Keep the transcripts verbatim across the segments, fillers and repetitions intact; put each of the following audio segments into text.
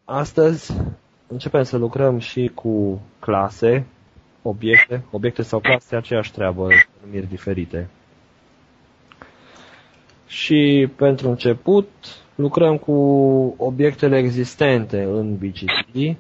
Astăzi începem să lucrăm și cu clase, obiecte, obiecte sau clase, aceeași treabă, numiri diferite. Și pentru început lucrăm cu obiectele existente în B G T,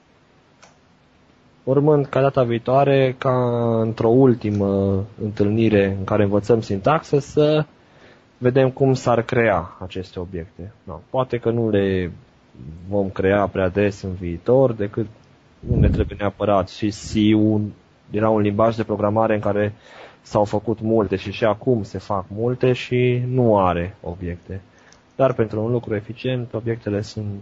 urmând ca data viitoare, ca într-o ultimă întâlnire în care învățăm sintaxă, să vedem cum s-ar crea aceste obiecte. No, poate că nu le vom crea prea des în viitor, decât nu ne trebuie neapărat. Și C era un limbaj de programare în care s-au făcut multe și și acum se fac multe și nu are obiecte. Dar pentru un lucru eficient, obiectele sunt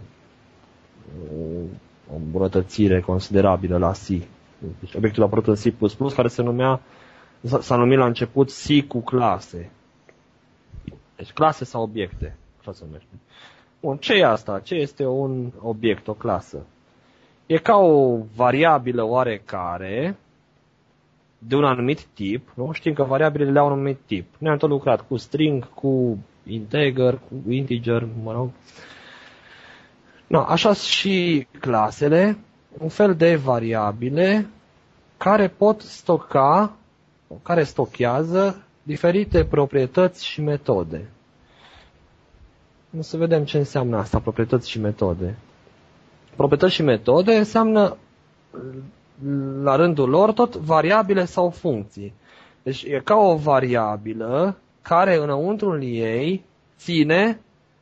o îmbunătățire considerabilă la C. Deci obiectul a apărut în C plus plus, care se numea, s-a numit la început C cu clase. Deci clase sau obiecte, așa se numește. Bun, ce e asta? Ce este un obiect, o clasă? E ca o variabilă oarecare de un anumit tip, nu? Știm că variabilele au un anumit tip. Noi am tot lucrat cu string, cu integer, cu integer, mă rog. No, așa și clasele, un fel de variabile care pot stoca, care stochează diferite proprietăți și metode. O să vedem ce înseamnă asta, proprietăți și metode. Proprietăți și metode înseamnă, la rândul lor, tot variabile sau funcții. Deci e ca o variabilă care înăuntrul ei ține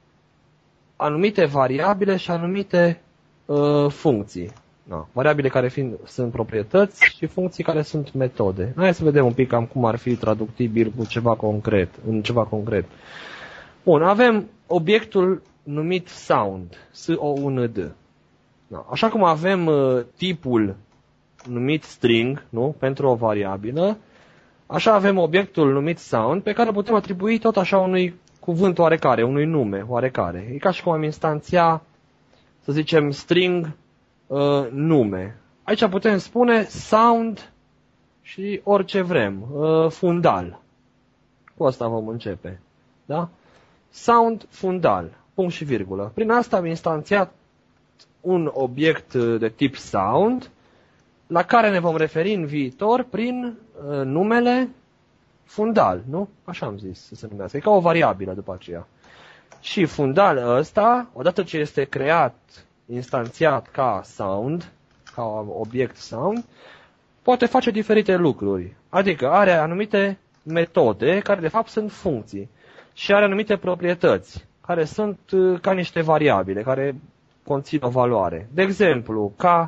anumite variabile și anumite uh, funcții. No. Variabile care fiind, sunt proprietăți și funcții care sunt metode. Hai să vedem un pic cam cum ar fi traductibil cu ceva concret, în ceva concret. Bun, avem obiectul numit sound, S O U N D. No. Așa cum avem uh, tipul numit string, nu, pentru o variabilă, așa avem obiectul numit sound pe care putem atribui tot așa unui cuvânt oarecare, unui nume oarecare. E ca și cum am instanția, să zicem, string uh, nume. Aici putem spune sound și orice vrem, uh, fundal. Cu asta vom începe. Da? Sound fundal, punct și virgulă. Prin asta am instanțiat un obiect de tip sound, la care ne vom referi în viitor prin uh, numele fundal, nu? Așa am zis să se numească. E ca o variabilă după aceea. Și fundal ăsta, odată ce este creat, instanțiat ca sound, ca obiect sound, poate face diferite lucruri. Adică are anumite metode, care de fapt sunt funcții. Și are anumite proprietăți, care sunt uh, ca niște variabile, care conțin o valoare. De exemplu, ca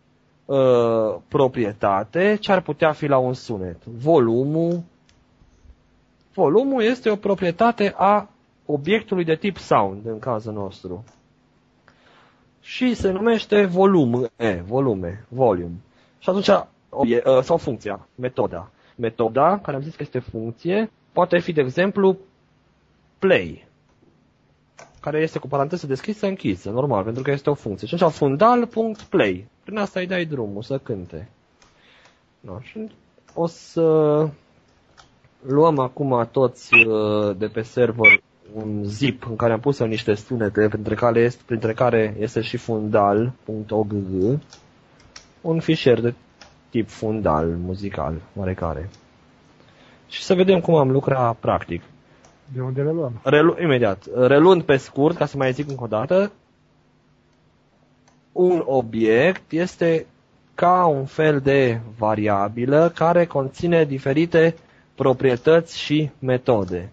uh, proprietate, ce ar putea fi la un sunet? Volumul. Volumul este o proprietate a obiectului de tip sound, în cazul nostru. Și se numește volum, e, volume, volume. Și atunci, obie, uh, sau funcția, metoda. Metoda, care am zis că este funcție, poate fi, de exemplu, play, care este cu paranteză deschisă, închisă, normal, pentru că este o funcție. Și atunci fundal.play. Prin asta îi dai drumul să cânte. No, și o să luăm acum toți de pe server un zip în care am pus niște sunete, printre care este, printre care este și fundal.ogg, un fișier de tip fundal, muzical, oarecare. Și să vedem cum am lucrat practic. De unde le luăm? Relu- imediat. Reluând pe scurt, ca să mai zic încă o dată, un obiect este ca un fel de variabilă care conține diferite proprietăți și metode.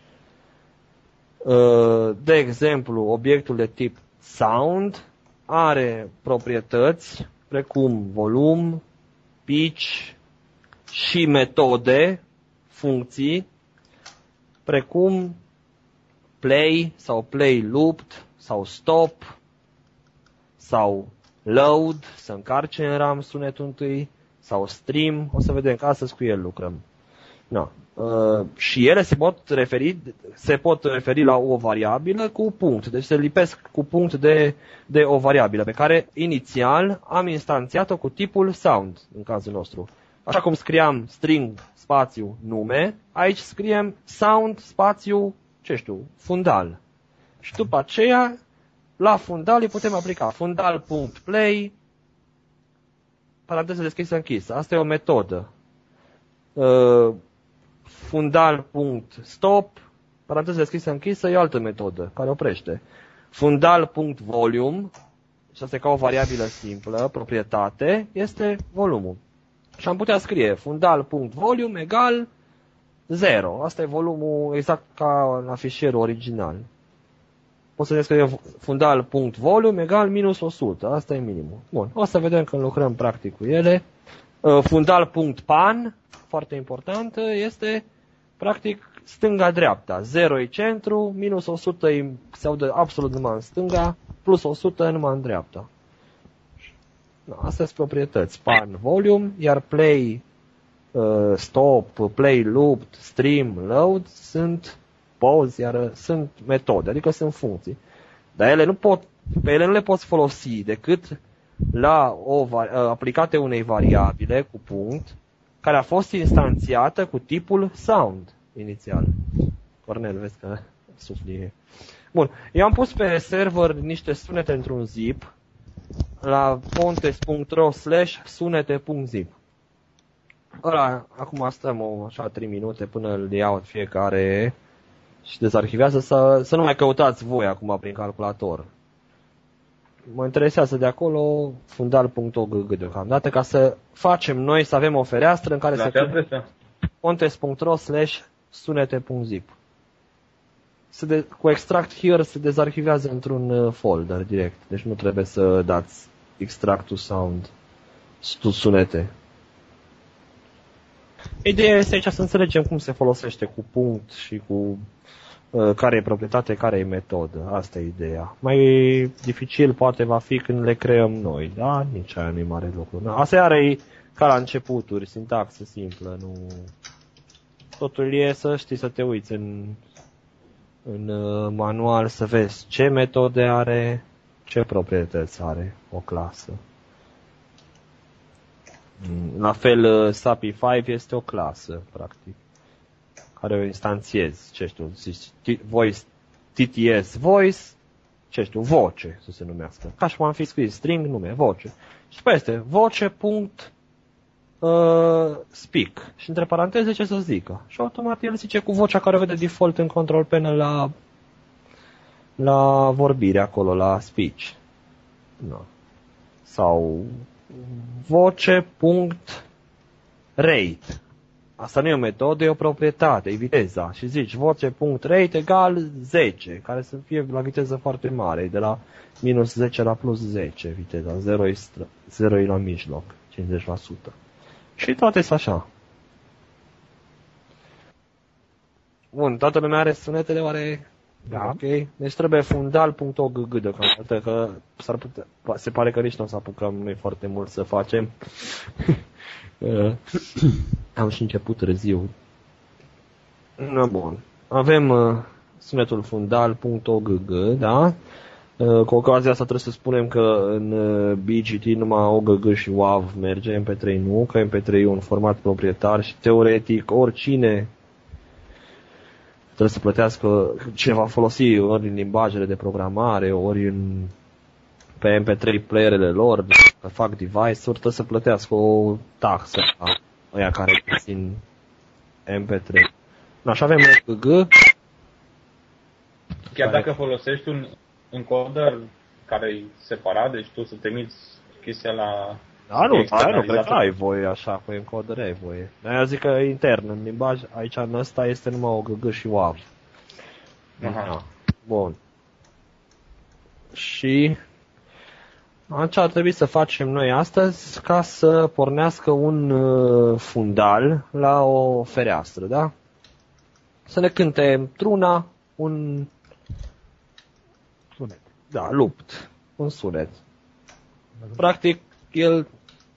De exemplu, obiectul de tip sound are proprietăți precum volum, pitch și metode, funcții, precum play sau play looped sau stop sau load, să încarce în RAM sunetul întâi, sau stream, o să vedem că astăzi cu el lucrăm. No. Uh, și ele se pot referi, se pot referi la o variabilă cu punct, deci se lipesc cu punct de, de o variabilă pe care inițial am instanțiat-o cu tipul sound, în cazul nostru. Așa cum scriam string spațiu nume, aici scriem sound spațiu, ce știu, fundal. Și după aceea la fundal îi putem aplica fundal.play, paranteză deschisă închisă. Asta e o metodă. Uh, fundal.stop, paranteză deschisă închisă, e o altă metodă care oprește. Fundal.volume, și asta e ca o variabilă simplă, proprietate, este volumul. Și am putea scrie fundal.volume egal zero. Asta e volumul exact ca la fișierul original. Pot să ne scriem fundal.volume egal minus o sută. Asta e minimul. Bun. O să vedem când lucrăm practic cu ele. Fundal.pan, foarte important, este practic stânga-dreapta. zero e centru, minus o sută e, se aude absolut numai în stânga, plus o sută numai în dreapta. Astea sunt proprietăți. Pan, volume, iar play, uh, stop, play, looped, stream, load sunt pause, iar sunt metode, adică sunt funcții. Dar ele nu pot, pe ele nu le poți folosi decât la o, aplicate unei variabile cu punct, care a fost instanțiată cu tipul sound inițial. Cornel, vezi că suflie. Bun, eu am pus pe server niște sunete într-un zip la pontes.ro slash sunete.zip. Ăla, acum stăm o, așa trei minute până îl iau fiecare și dezarhivează, să, să nu mai căutați voi acum prin calculator. Mă interesează de acolo fundal.ogg deocamdată, ca să facem noi, să avem o fereastră în care la să pontes.ro slash sunete.zip. Se de, cu extract here se dezarhivează într-un folder direct, deci nu trebuie să dați extract to sound to sunete. Ideea este aici să înțelegem cum se folosește cu punct și cu uh, care e proprietate, care e metodă. Asta e ideea. Mai dificil poate va fi când le creăm noi, da? Nici aia nu e mare lucru. Da? Asta are ca la începuturi, sintaxă simplă, nu... Totul e să știi să te uiți în, în uh, manual să vezi ce metode are, ce proprietăți are o clasă. La fel, S A P I cinci este o clasă, practic, care o instanțiezi, ce știu, voice, T T S voice, ce știu, voce, să se numească. Ca și cum am fi scris string, nume, voce. Și după este voce punct uh, speak. Și între paranteze ce să zică. Și automat el zice cu vocea care o vede default în control panel la, la vorbire acolo, la speech. No. Sau voce.rate. Asta nu e o metodă, e o proprietate, e viteza. Și zici voce.rate egal zece, care să fie la viteză foarte mare, de la minus zece la plus zece viteza, zero e, zero e la mijloc, cincizeci la sută. Și toate sunt așa. Bun, toată lumea are sunetele, oare? Da. Ok. Deci trebuie fundal.ogg deocamdată, că s-ar putea, se pare că nici nu o să apucăm noi foarte mult să facem. Am și început târziu. No, bun. Avem uh, sunetul fundal.ogg, da? Uh, cu ocazia asta trebuie să spunem că în uh, B G T numai O G G și W A V merge, M P trei nu, că M P trei e un format proprietar și teoretic oricine trebuie să plătească, ce va folosi ori în limbajele de programare, ori în, pe M P trei playerele lor, că fac device-uri, trebuie să plătească o taxă la ăia care țin M P trei. Așa avem O G G. Chiar dacă folosești un encoder care e separat, deci tu să trimiți chestia la... Da, nu, aia nu cred că ai voie așa, cu encoder ai voie. Aia zic că e intern, în limbaj, aici în ăsta este numai O G G și W A V. Aha. Bun. Și atunci ar trebui să facem noi astăzi ca să pornească un uh, fundal la o fereastră, da? Să ne cânte într-una un Sunet. Da, lupt, un sunet. Practic, el,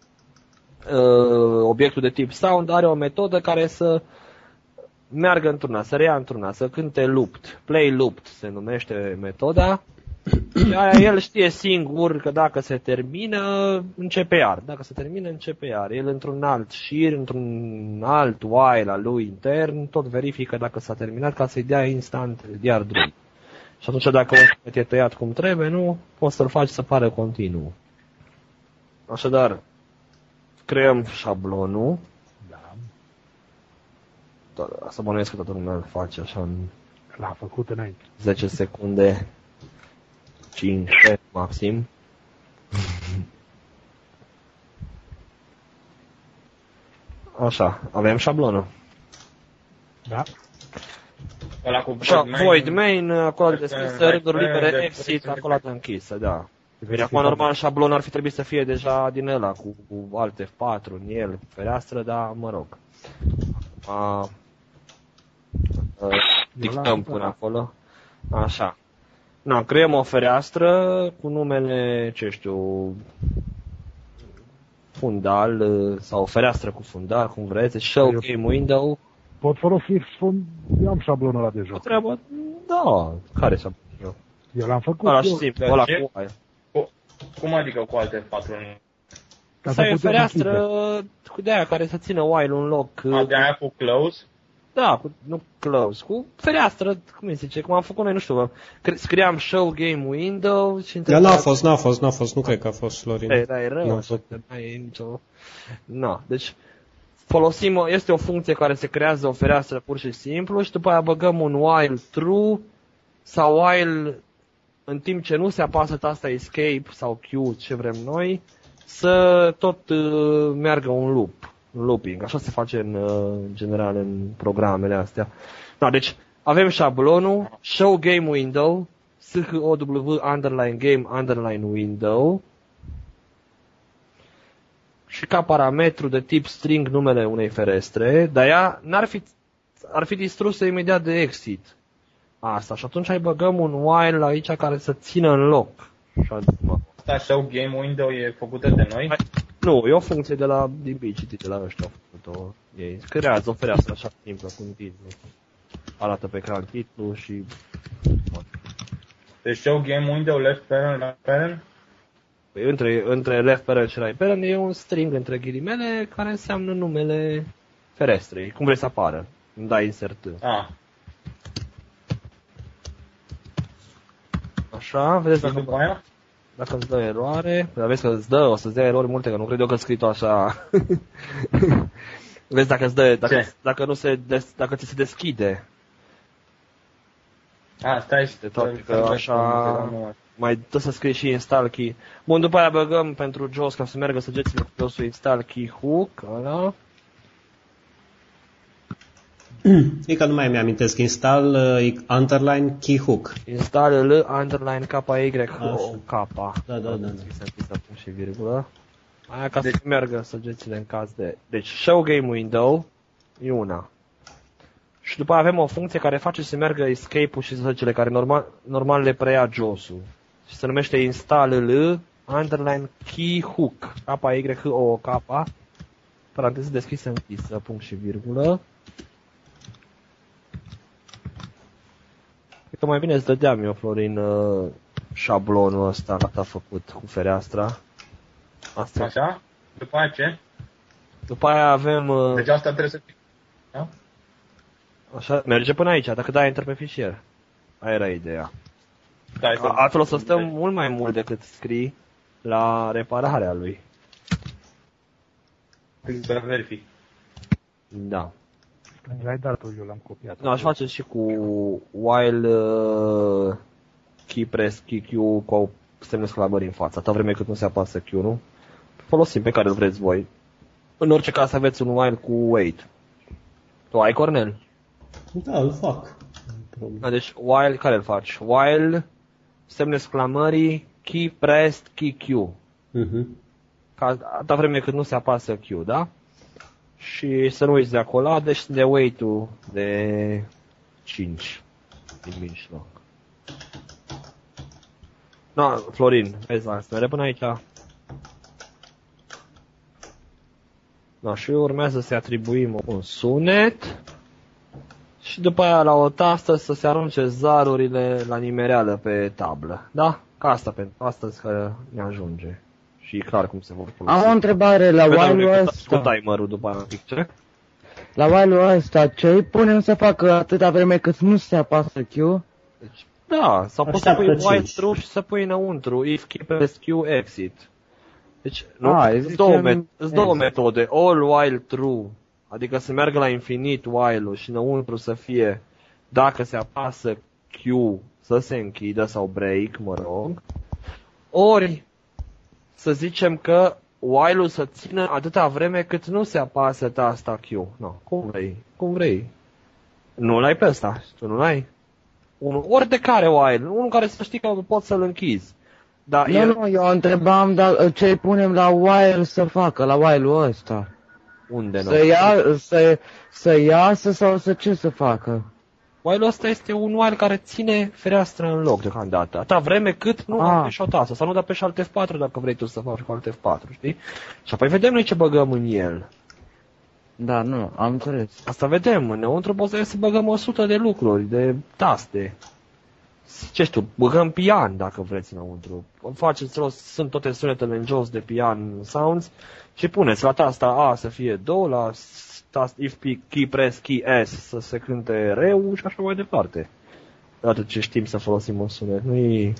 uh, obiectul de tip sound, are o metodă care să meargă într-una, să reia într-una, să cânte looped. Play looped se numește metoda. Și aia el știe singur că dacă se termină, începe iar. Dacă se termină, începe iar. El într-un alt șir, într-un alt while al lui intern, tot verifică dacă s-a terminat ca să-i dea instant iar drum. Și atunci dacă un sunet e tăiat cum trebuie, nu poți să-l faci să pară continuu. Așadar, creăm șablonul. Da. Să bănuiesc că toată lumea îl face așa în L-am făcut înainte. zece secunde, cinci maxim. Așa, avem șablonul. Da. Ăla cu Așa, void main, void main, acolo Este deschisă, rânduri left libere, paren, exit, de- acolo închisă, da. Bine, acum normal șablonul ar fi trebuit să fie deja din ăla, cu, cu alt F patru în el, fereastră, dar mă rog. A, a, dictăm până acolo. Așa. Na, creăm o fereastră cu numele, ce știu, fundal sau fereastră cu fundal, cum vreți, show Eu- game window. Pot folosi fund... Eu am șablonul ăla de O joc. treabă, da, care șablonul? Eu l-am făcut. Ăla și eu. simplu, Dar ăla ce? cu aia. Cum adică cu alte patru? Ca Să ai o putem fereastră închide. cu de aia care să țină while în loc. A, de aia cu close? Da, cu, nu close, cu fereastră, cum îi zice, cum am făcut noi, nu știu, cre- scriam show game window și Dar n-a fost, n-a fost, n-a fost, nu cred că a fost, Florin. Ei, da, e rău, Nu. așa, că n-ai nicio... Na, deci folosim, o- este o funcție care se creează o fereastră pur și simplu și după aia băgăm un while true sau while în timp ce nu se apasă tasta escape sau Q, ce vrem noi, să tot uh, meargă un loop, un looping. Așa se face în uh, general în programele astea. Da, deci avem șablonul show game window, S H O W underline game underline window și ca parametru de tip string numele unei ferestre, dar ea n-ar fi, ar fi distrusă imediat de exit. Asta, și atunci ai băgăm un while aici care să țină în loc. Așa, mă. Asta show game window e făcută de noi? Hai. Nu, e o funcție de la D B, citit de la ăștia au făcut-o. Ei creează o fereastră așa simplă cu un titlu. Arată pe ecran titlu și... Deci show game window left parent right parent? Păi, între, între left parent și right parent e un string între ghilimele care înseamnă numele ferestrei. Cum vrei să apară. Îmi dai insert. Ah, Așa, vedeți și dacă, după aia? dacă îți dă eroare. Dar vezi că îți dă, o să-ți dea erori multe, că nu cred eu că scris așa. Vezi dacă îți dă, dacă, Ce? dacă, nu se des, dacă ți se deschide. Ah, stai, De toate să- că să- așa- Mai dă să scrie și install key. Bun, după aia băgăm pentru JAWS ca să meargă săgețile cu JAWS-ul install key hook, ăla. E că nu mai mi-amintesc. Install uh, underline keyhook. Install L underline K Y O K. Da, da, da, da. Scrisă scrisă punct și virgulă. Aia ca să meargă săgețile în caz de... Deci show game window e una. Și după aia avem o funcție care face să meargă escape-ul și săgețile care normal, normal le preia JAWS-ul. Și se numește install L underline key hook. K Y H O K. Paranteză deschisă închisă, punct și virgulă. Cred că mai bine îți dădeam eu, Florin, uh, șablonul ăsta gata făcut cu fereastra. Asta. Așa? După aia ce? După aia avem... Uh, Deci asta trebuie să fie. Da? așa, merge până aici, dacă dai enter pe fișier. Aia era ideea. Stai să- Altfel o să stăm mult mai mult decât scrii la repararea lui. Să verific. Da. Când l-ai dat tu, eu l-am copiat. No, aș face și cu while uh, key press key Q cu semne exclamări în față, atâta vreme cât nu se apasă Q, nu? Folosim pe care îl vreți voi. În orice caz aveți un while cu wait. Tu ai, Cornel? Da, îl fac. Da, deci while, care îl faci? While, semne exclamării, key pressed key Q. Uh-huh. Ca atâta vreme cât nu se apasă Q, da? Și să nu uiți de acolo, deci de wait-ul de cinci din mijloc. No, Florin, vezi la asta, merge până aici. No, și urmează să atribuim un sunet și după aia la o tastă să se arunce zarurile la nimereală pe tablă. Da? Ca asta pentru astăzi care ne ajunge. Și e clar cum se vor folosi. Am o întrebare la while-ul Cu ăsta. timerul după aia un pic, ce? La while-ul ăsta, ce îi punem să facă atâta vreme cât nu se apasă Q? Deci, Da, sau poți să Așteaptă pui while cinci. true și să pui înăuntru if keep press Q exit. Deci, nu? Ah, Sunt zicem două, met- sunt două exit. metode. All while true, adică să meargă la infinit while-ul și înăuntru să fie, dacă se apasă Q, să se închidă sau break, mă rog. Ori, să zicem că while-ul să țină atâta vreme cât nu se apasă tasta Q. No, cum vrei, cum vrei. Nu l-ai pe ăsta, tu nu l-ai. Unul, ori de care while, unul care să știi că poți să-l închizi. Dar Nu, el, nu, eu întrebam da, ce punem la while să facă, la while-ul ăsta. unde nu? Să ia, să, să iasă sau să ce să facă? While ăsta este un while care ține fereastra în loc deocamdată. Atâta vreme cât nu Ah. apeși o tasă. Sau nu dă pe Alt F patru dacă vrei tu să faci cu Alt F patru, știi? Și apoi vedem noi ce băgăm în el. Da, nu, am înțeles. Asta vedem. Înăuntru poți să băgăm o sută de lucruri, de taste. Ce știu, băgăm pian dacă vreți înăuntru. Faceți rost, sunt toate sunetele în jos de pian sounds și puneți la tasta A să fie do, la tast if key press key S să se cânte reu și așa mai departe. Atât ce știm să folosim un sunet. Nu-i...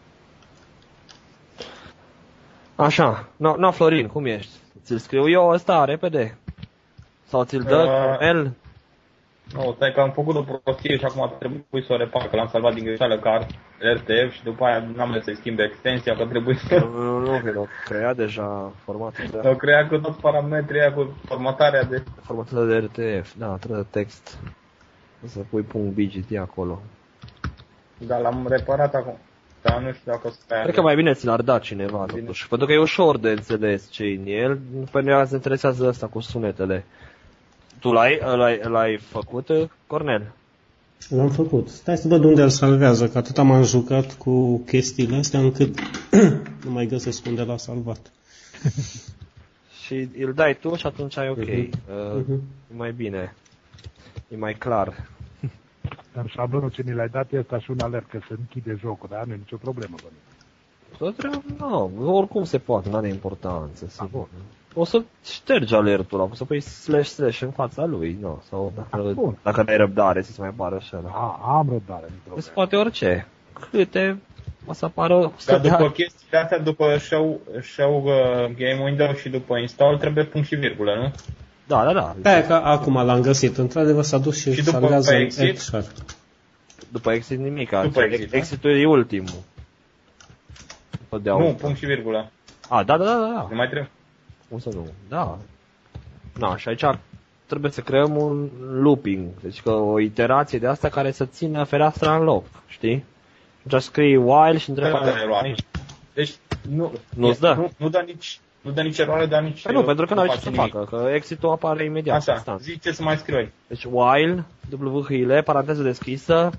Așa, no, no, Florin, cum ești? Ți-l scriu eu ăsta repede? Sau ți-l dă Uh, el? Nu, stai că am făcut o prostie și acum trebuie să o repar, că l-am salvat din greșeală ca R T F și după aia n-am vrut să-i schimbe extensia, că trebuie să Nu, nu, că l-a creat deja formatul de... o crea cu toți parametrii aia, cu formatarea de... Formatul de R T F, da, trebuie text. Să pui punct B G T acolo. Dar l-am reparat acum. Dar nu știu dacă o să stai. Cred că mai bine ți l-ar da cineva, Bine. totuși. Pentru că e ușor de înțeles ce în el. Pe noi se interesează asta cu sunetele. Tu l-ai, l-ai, l-ai făcut, Cornel? L-am făcut. Stai să văd unde îl salvează, că atât m-am jucat cu chestiile astea încât nu mai găsesc unde l-a salvat. Și îl dai tu și atunci ai ok. Mhm. Uh, Mhm. E mai bine. E mai clar. Dar șablonul ce ni l-ai dat este și un alert că se închide jocul, dar nu e nicio problemă. Bă. Tot trebuie, nu, oricum se poate, nu are importanță, sigur. O să ștergi alertul, o să pui slash slash în fața lui, nu, sau dacă, Bun. dacă n-ai răbdare să-ți mai apară așa. Da. A, am răbdare, nu Se problemă. poate orice. Câte o să apară o sută Dar de după ani. chestiile astea, după show, show uh, game window și după install, trebuie punct și virgulă, nu? Da, da, da. Aia că acum l-am găsit. Într-adevăr s-a dus și, Și după salvează în exit? F-sharp. După exit nimic. După Ex- exit, da? Exitul e ultimul. După de Nu, auto. punct și virgulă. A, da, da, da, da. Nu mai trebuie. Cum să nu? Da. Na, și aici trebuie să creăm un looping. Deci că o iterație de asta care să țină fereastra în loc, știi? Deci scrii while și întreba... Deci nu, Nu-ți dă? Nu, nu dă nici, nu dă nici eroare, dar nici... Păi nu, pentru că n-are ce face să nimic. facă, că exitul apare imediat. Așa, instant. zici ce să mai scriu. Deci while, W H I L, paranteză deschisă,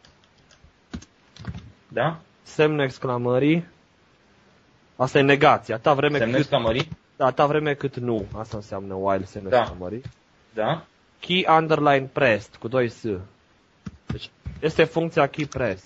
Da? semnul exclamării. Asta e negația. Atâta vreme Semnul cât... exclamării? Da, atâta vreme cât nu. Asta înseamnă while, semnul Da. exclamării. Da? Key underline pressed, cu doi S. Deci este funcția key pressed.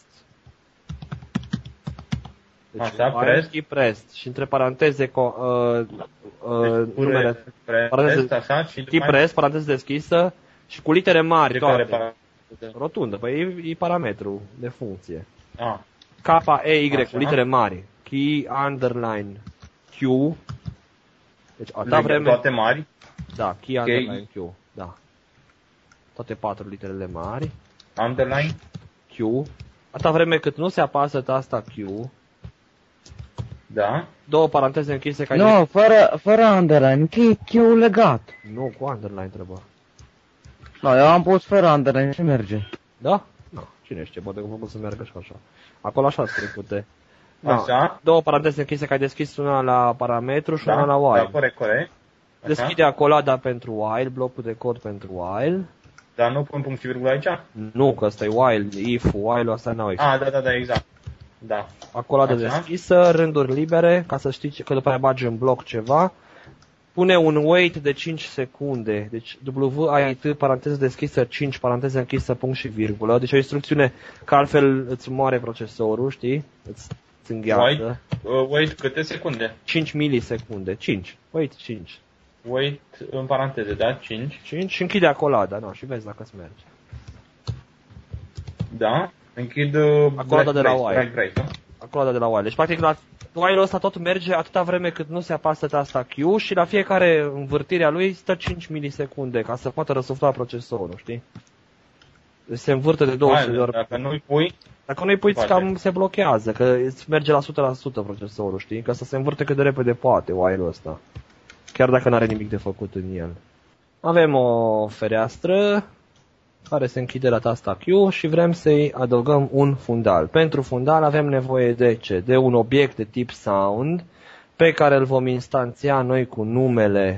Deci Așa, while pressed. key pressed. Și între paranteze, co- uh, uh, Deci, numele, pre- paranteze- prest, așa, și key după pressed, paranteză deschisă, și cu litere mari de care toate. para- Rotundă, păi e, e parametru de funcție. Ah, K, E, Y, Așa. cu litere mari. Key underline Q. Deci atâta lege vreme... toate mari. Da, key Ok. underline Q. Da. Toate patru literele mari. Underline. Q. Atâta vreme cât nu se apasă tasta Q. Da. Două paranteze închise ca Nu, fără, fără underline, Q legat. Nu, cu underline trebuie. Nu, eu am pus fără underline și merge. Da? Nu. Cine știe, poate că pot să meargă și așa. Acolo așa sunt trecute. Da. Așa. Două paranteze închise că ai deschis una la parametru și Da, una la while. da, corect, corect. Așa. Deschide acolo pentru while, blocul de cod pentru while. Dar nu pun punct și virgulă aici? Nu, că ăsta e while, if, while-ul ăsta n-au if. Ah, da, da, da, exact. Da. Acolo de Așa. deschisă, rânduri libere, ca să știi că după aia bagi în bloc ceva. Pune un wait de cinci secunde, deci W I T, paranteză deschisă, cinci, paranteză închisă, punct și virgulă. Deci o instrucțiune că altfel îți moare procesorul, știi? Îți, îți îngheață. Wait, uh, wait câte secunde? cinci milisecunde, cinci. Wait, cinci. Wait în paranteze, da? cinci. cinci și închide acolo, da, nu, și vezi dacă îți merge. Da. Închid uh, acolo de la Black wire. Acolo de la wire. Deci practic la wire-ul ăsta tot merge atâta vreme cât nu se apasă tasta Q și la fiecare învârtire a lui stă cinci milisecunde ca să poată răsufla procesorul, știi? Deci se învârte de două sute de ori. Dacă nu-i pui... Dacă nu-i pui, cam se blochează, că îți merge la o sută la sută procesorul, știi? Ca să se învârte cât de repede poate wire-ul ăsta. Chiar dacă nu are nimic de făcut în el. Avem o fereastră care se închide la tasta Q și vrem să-i adăugăm un fundal. Pentru fundal avem nevoie de ce? De un obiect de tip sound pe care îl vom instanția noi cu numele,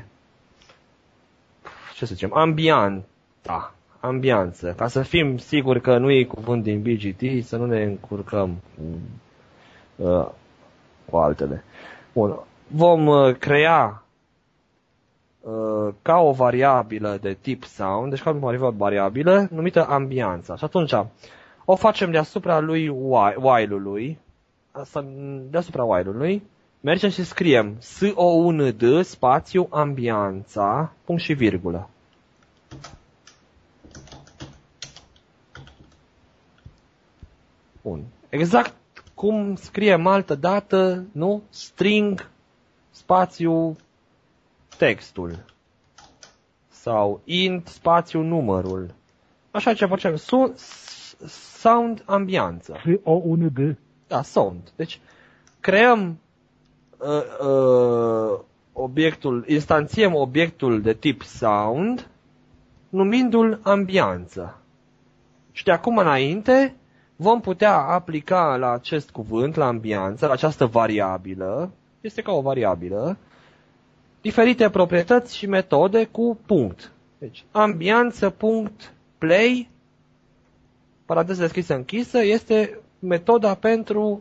ce să zicem, ambianta, ambianță, ca să fim siguri că nu e cuvânt din B G T, să nu ne încurcăm uh, cu altele. Bun. Vom uh, crea ca o variabilă de tip sound, deci ca o variabilă numită ambianța. Și atunci o facem deasupra lui while-ului, deasupra while-ului, mergem și scriem S O unu D spațiu ambianța, punct și virgulă. Bun. Exact cum scriem altă dată, nu? String spațiu textul sau int spațiu numărul. Așa ce facem. Sound ambianță. S O unu D. Da, sound. Deci creăm uh, uh, obiectul, instanțiem obiectul de tip sound numindu-l ambianță. Și de acum înainte vom putea aplica la acest cuvânt, la ambianță, la această variabilă, este ca o variabilă, diferite proprietăți și metode cu punct. Deci, ambianță.play, paranteză deschisă închisă, este metoda pentru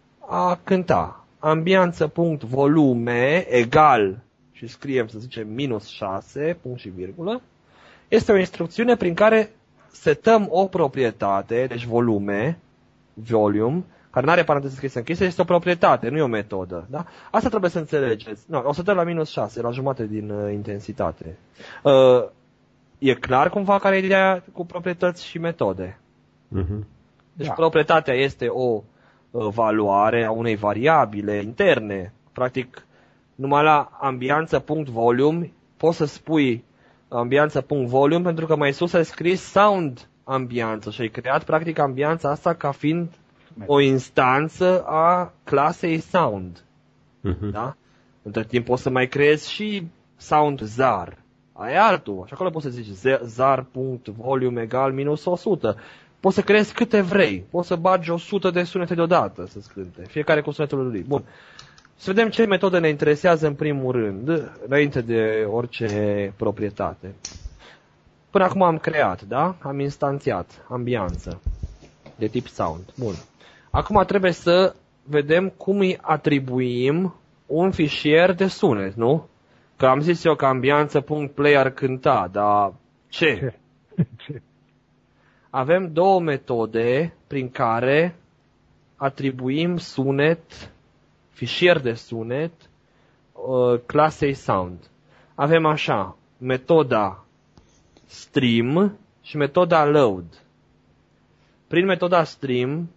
a cânta. Ambianță.volume egal, și scriem, să zicem, minus șase, punct și virgulă, este o instrucțiune prin care setăm o proprietate, deci volume, volume, care nu are paranteză scrisă închisă, este o proprietate, nu e o metodă. Da? Asta trebuie să înțelegeți. No, o să dăm la minus șase, la jumătate din uh, intensitate. Uh, e clar cumva care e ideea cu proprietăți și metode? Uh-huh. Deci da. Proprietatea este o uh, valoare a unei variabile interne. Practic, numai la ambianță.volume poți să spui ambianță.volume pentru că mai sus ai scris sound ambianță și ai creat practic ambianța asta ca fiind o instanță a clasei sound. Uh-huh. Da? Între timp poți să mai creezi și sound zar. Ai altul. Și acolo poți să zici zar.volume egal minus o sută. Poți să creezi câte vrei. Poți să bagi o sută de sunete deodată să-ți cânte. Fiecare cu sunetul lui. Bun. Să vedem ce metodă ne interesează în primul rând, înainte de orice proprietate. Până acum am creat, da? Am instanțiat ambianță de tip sound. Bun. Acum trebuie să vedem cum îi atribuim un fișier de sunet, nu? Că am zis eu că ambianță.play ar cânta, dar ce? ce? Avem două metode prin care atribuim sunet, fișier de sunet, clasei sound. Avem așa, metoda stream și metoda load. Prin metoda stream,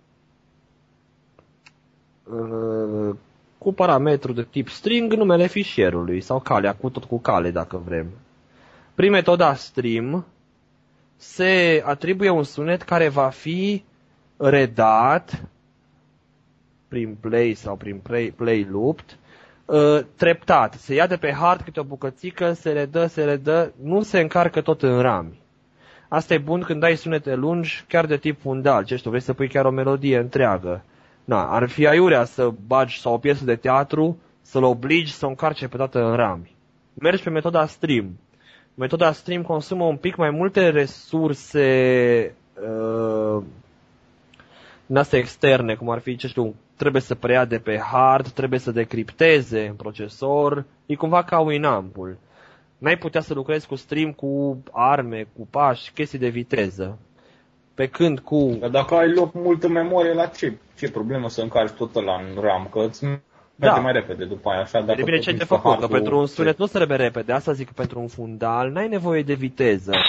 cu parametru de tip string, numele fișierului sau calea, cu tot cu cale dacă vrem. Prin metoda stream se atribuie un sunet care va fi redat prin play sau prin play, play looped treptat. Se ia de pe hard câte o bucățică, se redă, se redă, nu se încarcă tot în rami. Asta e bun când ai sunete lungi, chiar de tip fundal. Ce știu, vrei să pui chiar o melodie întreagă. Na, ar fi aiurea să bagi sau o piesă de teatru, să-l obligi să o încarce pe toată în rami. Mergi pe metoda stream. Metoda stream consumă un pic mai multe resurse uh, în astea externe, cum ar fi, ce știu, trebuie să preia de pe hard, trebuie să decripteze în procesor, e cumva ca Winamp-ul. N-ai putea să lucrezi cu stream cu arme, cu pași, chestii de viteză. Pe când cu... Dar dacă ai loc multă memorie, la ce, ce problemă să încarci tot ăla în RAM? Că îți merge da. mai repede după aia. Așa, dacă Depinde ce te făcut, că pentru un sunet nu se repede repede. Asta zic că pentru un fundal n-ai nevoie de viteză.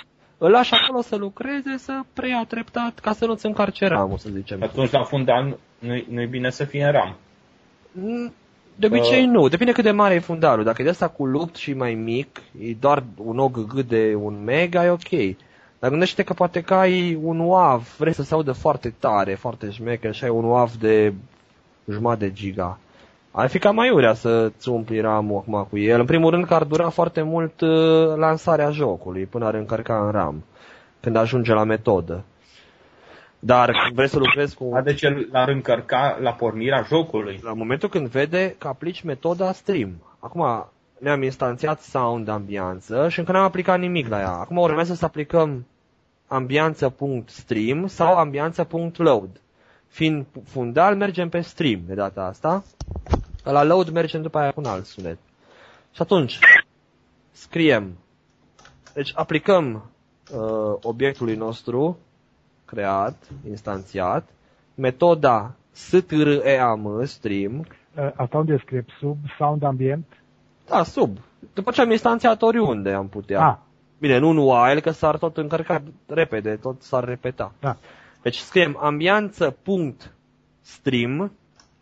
îl lași acolo să lucreze, să preia treptat, ca să nu-ți încarce RAM-ul, să zicem. Atunci la fundal nu-i, nu-i bine să fie în RAM. De obicei nu, depinde cât de mare e fundalul. Dacă e de asta cu lupt și mai mic, e doar un O G G de un mega, e ok. Dar gândește că poate că ai un U A V, vrei să se audă foarte tare, foarte șmecher și ai un U A V de jumătate de giga. Ar fi cam aiurea să-ți umpli RAM-ul acum cu el. În primul rând că ar dura foarte mult uh, lansarea jocului, până ar încărca în RAM, când ajunge la metodă. Dar vrei să lucrezi cu... A, deci el l-ar încărca la pornirea jocului. La momentul când vede că aplici metoda stream. Acum ne-am instanțiat sound ambianță și încă n-am aplicat nimic la ea. Acum urmează să aplicăm ambianță.stream sau ambianță.load. Fiind fundal, mergem pe stream de data asta. La load mergem după aia cu un alt sunet. Și atunci scriem. Deci aplicăm uh, obiectului nostru creat, instanțiat, metoda stream, stream. Asta unde scrie? Sub sound ambient? Da, sub. După ce am instanțiat oriunde am putea. Ah. Bine, nu în while, că s-ar tot încărca repede, tot s-ar repeta. Da. Deci scriem ambianță.stream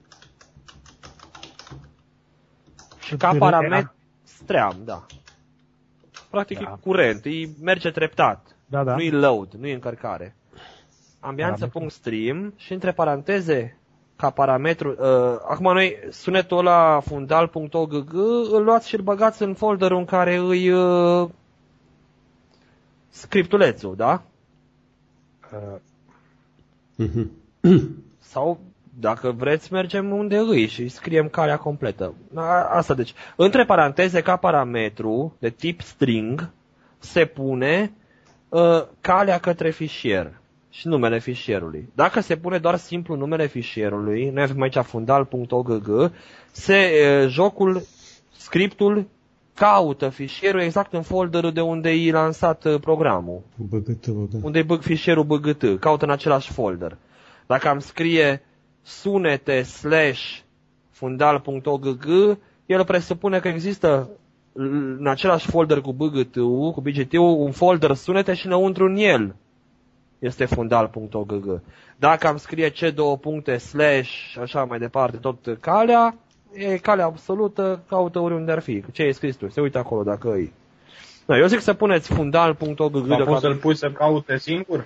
și ca parametru stream, da. Practic da. E curent, e merge treptat. Da, da. Nu e load, nu e încărcare. Ambianță.stream și între paranteze ca parametru. Uh, acum noi sunetul ăla fundal.ogg îl luați și îl băgați în folderul în care îi uh, scriptulețul, da? Uh. Sau dacă vreți mergem unde îi și scriem calea completă. Asta deci. Între paranteze ca parametru de tip string se pune uh, calea către fișier și numele fișierului. Dacă se pune doar simplu numele fișierului, noi avem aici fundal.ogg, se, jocul, scriptul caută fișierul exact în folderul de unde e lansat programul. B G T, da. Unde e fișierul B G T, caută în același folder. Dacă am scrie sunete slash fundal.ogg, el presupune că există în același folder cu B G T-ul, cu B G T-ul, un folder sunete și înăuntru în el este fundal.ogg. Dacă am scrie C două puncte slash și așa mai departe, tot calea, e calea absolută, caută oriunde ar fi. Ce ai scris tu? Se uită acolo dacă e. Da, eu zic să puneți fundal.ogg. Dar poți să-l pui să caute singur?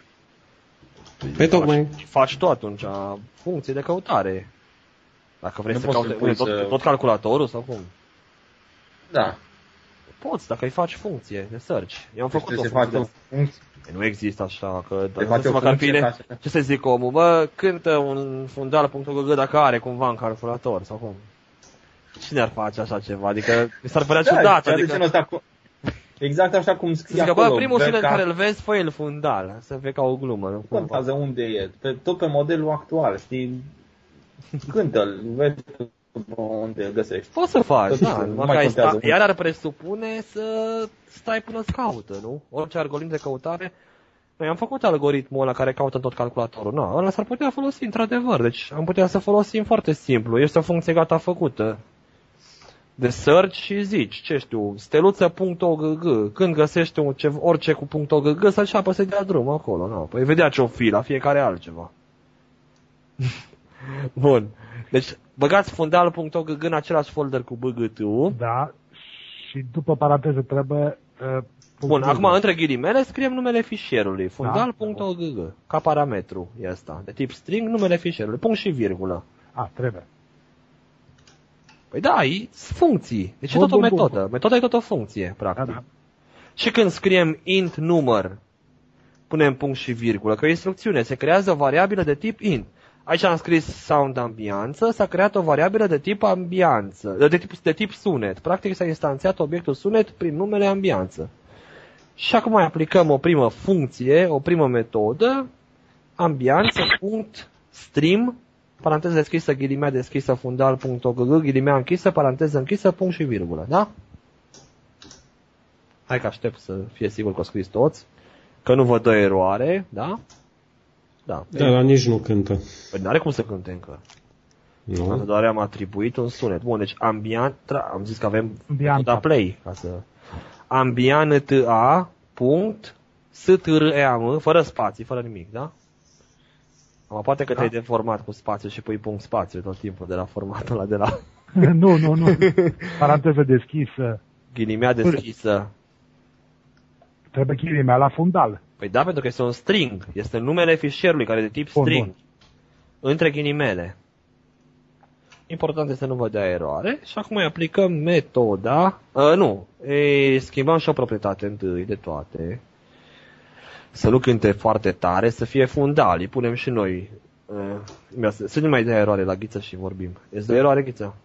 Pe tocmai. Faci, faci tu atunci, funcție de căutare. Dacă vrei nu să caute tot, să... tot calculatorul sau cum? Da. Poți, dacă îi faci funcție de search. Eu am făcut o se funcție. Face o funcție. Nu există așa, că se face o funcție ca să... Ce să zic omul, bă, cântă un fundal.ogg dacă are cumva în calculator sau cum? Cine ar face așa ceva? Adică mi s-ar părea da, ciudat. Adică... Cu... Exact așa cum scrie zic acolo. Bă, primul sunet ca... care îl vezi, fă el fundal. Să fie ca o glumă. Nu contează unde e. Pe, tot pe modelul actual, știi? Cântă-l, vezi unde îl găsești. Poți să faci, tot da. Mai sta... Iar ar presupune să stai până îți caută, nu? Orice algoritm de căutare. Noi am făcut algoritmul ăla care caută tot calculatorul. Nu, ăla s-ar putea folosi într-adevăr. Deci am putea să folosim foarte simplu. Este o funcție gata făcută. De search și zici, ce știu, steluță.ogg. Când găsești un, ce, orice cu .ogg, să-l și apăse de-a drum acolo. Nu, păi vedea ce-o fi, la fiecare altceva. Bun. Deci băgați fundal.ogg în același folder cu B G T-ul. Da. Și după paranteză trebuie... Uh, Bun, acum între ghilimele scriem numele fișierului. Fundal.ogg. Da. Ca parametru e asta. De tip string, numele fișierului. Punct și virgulă. A, trebuie. Păi da, e funcții. Deci bun, e tot bun, o metodă. Bun. Metoda e tot o funcție, practic. Da, da. Și când scriem int număr, punem punct și virgulă, că e o instrucțiune. Se creează o variabilă de tip int. Aici am scris sound ambianță, s-a creat o variabilă de tip ambianță, de tip, de tip sunet. Practic s-a instanțiat obiectul sunet prin numele ambianță. Și acum aplicăm o primă funcție, o primă metodă, ambianță.stream, paranteză deschisă, ghilimea deschisă, fundal.ogg, ghilimea închisă, paranteză închisă, punct și virgulă, da? Hai că aștept să fie sigur că o scris toți, că nu vă dă eroare, da? Da, da, dar nici nu cântă. Păi n-are cum să cânte încă. Nu. Doar am atribuit un sunet. Bun, deci ambient, am zis că avem da play, ca să... ambianta punct S T R E A M, fără spații, fără nimic, da? Acum, poate că Da. te-ai deformat cu spațiu și pui punct spațiu tot timpul de la formatul ăla de la Nu, nu, nu. Paranteză deschisă. ghilimea deschisă. Trebuie ghilimea la fundal. Păi da, pentru că este un string. Este numele fișierului care e de tip Bun, string. bun. Între ghilimele. Important este să nu vă dea eroare. Și acum îi aplicăm metoda. Uh, nu. Ei, schimbăm și o proprietate întâi de toate. Să nu cânte foarte tare, să fie fundal. Îi punem și noi. Uh, să nu mai dea eroare la Ghiță și vorbim. Îți dă eroare, Ghiță?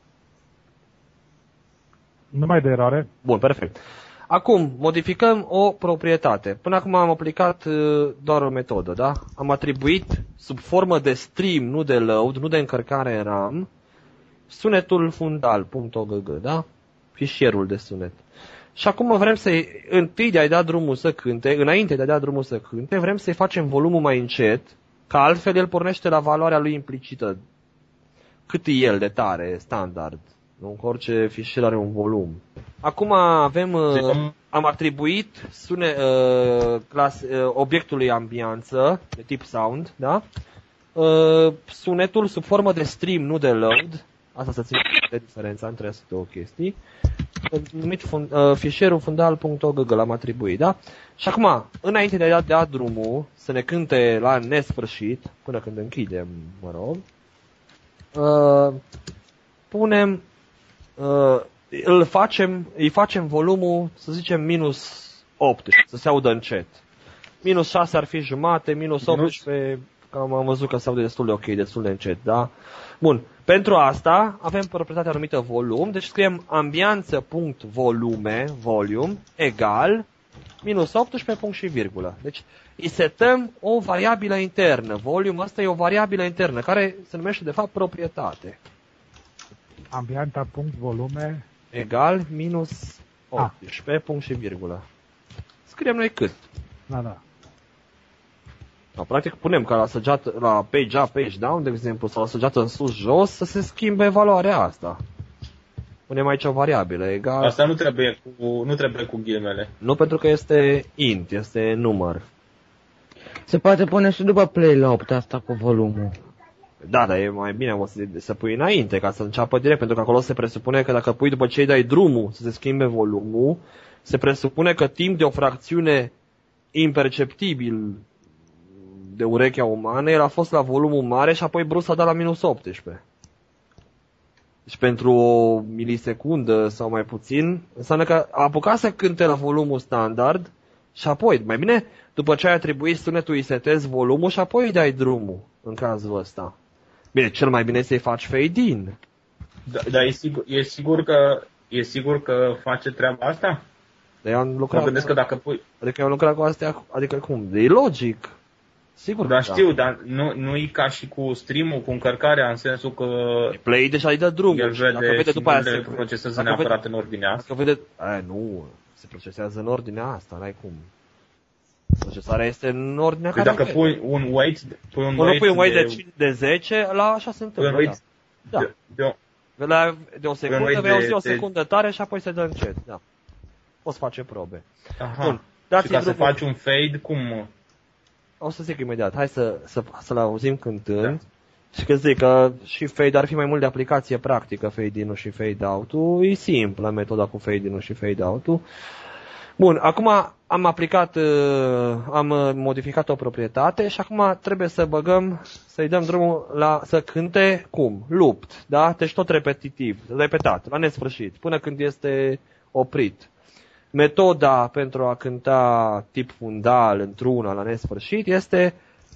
Nu mai de eroare. Bun, perfect. Acum, modificăm o proprietate. Până acum am aplicat uh, doar o metodă, da? Am atribuit sub formă de stream, nu de load, nu de încărcare în RAM, sunetul fundal.ogg, da? Fișierul de sunet. Și acum vrem să-i, întâi de a-i da drumul să cânte, înainte de a da drumul să cânte, vrem să-i facem volumul mai încet, că altfel el pornește la valoarea lui implicită. Cât e el de tare, standard. Nu? Orice fișier are un volum. Acum avem, uh, am atribuit sune, uh, clas, uh, obiectului ambianță, de tip sound, da? Uh, sunetul sub formă de stream, nu de load. Asta să țin de diferența între aceste două chestii. Numit fund, uh, fișierul fundal.ogg l-am atribuit, da? Și acum, înainte de a da, de a drumul, să ne cânte la nesfârșit, până când închidem, mă rog, uh, punem, uh, îl facem, îi facem volumul, să zicem, minus optsprezece, să se audă încet. Minus șase ar fi jumate, minus optsprezece, cam am văzut că se aude destul de ok, destul de încet, da? Bun, pentru asta avem proprietatea numită volum, deci scriem ambianță.volume, volume, egal, minus optsprezece punct și virgulă. Deci îi setăm o variabilă internă. Volume, asta e o variabilă internă, care se numește de fapt proprietate. Ambianta punct volume. Egal, minus optsprezece punct și virgulă. Scriem noi cât. Da, da. Da, practic punem ca la săgeată, la page up, page down, de exemplu, sau la săgeată în sus, jos, să se schimbe valoarea asta. Punem aici o variabilă, egal... Asta nu trebuie cu, nu trebuie cu ghilimele. Nu, pentru că este int, este număr. Se poate pune și după play la opt asta cu volumul. Da, dar e mai bine o să, să pui înainte, ca să înceapă direct, pentru că acolo se presupune că dacă pui după ce îi dai drumul să se schimbe volumul, se presupune că timp de o fracțiune imperceptibil de urechea umană, el a fost la volumul mare și apoi brusc a dat la minus optsprezece. Deci pentru o milisecundă sau mai puțin, înseamnă că a apucat să cânte la volumul standard și apoi, mai bine, după ce ai atribuit sunetul, îi setezi volumul și apoi îi dai drumul, în cazul ăsta. Bine, cel mai bine să-i faci fade-in. Da, dar e sigur, e sigur că e sigur că face treaba asta? Dar eu am Mă lucrat, gândesc că dacă pui... adică eu am lucrat cu astea, adică cum? E logic. Sigur Dar că știu, da. dar nu, nu e ca și cu stream-ul, cu încărcarea, în sensul că Play deja îi dă drumul. el și dacă vede vede și după aia nu le se procesează dacă neapărat vede, în ordinea asta. Dacă vede, aia nu, se procesează în ordinea asta, n-ai cum. Procesarea este în ordinea Păi care dacă vede. pui un weight, pui un Până weight, pui un weight de, de, cinci, de zece, la așa se pui un întâmplă, weight da. Da. de, de, De, la, de o secundă, weight vei auzi de- o de- secundă tare și apoi se dă încet, da. Poți face probe. aha. Bun, dați-i Și ca să drumul. faci un fade, cum? O să zic imediat, hai să, să, să-l auzim cântând. Da. Și că zic că și fade ar fi mai mult de aplicație practică, fade-in-ul și fade-out-ul. E simplă metoda cu fade-in-ul și fade-out-ul. Bun, acum am aplicat, uh, am uh, modificat o proprietate și acum trebuie să băgăm, să-i dăm drumul la, să cânte cum? Looped, da? Deci tot repetitiv, repetat, la nesfârșit, până când este oprit. Metoda pentru a cânta tip fundal într-una la nesfârșit este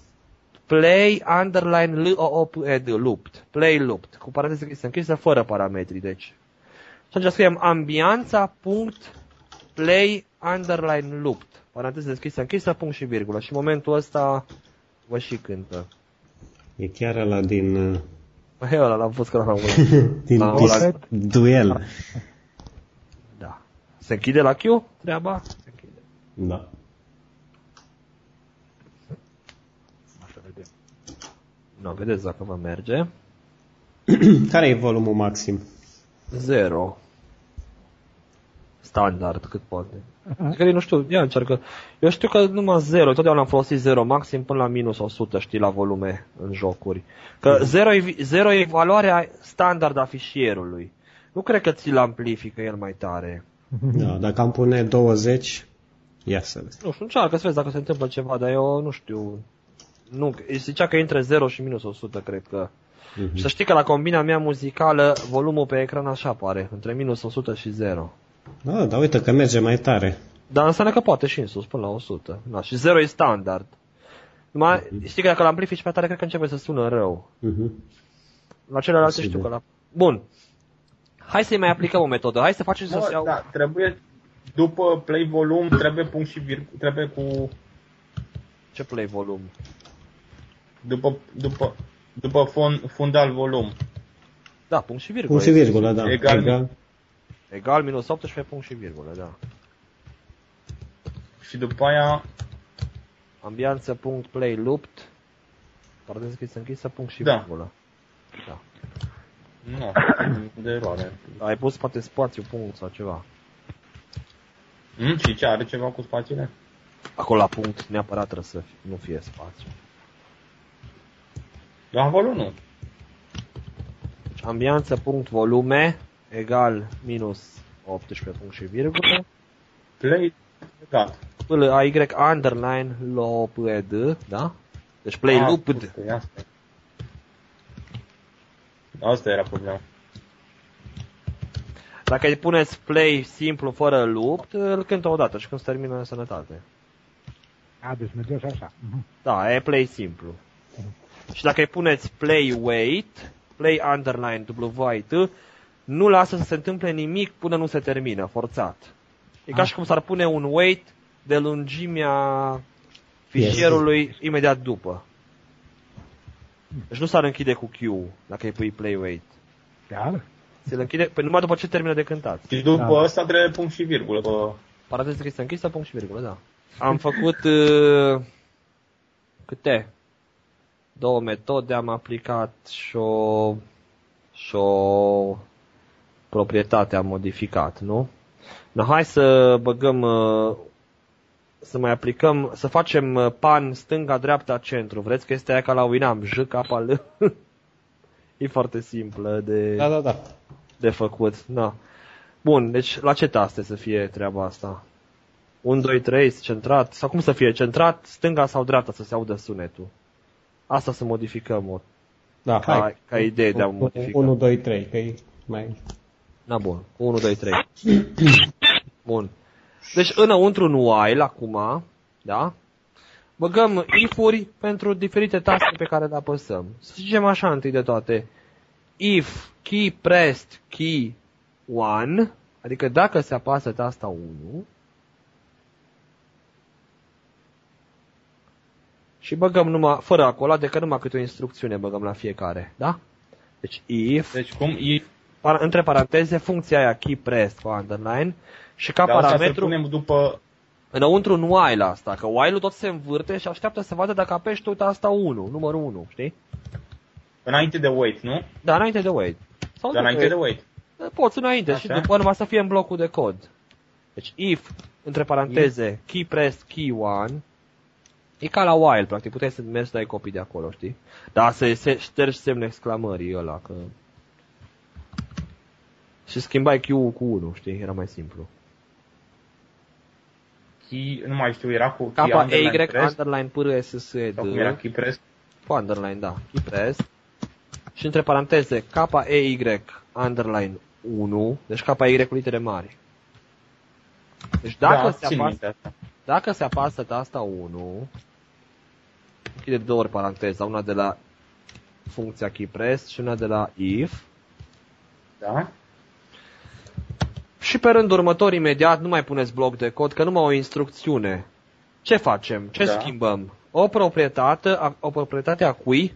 play underline l o p e d looped, play looped, cu paranteze scrisă închisă, fără parametri, deci. Și atunci scriem ambianța punct play underline looped, paranteze deschisă închisă, punct și virgulă. Și în momentul ăsta vă și cântă. E chiar ăla din, uh, Băi, ăla l-am pus că l-am din La- dis- la- duel. Da. Se închide la Q treaba? Se închide. Da. Așa vedem. Nu, vedeți dacă vă merge. Care e volumul maxim? Zero. standard cât poate. Adică nu știu, ia încearcă. Eu știu că numai zero, totdeauna am folosit zero maxim până la minus o sută, știi, la volume în jocuri. Că zero e, zero e valoarea standard a fișierului. Nu cred că ți-l amplifică el mai tare. Da, dacă am pune douăzeci, ia să vezi. Nu știu, încearcă să vezi dacă se întâmplă ceva, dar eu nu știu. Nu, zicea că e între zero și minus o sută, cred că. Uh-huh. Și să știi că la combina mea muzicală, volumul pe ecran așa apare, între minus o sută și zero. Da, dar uite că merge mai tare. Dar înseamnă că poate și în sus, până la o sută. Da, și zero e standard. Numai, uh-huh. Știi că dacă l-amplifici pe tare, cred că începe să sună rău. Uh-huh. La celelalte știu că la... Bun. Hai să-i mai aplicăm o metodă. Hai să facem să se iau... Da, trebuie, după play volume, trebuie punct și virgulă, trebuie cu... Ce play volume? După, după, după fond, fundal volum. Da, punct și virgulă. Punct și virgulă, da. Egal, egal. Egal minus optsprezece, punct și virgulă, da. Și după aia... Ambianță, punct, play, looped. Paranteză scrisă închisă, punct și da. virgulă. Da. Nu, de eroare. Ai pus poate spațiu, punct sau ceva. Mm, și ce, are ceva cu spațiile? Acolo la punct neapărat trebuie să fie, nu fie spațiu. La acolo nu. Ambianță, punct, volume, egal minus optsprezece, punct și virgulă. Play, gata. P L A Y underline looped, da? Deci play ah, looped. Asta. asta era problema. Dacă îi puneți play simplu fără loop, îl cântă odată și când se termină în sănătate. A, deci merge și așa. Da, e play simplu. Și dacă îi puneți play wait, play underline W I T, nu lasă să se întâmple nimic până nu se termină, forțat. E ca și cum s-ar pune un wait de lungimea fișierului yes. imediat după. Deci nu s-ar închide cu Q dacă îi pui play wait. Chiar? Se închide păi numai după ce termină de cântat. Și după asta da. trebuie punct și virgulă. Bă. Paranteză scrisă închisă, punct și virgulă, da. Am făcut uh, câte? Două metode, am aplicat și o, și o proprietate am modificat, nu? No, hai să băgăm, uh, să mai aplicăm, să facem uh, pan stânga, dreapta, centru. Vreți că este aia ca la Winamp, J, K, L? E foarte simplă de, da, da, da. de făcut. Da. Bun, deci la ce taste să fie treaba asta? unu, doi, trei, centrat, sau cum să fie? Centrat, stânga sau dreapta să se audă sunetul? Asta să modificăm o, da, ca, hai. ca idee de a modifica. unu, doi, trei, că e mai... Da, bun. unu, doi, trei. Bun. Deci înăuntru în while, acum, da? Băgăm if-uri pentru diferite taste pe care le apăsăm. Să zicem așa întâi de toate. If key pressed key unu, adică dacă se apasă tasta unu, și băgăm numai, fără acolo, adică numai câte o instrucțiune băgăm la fiecare, da? Deci if, deci cum if, par, între paranteze, funcția aia key pressed cu underline și ca dar parametru punem după înăuntru în while asta, că while-ul tot se învârte și așteaptă să vadă dacă apeși tu tasta unu, numărul unu, știi? Înainte de wait, nu? Da, înainte de wait. Sau dar înainte de wait. Poți înainte așa? Și după numai să fie în blocul de cod. Deci if, între paranteze, if. Key pressed key unu, e ca la while, practic, puteai să mergi să dai copii de acolo, știi? Dar să se ștergi semnul exclamării ăla, că... Și schimbai Q-ul cu unu, știi? Era mai simplu. Key, nu mai știu, era cu K, E, Y, underline, P, R, S, S, E, D. Sau cum era key press? Cu underline, da. Key press. Și între paranteze, K, E, Y, underline, unu. Deci K, Y cu litere mari. Deci dacă, da, se, apasă, dacă se apasă tasta unu, închide de două ori paranteza, una de la funcția key press și una de la if. Da. Și pe rândul următor, imediat, nu mai puneți bloc de cod, că numai o instrucțiune. Ce facem? Ce da. schimbăm? O proprietate, a, o proprietate a cui?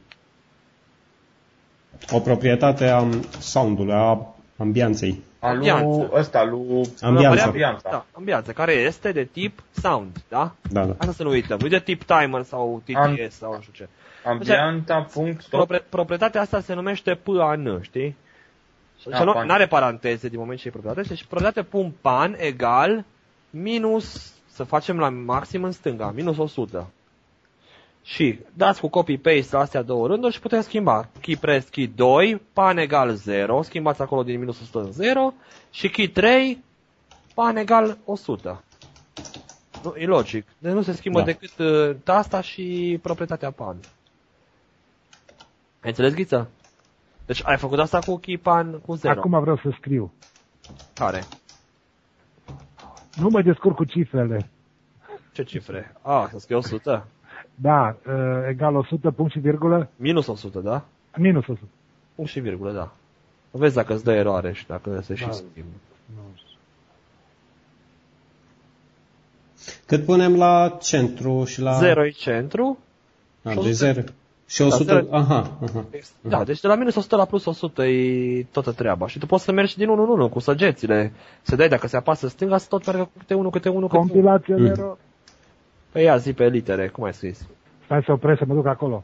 O proprietate a sound-ului, a ambianței. A lui ăsta, lui ambianța. ambianța. Da, ambianța, care este de tip sound, da? Da, da. Asta să nu uităm. Nu de tip timer sau T T S Am, sau nu știu ce. Ambianța, punct, stop. Proprietatea asta se numește P A N, știi? Și nu are paranteze din moment ce e proprietate. Și proprietate pun pan egal minus, să facem la maxim în stânga, minus o sută. Și dați cu copy-paste la astea două rânduri și putem schimba. Key press key doi, pan egal zero, schimbați acolo din minus o sută în zero. Și key trei, pan egal o sută. Nu, e logic. Deci nu se schimbă da. decât uh, tasta și proprietatea pan. Ai înțeles, Ghiță? Deci ai făcut asta cu key pan cu zero. Acum vreau să scriu. Care? Nu mă descurc cu cifrele. Ce cifre? Ah, să scrie o sută? Da, uh, egal o sută, punct și virgulă. Minus o sută, da? Minus o sută. Punct și virgulă, da. Vezi dacă îți dă eroare și dacă se da. și schimbă. Cât punem la centru și la... zero e centru. A, de zero. Și o sută, zero... aha, aha. Da, deci de la minus o sută la plus o sută e toată treaba. Și tu poți să mergi din unu în unu cu săgețile. Să dai dacă se apasă stânga, să tot meargă câte unul, câte unul, câte unul. Compilație de error. Păi ia zi pe litere, cum ai scris? Stai să opresc, să mă duc acolo.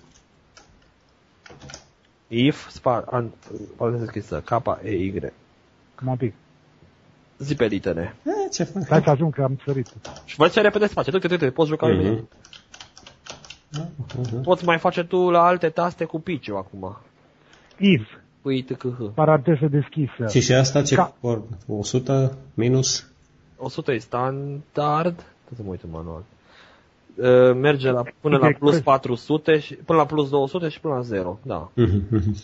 If, spar, poate să scrisă, K, E, Y. Un pic. Zi pe litere. E, ce fac? Stai să ajung că am sărit. Și văd ce repede se face. Tu, tu, tu, poți juca mm-hmm. mine. Uh-huh. Poți mai face tu la alte taste cu piciu acum. If. Păi, t, c, h. Paranteză deschisă. Și și asta ce? Ca... o sută minus? o sută e standard. Tot mă uit în manual. Uh, merge la, până la plus patru sute, și, până la plus două sute și până la zero. Da. Uh-huh.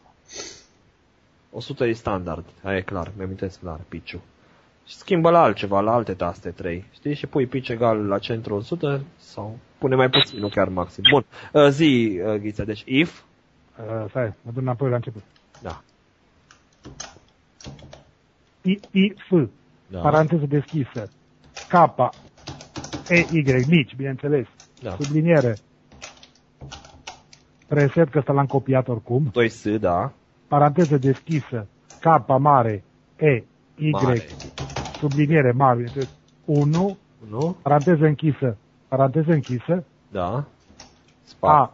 o sută e standard. Aia e clar, mi-amintesc clar, piciu. Și schimbă la altceva, la alte taste trei. Știi? Și pui pitch egal la centru o sută sau pune mai puțin, nu chiar maxim. Bun. Uh, zi, uh, Ghiță, deci if. Uh, stai, mă duc înapoi la început. Da. I, I, F. Da. Paranteză deschisă. K, E, Y, mici, bineînțeles. Da. Subliniere. Preset, că ăsta l-am copiat oricum. doi S, da. Paranteză deschisă. K, mare, E, Y, mare. Subliniere mare, unu, unu, paranteză închisă, paranteză închisă, da, Spa. A,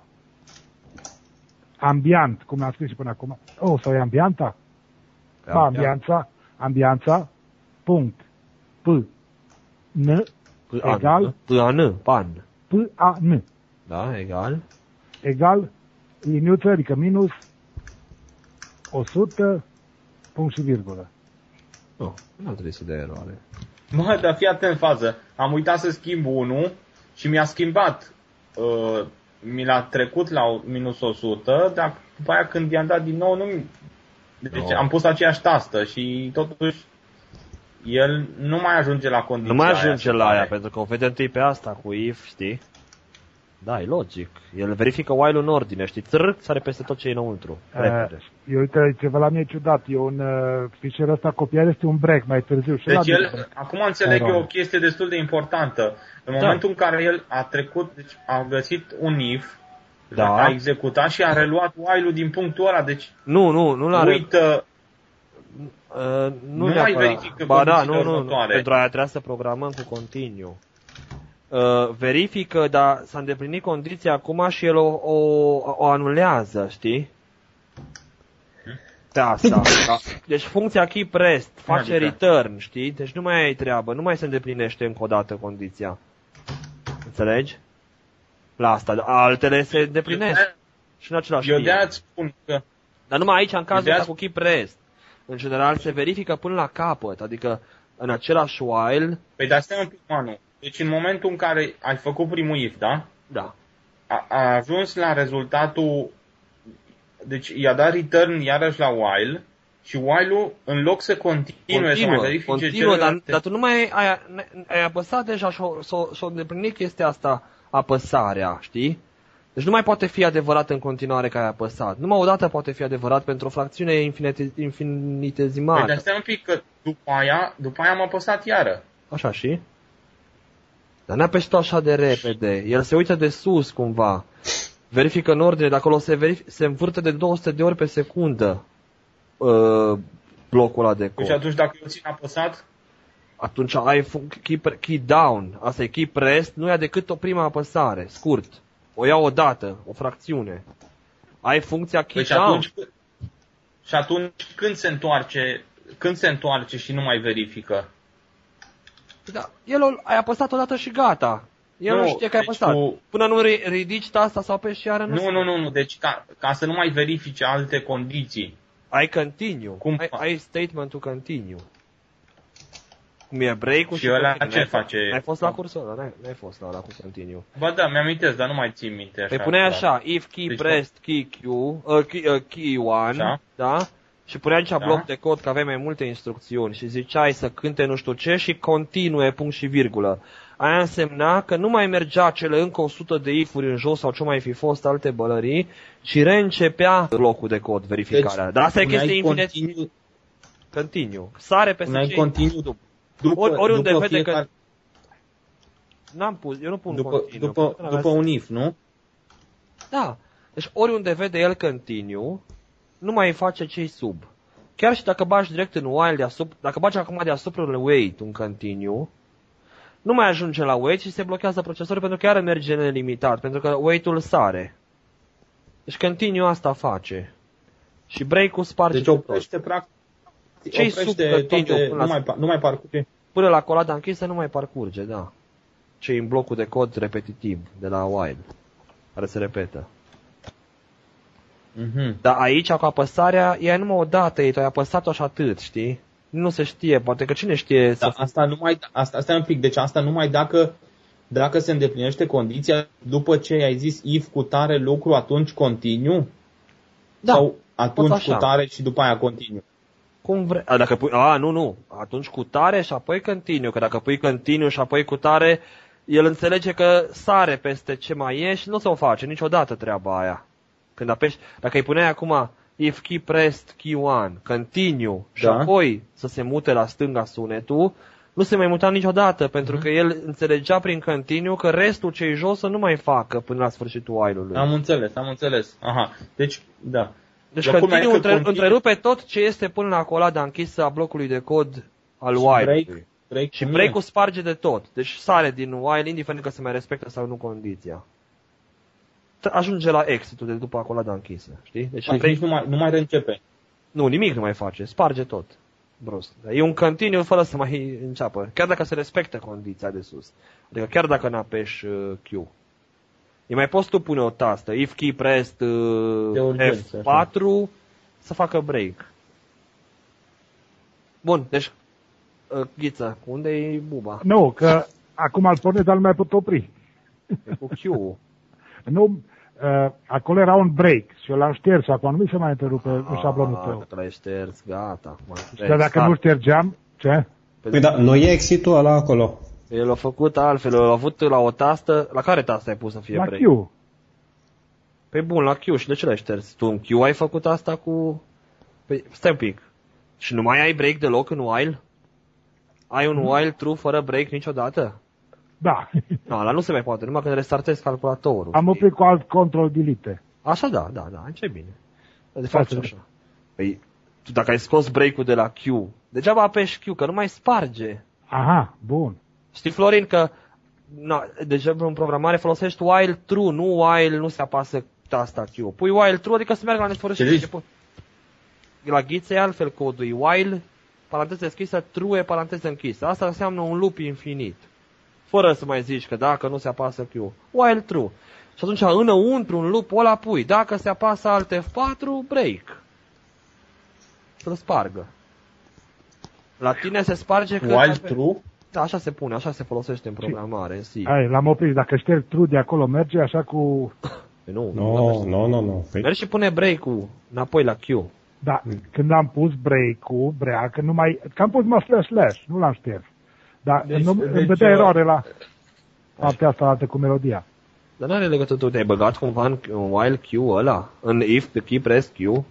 ambiant, cum am scris și până acum, oh, sau e ambianta? Da, ambianța, ambianța, punct, P, N, P, egal, P, A, N, pan, P, A, N, da, egal, egal, liniuță, adică minus, o sută, punct și virgulă. Nu, nu ar trebui să dea eroare. Mă, dar fii atent în fază. Am uitat să schimb unul și mi-a schimbat. Uh, mi l-a trecut la minus o sută, dar după aia când i-am dat din nou, nu Deci no. am pus aceeași tastă și totuși el nu mai ajunge la condiția Nu mai ajunge aia, la aia, pentru că o vede întâi pe asta cu if, știi? Da, e logic. El verifică while-ul în ordine, știi? Trrr, sare peste tot ce e înăuntru. Uh, eu, uite, ceva la mine ciudat. E un uh, fișier ăsta copiat, este un break mai târziu. Și deci el, acum înțeleg că e o chestie destul de importantă. În da. momentul în care el a trecut, deci a găsit un if, da. a executat și a reluat while-ul din punctul ăla, deci nu, nu, nu l-a uită, uh, nu, nu mai verifică ba, da, condițiile nu, nu, următoare. Nu, pentru aia trebuia să programăm cu continuu. Uh, verifică, dar s-a îndeplinit condiția acum și el o, o, o anulează, știi? Pe asta. Da. Deci funcția keep_rest face adică. return, știi? Deci nu mai ai treabă, nu mai se îndeplinește încă o dată condiția. Înțelegi? La asta, altele se îndeplinesc. Și în același Eu timp. de-aia îți spun că... Dar numai aici, în cazul ăsta cu keep_rest. În general se verifică până la capăt, adică în același while... Păi dar stai un pic, Manu. Deci în momentul în care ai făcut primul if, da? Da. A, a ajuns la rezultatul... Deci i-a dat return iarăși la while și while-ul, în loc să continue, continuă, să mai verifice continuă, dar, dar tu nu mai ai, ai, ai apăsat deja și s-o îndeplinit chestia asta, apăsarea, știi? Deci nu mai poate fi adevărat în continuare că ai apăsat. Numai odată poate fi adevărat pentru o fracțiune infinite, infinitezimală. Păi dar stai un pic că după aia, după aia am apăsat iară. Așa și? Dar n-a pești așa de repede. El se uită de sus cumva. Verifică în ordine, de acolo se, verific, se învârte de două sute de ori pe secundă uh, blocul ăla de cod. Deci atunci dacă eu țin apăsat? Atunci ai key, key down, asta e key pressed, nu ia decât o prima apăsare, scurt. O iau o dată, o fracțiune. Ai funcția key deci down. Atunci, Și atunci când se întoarce, când se întoarce și nu mai verifică? Da, el o, ai apăsat odată și gata. El nu, nu știe că ai deci apăsat. cu... Până nu ridici tasta sau apeși și iară nu. Nu, nu, nu, nu, deci ca, ca să nu mai verifice alte condiții. Ai continue. Cum ai, ai statement-ul continue. Cum e break-ul și, și ăla continue. ce n-ai face? N-ai fost la cursul ăla, n-ai, n-ai fost la ăla cu continue. Ba da, mi-amintesc, dar nu mai țin minte așa. Păi puneai așa, if key deci pressed key Q, uh, key, uh, key one, așa. Da? Și puneai aici Da. bloc de cod, că aveai mai multe instrucțiuni și ziceai să cânte nu știu ce și continue, punct și virgulă. Aia însemna că nu mai mergea cele încă o sută de if-uri în jos sau ce mai fi fost alte bălării, ci reîncepea blocul de cod, verificarea. Deci, Dar asta e chestie infinit. Continue, Continue. Sare peste puneai ce continue după, Ori, oriunde după vede fiecare, că... N-am pus, eu nu pun după, continue. după, după un if, nu? Da. Deci oriunde vede el continue, nu mai face ce-i sub. Chiar și dacă bagi direct în while deasupra, dacă bagi acum deasupra în wait un continue, nu mai ajunge la wait și se blochează procesorul pentru că iară merge nelimitat, pentru că wait-ul sare. Deci continue asta face. Și break-ul sparge Deci oprește practic, Ce-i oprește sub continue toate, până la- nu mai, nu mai parcurge. Până la colada închisă nu mai parcurge, da. Ce în blocul de cod repetitiv de la while, care se repetă. Mhm. Dar aici, cu apăsarea, e numai o dată, tu ai apăsat-o și atât, știi? Nu se știe, poate că cine știe Da, să... asta numai, asta, asta e un pic, deci asta numai dacă, dacă se îndeplinește condiția, după ce ai zis if cu tare lucru, atunci continue? Da, Sau atunci așa. cu tare și după aia continue? cum vrei. A, dacă pui... A, nu, nu. Atunci cu tare și apoi continue, că dacă pui continue și apoi cu tare, el înțelege că sare peste ce mai e și nu se o face niciodată treaba aia. Când apeși, dacă îi puneai acum if key pressed key one, continue și Da. apoi să se mute la stânga sunetul, nu se mai muta niciodată, pentru că el înțelegea prin continue că restul ce-i jos să nu mai facă până la sfârșitul while-ului. Am înțeles, am înțeles. Aha, deci, da. Deci La culmea e continue că între, continue- întrerupe tot ce este până la colada închisă a blocului de cod al Și while-ului. break, break Și cum e? break-ul sparge de tot. Deci sare din while, indiferent că se mai respectă sau nu condiția. T- Ajunge la exit-ul de după colada închisă, știi? Deci Deci break... nici nu mai, nu mai reîncepe. Nu, nimic nu mai face, sparge tot. Brusc. E un continue fără să mai înceapă. Chiar dacă se respectă condiția de sus. Adică chiar dacă n-apeși uh, Q. E mai poți tu pune o tastă, if key pressed uh, De urgență, F patru, să facă break. Bun, deci, uh, Ghiță, unde e buba? Nu, că acum îl pornesc, dar nu mai pot opri. E cu Q. Nu, uh, acolo era un break și eu l-am șters, acum nu mi se mai întrerupe în șablonul Ah, tău. că l-ai șters, gata. Dar dacă nu ștergeam, ce? Păi da, nu e exit-ul ăla acolo. El a făcut altfel, l-a avut la o tastă, la care tastă ai pus să fie La break? Q. Păi bun, la Q și de ce l-ai șters? Tu în Q ai făcut asta cu... Păi stai un pic. Și nu mai ai break deloc în while? Ai un while true fără break niciodată? Da. Nu, ăla nu se mai poate, numai când restartezi calculatorul. Am oprit cu alt control delete. Așa da, da, da, ce bine. De fapt Face. așa. Păi, tu dacă ai scos break-ul de la Q, degeaba apeși Q, că nu mai sparge. Aha, bun. Știi, Florin, că na, deja în programare folosești while true, nu while nu se apasă tasta Q. Pui while true, adică să meargă la nesfârșit. Ce zici? La Ghiță e altfel codul, e while, paranteză deschisă, true, paranteză închisă. Asta înseamnă un loop infinit. Fără să mai zici că dacă nu se apasă Q. While true. Și atunci înăuntru un loop ăla pui. Dacă se apasă alt F patru, break. Să-l spargă. La tine se sparge că... While true? Da, așa se pune, așa se folosește în programare în C. Hai, l-am oprit. Dacă șterg true de acolo, merge așa cu... Păi nu, Nu, nu, nu, nu, nu. Păi, mergi și pune break-ul înapoi la Q. Da, când am pus break-ul, break, nu mai... Că am pus mă slash slash, nu l-am șters. Dar Deci- nu, deci, îmi dădea uh, eroare la partea asta altă cu melodia. Dar n-are legătură, tu te-ai băgat cumva în, în while Q ăla? În if the key press Q? Uh,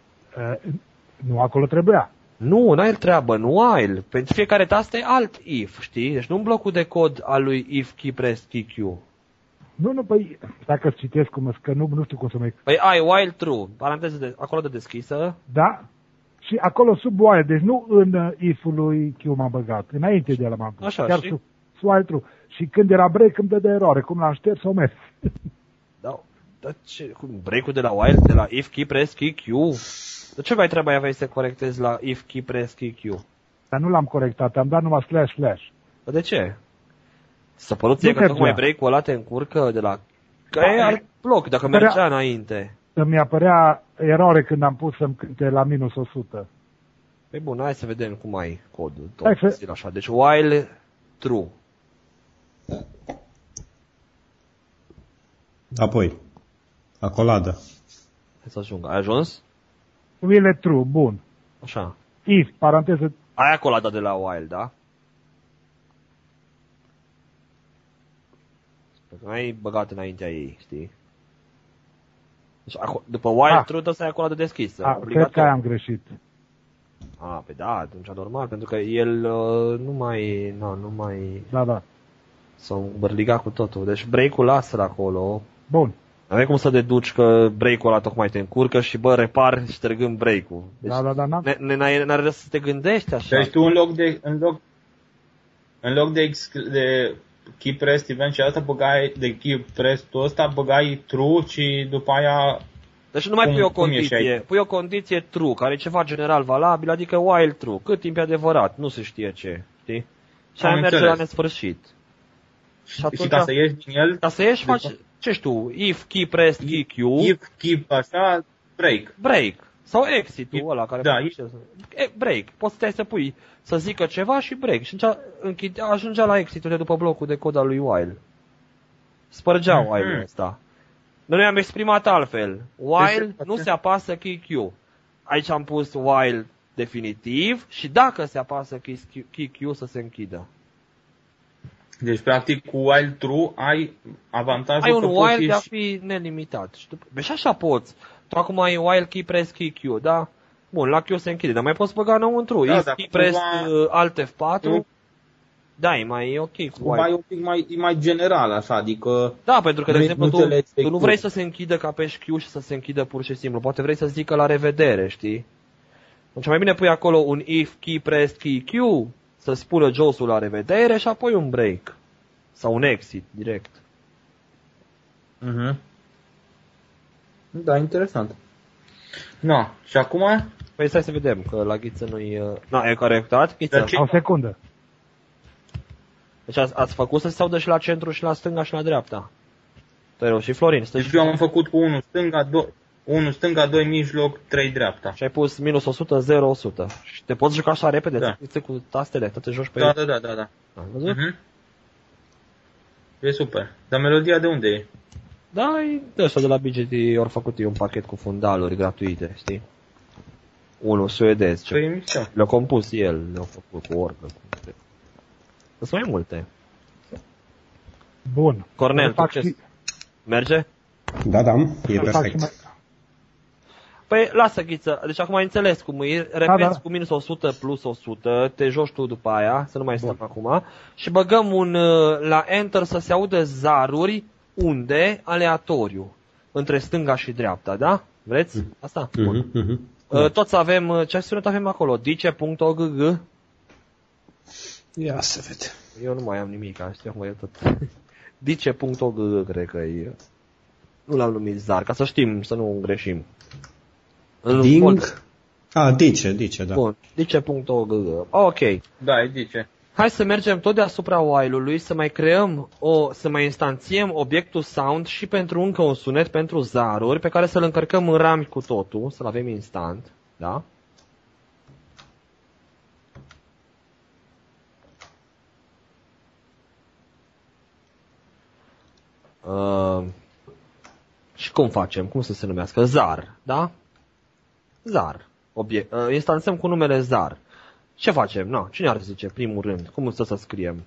nu acolo trebuia. Nu, n-ai treabă, în while. Pentru fiecare tastă e alt if, știi? Deci nu în blocul de cod al lui if key press key Q. Nu, nu, păi, dacă citesc cum că nu, nu știu cum să mai... Păi ai while true, paranteză de, acolo de deschisă. Da? Și acolo sub while, deci nu în uh, if-ul lui Q m-am băgat, înainte de el m-am pus. Așa, chiar și? sub, sub while true. Și când era break îmi dădea eroare, cum l-am șters sau mers. Da, dar ce, cum, break-ul de la while, de la if key press key Q? De ce mai trebuie aveai să corectezi la if, key, press, key, Q? Dar nu l-am corectat, am dat numai slash, slash. Dar de ce? S-a părut ție că tocmai break-ul ăla te încurcă de la... Că e alt bloc, dacă Părea... mergea înainte. Îmi apărea eroare când am pus să-mi cânte la minus o sută. Păi bun, hai să vedem cum ai codul. Hai Tot să... așa. Deci while true. Apoi, acoladă. Hai să ajung. Ai ajuns? While true, bun. Așa. If, paranteză... Ai acolada de la while, da? Sper că n-ai băgat înaintea ei, știi? Deci, după while ah. true trebuie să ai acoladă deschisă. Ah, cred că am greșit. Ah, pe da, atunci normal, pentru că el uh, nu mai, no, nu mai... Da, da. S-a bărligat cu totul. Deci break-ul lasă acolo. Bun. N-avei cum să deduci că break-ul ăla tocmai te încurcă și bă, repar ștergând break-ul. Deci da, da, da, n-am... n-are rost să te gândești așa. Deci tu în loc de, în loc, în loc de, de key press event și asta băgai, de key press tu ăsta băgai true și după aia... Deci nu mai cum, pui o condiție, pui o condiție true, care e ceva general valabil, adică while true, cât timp e adevărat, nu se știe ce, știi? Și aia merge la nesfârșit. Și, atunci, și ca să ieși din el... Ca să ieși faci, ce știu, if, key press, key, Q... If, keep, așa, break. Break. Sau exit-ul if, ăla care... Da, e, break. Poți să te să pui, să zică ceva și break. Și închide, ajungea la exit-ul de după blocul de cod al lui while. Spărgea mm-hmm. while-ul ăsta. Noi am exprimat altfel. While nu se apasă key Q. Aici am pus while definitiv și dacă se apasă key, key Q să se închidă. Deci, practic, cu while true ai avantajul ai un că while poți de a fi nelimitat. Și, după, și așa poți. Tu acum ai while key press key Q, da? Bun, la Q se închide, dar mai poți băga înăuntru. Da, If key press uh, alt F patru, nu. Da, e mai e ok cu while. Mai, un pic mai, e mai general, așa, adică... Da, pentru că, de exemplu, tu, tu nu vrei să se închidă ca pe Q și să se închidă pur și simplu. Poate vrei să zică la revedere, știi? Deci mai bine pui acolo un if key press key Q, să spună Josul la revedere și apoi un break. Sau un exit, direct. Mhm. Da, interesant. No, și acum? Păi stai să vedem, că la Ghiță nu-i... Na, e corectat, Ghiță? O secundă. Deci ați, ați făcut să se audă și la centru și la stânga și la dreapta. Tău și Florin, stă deci eu am făcut cu unu stânga, doi, unu stânga, doi mijloc, trei dreapta. Și ai pus minus o sută, zero, o sută. Și te poți juca așa repede, da. să cu tastele, tot te joci pe da, el. Da, da, da, da. Ai văzut? Uh-huh. E super. Dar melodia de unde e? Da, e de ăsta de la B G T, ori făcut un pachet cu fundaluri gratuite, știi? Unul suedez. Păi, le-a compus el, le-a făcut cu orcă. Cu... Sunt mai multe. Bun. Cornel, tu ce... Și... Merge? Da, da, e perfect. Mai... Păi, lasă, Ghiță, deci acum ai înțeles cum e, repeți da, da. Cu minus o sută plus o sută, te joci tu după aia, să nu mai stăm acum, și băgăm un, la Enter să se audă zaruri, unde, aleatoriu, între stânga și dreapta, da? Vreți? Asta? Bun. Mm-hmm, mm-hmm. Toți avem, ce sunet avem acolo? dice.ogg? Ia să vedem. Eu nu mai am nimic, știu cum e tot. dice.ogg, cred că e. Nu l-am numit zar, ca să știm, să nu greșim. Ding? Ah, dice, dice, da. Bun, dice.ogg. Ok. Da, e dice. Hai să mergem tot deasupra while-ului, să mai creăm, o, să mai instanțiem obiectul sound și pentru încă un sunet pentru zaruri, pe care să-l încărcăm în rami cu totul, să-l avem instant, da? Uh, și cum facem? Cum să se numească? Zar, da? Zar. Obiect, uh, instanțăm cu numele zar. Ce facem? No, cine ar zice primul rând? Cum să să scriem?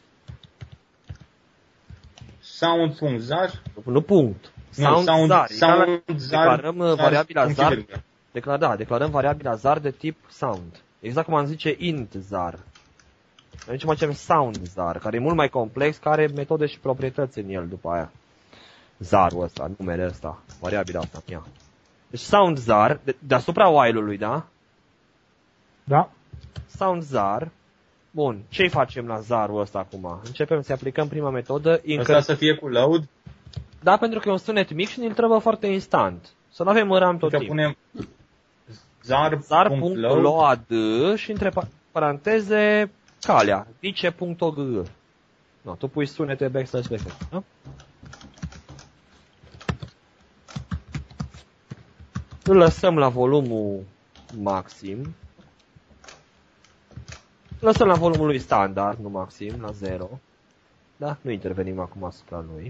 Sound.zar? Nu punct. Sound, no, sound zar. Sound declarăm zar, variabila zar. Declar, da, declarăm variabila zar de tip sound. Exact cum am zice int zar. Aici mai facem sound zar, care e mult mai complex, care are metode și proprietăți în el după aia. Zarul ăsta, numele ăsta, variabila asta. Ia. Deci sound zar, de, deasupra while-ului, da? Da. Sound zar. Bun, ce facem la zarul ăsta acum? Începem să aplicăm prima metodă. Ăsta să fie cu load? Da, pentru că e un sunet mic și ne-l trebuie foarte instant. Să nu avem în RAM tot timpul. Punem zar, zar.load și între paranteze calea, dice.gg. No, tu pui sunete backslash backslash, da? Îl lăsăm la volumul maxim. Lăsăm la volumul lui standard, nu maxim, la zero. Da? Nu intervenim acum asupra lui.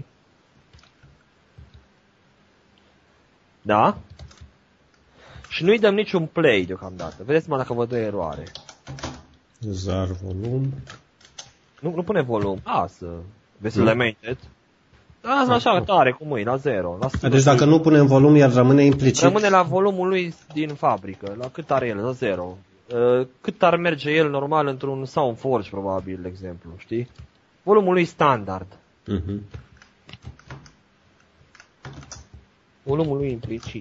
Da? Și nu-i dăm niciun play deocamdată. Vedeți-mă dacă vă dă eroare. Zar volum. Nu, nu pune volum. Lasă. Vezi lamented. Lasă așa tare cu mâini, la zero. La deci dacă nu punem volum, iar rămâne implicit. Rămâne la volumul lui din fabrică. La cât are el? La zero. Uh, cât ar merge el normal într-un Soundforge, probabil, de exemplu, știi? Volumul lui standard. Uh-huh. Volumul lui implicit.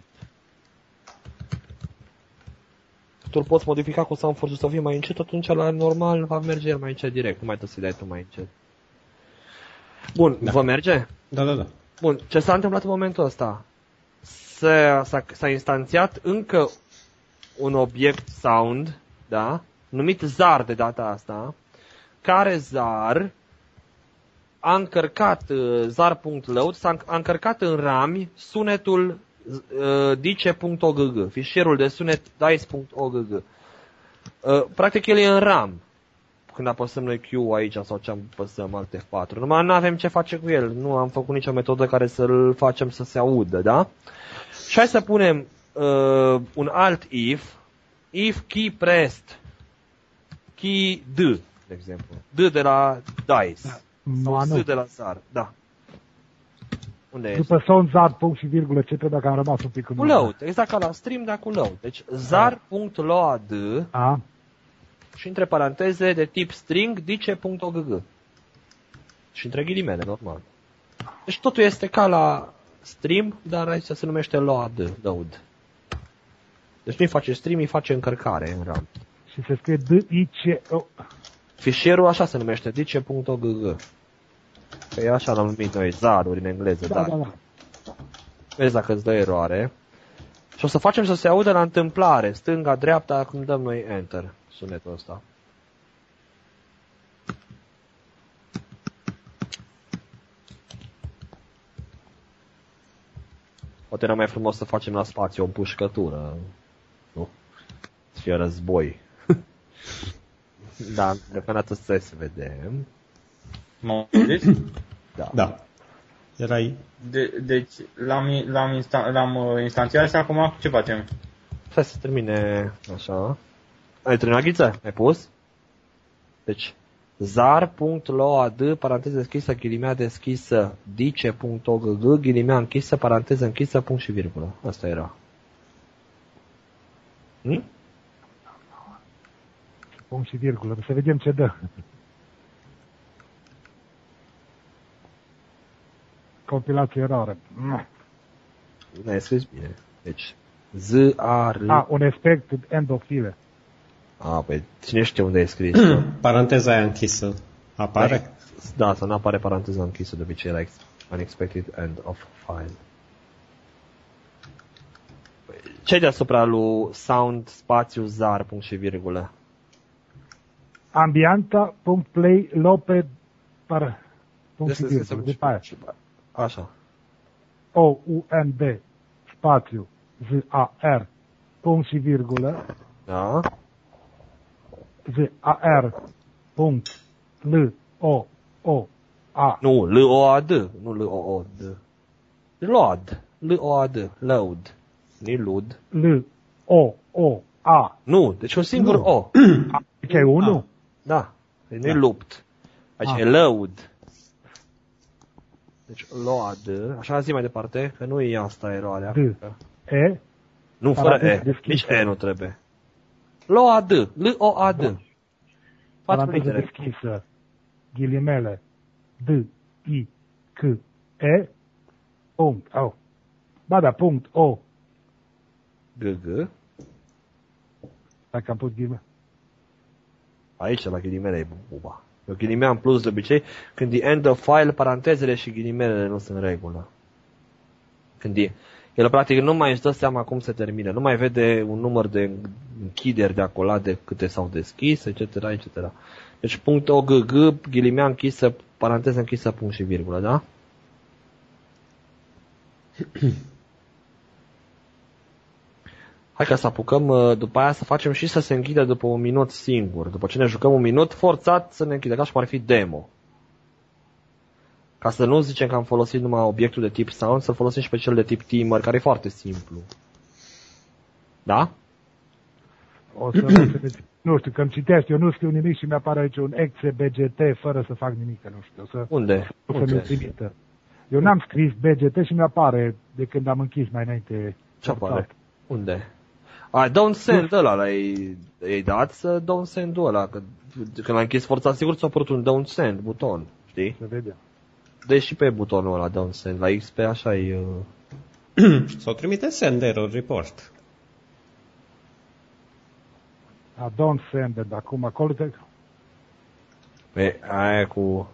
Tu îl poți modifica cu Soundforge să fie mai încet, atunci la normal va merge el mai încet direct. Nu mai trebuie să-i dai tu mai încet. Bun, da. Vă merge? Da, da, da. Bun, ce s-a întâmplat în momentul ăsta? S-a, s-a, s-a instanțiat încă un obiect sound, da? Numit zar de data asta, care zar a încărcat zar.load, s-a a încărcat în rami sunetul uh, dice.ogg, fișierul de sunet dice.ogg. Uh, practic el e în RAM. Când apăsăm noi Q aici sau ce apăsăm alt F patru. Numai nu avem ce face cu el. Nu am făcut nicio metodă care să-l facem să se audă, da? Și hai să punem uh, un alt if. If key pressed. Key D, de exemplu. D de la dice. Nu, D de la zar, da. Unde După este? sound zar, punct și virgulă, ce trebuie dacă am rămas un pic cu load. Exact ca la stream, dar cu load. Deci zar.load A. și între paranteze de tip string dice.ogg. Și între ghilimele, normal. Deci totul este ca la stream, dar aici se numește load. load. Deci nu-i face stream, îi face încărcare în RAM. Și se scrie D-I-C-O. Fișierul așa se numește, dice.ogg. Că e așa l-am numit noi, zaruri în engleză, Da, dar. da, da. Vezi dacă îți dă eroare. Și o să facem să se audă la întâmplare, stânga, dreapta, când dăm noi enter, sunetul ăsta. Poate era mai frumos să facem la spațiu o împușcătură. Nu? Să fie război. Da, deocamdată să se vedem. Mă vedeți? Da. Da. Erai... De, deci l-am, l-am, insta, l-am uh, instanțiat și acum ce facem? Stai să termine așa. Ai terminat ghiță? Ai pus? Deci zar.load, paranteză deschisă, ghilimea deschisă, dice.ogg, ghilimea închisă, paranteză închisă, punct și virgulă. Asta era. Hm? Punct și virgulă, să vedem ce dă. Compilație erare. Nu ai scris bine. Deci Z-A-R... A, un expected end of file. A, păi cine știe unde ai scris? Paranteza aia închisă apare? Da, să nu apare paranteza închisă, de obicei la unexpected end of file. Ce deasupra lui sound spațiu zar, punct și virgulă? Ambianta.play lope par punct și Destul virgulă. După aia. Așa. O U N D spațiu Z A R punct și virgulă Da. Z A R punct L O O A. Nu, L O A D, nu L O O D. Load, L O A D, load. Nu lud. L O O A. Nu, deci un singur Nu. O. Aici e unul? Da, deci nu e lupt. Aici e load. Deci load, așa zi mai departe, că nu e asta eroarea. D. E. Nu, fără E, nici E nu trebuie. Load, L O A D. Patru Paranteză litere. deschisă, ghilimele, D, I, C, E, punct, oh. Ba da, punct, O. G, G. Dacă am pus ghilimele. Aici la ghilimele e buba. Eu ghilimea în plus de obicei, când e end of file, parantezele și ghilimelele nu sunt în regulă. Când e, El practic nu mai își dă seama cum se termină, nu mai vede un număr de închideri de acolo, de câte s-au deschis, et cetera, et cetera. Deci punct O G G, ghilimea închisă, paranteză închisă, punct și virgulă, da? Hai ca să apucăm după aia să facem și să se închidă după un minut singur. După ce ne jucăm un minut, forțat să ne închidă, ca și cum ar fi demo. Ca să nu zicem că am folosit numai obiectul de tip sound, să folosim și pe cel de tip timer, care e foarte simplu. Da? O să, o să nu știu, că îmi citești, eu nu scriu nimic și mi-apare aici un exe B G T fără să fac nimic, nu știu. O să, Unde? O să mi-l trimită. Eu n-am scris B G T și mi-apare de când am închis mai înainte. Ce apare? Unde? A, don't send ăla, l-ai, ai dat să don't send-ul ăla, că când l-ai închis forța, sigur ți-a apărut un don't send buton, știi? Să vedem. Deci și pe butonul ăla don't send, la X P așa e... Uh... Sau trimite send error report. A, don't send it, acum acolo te... Pe aia cu...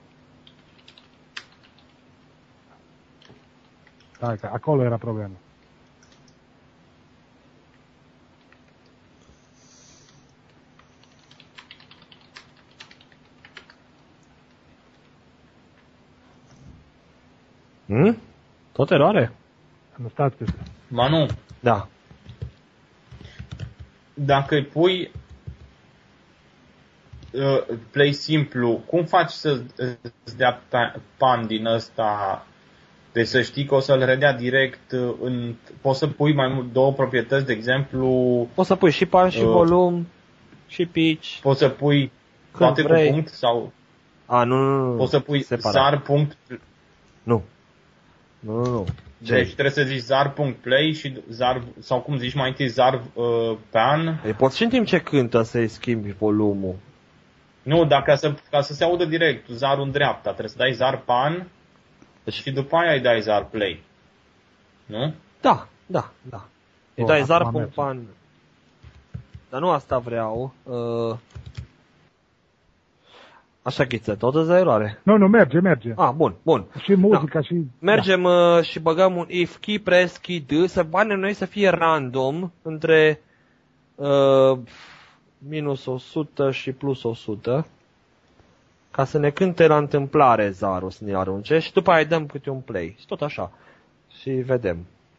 Hai că acolo era problema. Hmm? Tot eroare? Nu stați pe... Manu, Da. dacă îi pui uh, play simplu, cum faci să îți dea pan din ăsta? Deci să știi că o să-l redea direct în... Poți să pui mai mult două proprietăți, de exemplu... Poți să pui și pan și uh, volum, și pitch. Poți să pui toate vrei. cu punct sau... A, nu, nu, nu. Poți să pui separat. zar punct... Nu. Nu, nu, nu. Deci trebuie să zici zar.play și zar, sau cum zici mai întâi zar uh, pan. Ei, poți și în timp ce cântă să-i schimbi volumul. Nu, dar ca să, ca să se audă direct zarul în dreapta, trebuie să dai zar pan deci... și după aia îi dai zar play. Nu? Da, da, da. Îi O, dai acum zar.pan. Dar nu asta vreau. Uh... Așa Ghiță, tot îți dă eroare. Nu, nu, merge, merge. Ah, bun, bun. Și muzica da. și... Mergem da. uh, și băgăm un if key press key d, să banii noi să fie random între uh, minus o sută și plus o sută. Ca să ne cânte la întâmplare zarul să ne arunce și după aia dăm câte un play. Și tot așa. Și vedem.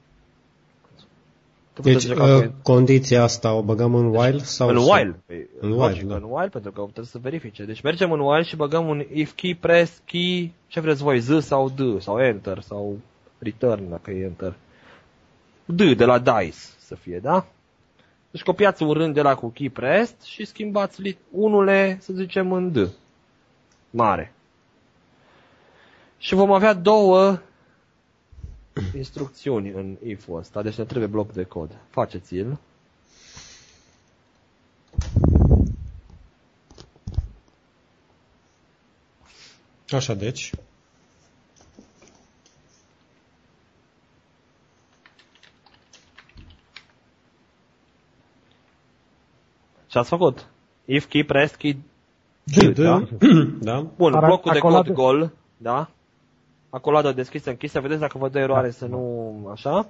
Deci uh, condiția asta o băgăm în while? Sau în while. Păi, în logic, while, da. în while, pentru că trebuie să verifice. Deci mergem în while și băgăm un if key, press key, ce vreți voi, Z sau D, sau enter, sau return, dacă e enter. D, de la dice să fie, da? Deci copiați un rând de la cu key pressed și schimbați unule, să zicem, în D. Mare. Și vom avea două instrucțiuni în if-ul ăsta, deci ne trebuie bloc de cod. Faceți-l. Așa, deci. Ce ați făcut? If key, press key, D, da? Da. Bun, blocul de Acoladă. cod gol, da? Acoladă deschisă, închisă, vedeți dacă vă dă eroare să nu, așa.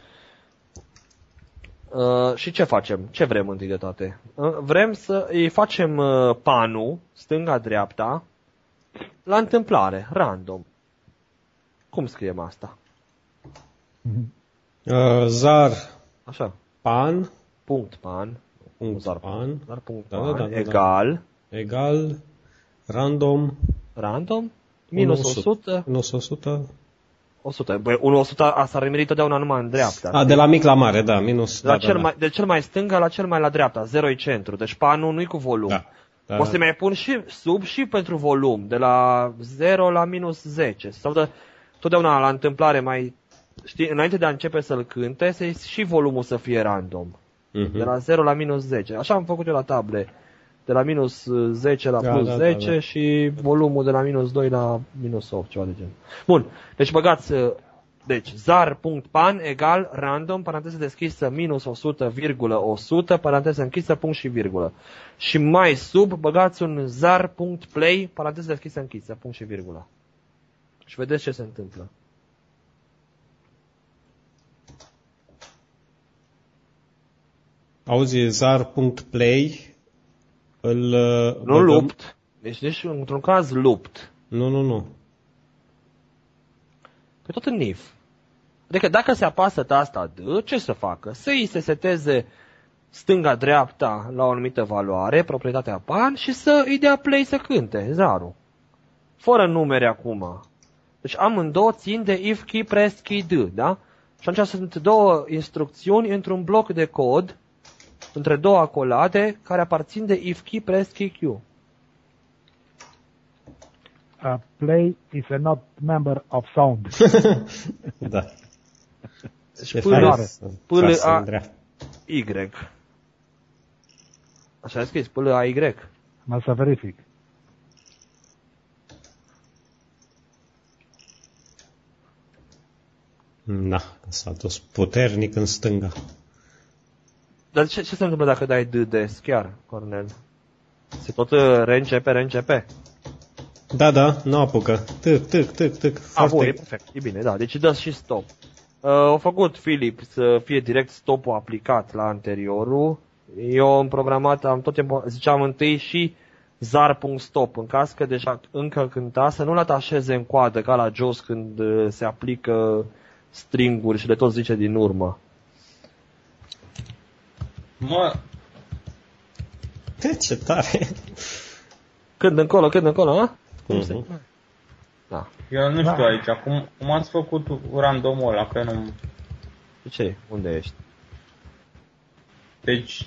Uh, și ce facem? Ce vrem întâi de toate? Uh, vrem să îi facem uh, panul, stânga-dreapta, la întâmplare, random. Cum scriem asta? Uh, zar Așa. pan. Punct pan. Punct zar pan. Zar punct Da, pan, da, da, da, egal. Egal. Random. Random. Minus o sută. Minus o sută. o sută. Băi, unu o sută asta ar remeri totdeauna numai în dreapta. A, de la mic la mare, da, minus. La da, cel da, mai, de cel mai stânga la cel mai la dreapta, zero e centru, deci panul nu-i cu volum. Da, da. Poți să mai pun și sub și pentru volum, de la zero la minus zece. Sau de, totdeauna la întâmplare mai, știi, înainte de a începe să-l cânte, să și volumul să fie random. Uh-huh. De la zero la minus zece. Așa am făcut eu la table. De la minus zece la Da, plus da, zece da, da. și volumul de la minus doi la minus opt, ceva de genul. Bun, deci băgați, deci zar.pan egal random, paranteză deschisă, minus o sută, virgulă, o sută, paranteză închisă, punct și virgulă. Și mai sub băgați un zar.play, paranteză deschisă, închisă, punct și virgulă. Și vedeți ce se întâmplă. Auzi, zar.play îl... Nu băgăm... lupt. Deci, deci într-un caz lupt. Nu, nu, nu. Pe tot în N I F. Adică dacă se apasă tasta D, ce să facă? Să îi se seteze stânga-dreapta la o anumită valoare, proprietatea pan, și să îi dea play să cânte, zarul. Fără numere acum. Deci amândouă țin de if key press key D, da? Și atunci sunt două instrucțiuni într-un bloc de cod, între două acolade, care aparțin de if key press key Q. Uh, play is a not member of sound. Da. Deci De până fapt, până trase a în dreapta. Y. Așa a scris, până a Y. Mă să verific. Na, s-a dus puternic în stânga. Dar ce, ce se întâmplă dacă dai D des, chiar, Cornel? Se tot uh, reîncepe, reîncepe? Da, da, nu apucă. Tâc, tâc, tâc, tâc. A, bun, e perfect, e bine, da. Deci dă și stop. Uh, au făcut Filip să fie direct stopul aplicat la anteriorul. Eu am programat, am tot timpul, ziceam întâi și zar.stop, în caz că deja încă cânta, să nu-l atașeze în coadă ca la jos când uh, se aplică stringuri și le tot zice din urmă. Mă, Ce tare. Când încolo, când încolo, a? Cum Mhm. se... Da. eu nu știu Da. aici, cum, cum ați făcut randomul ăla, că nu... De ce? Unde ești? Deci,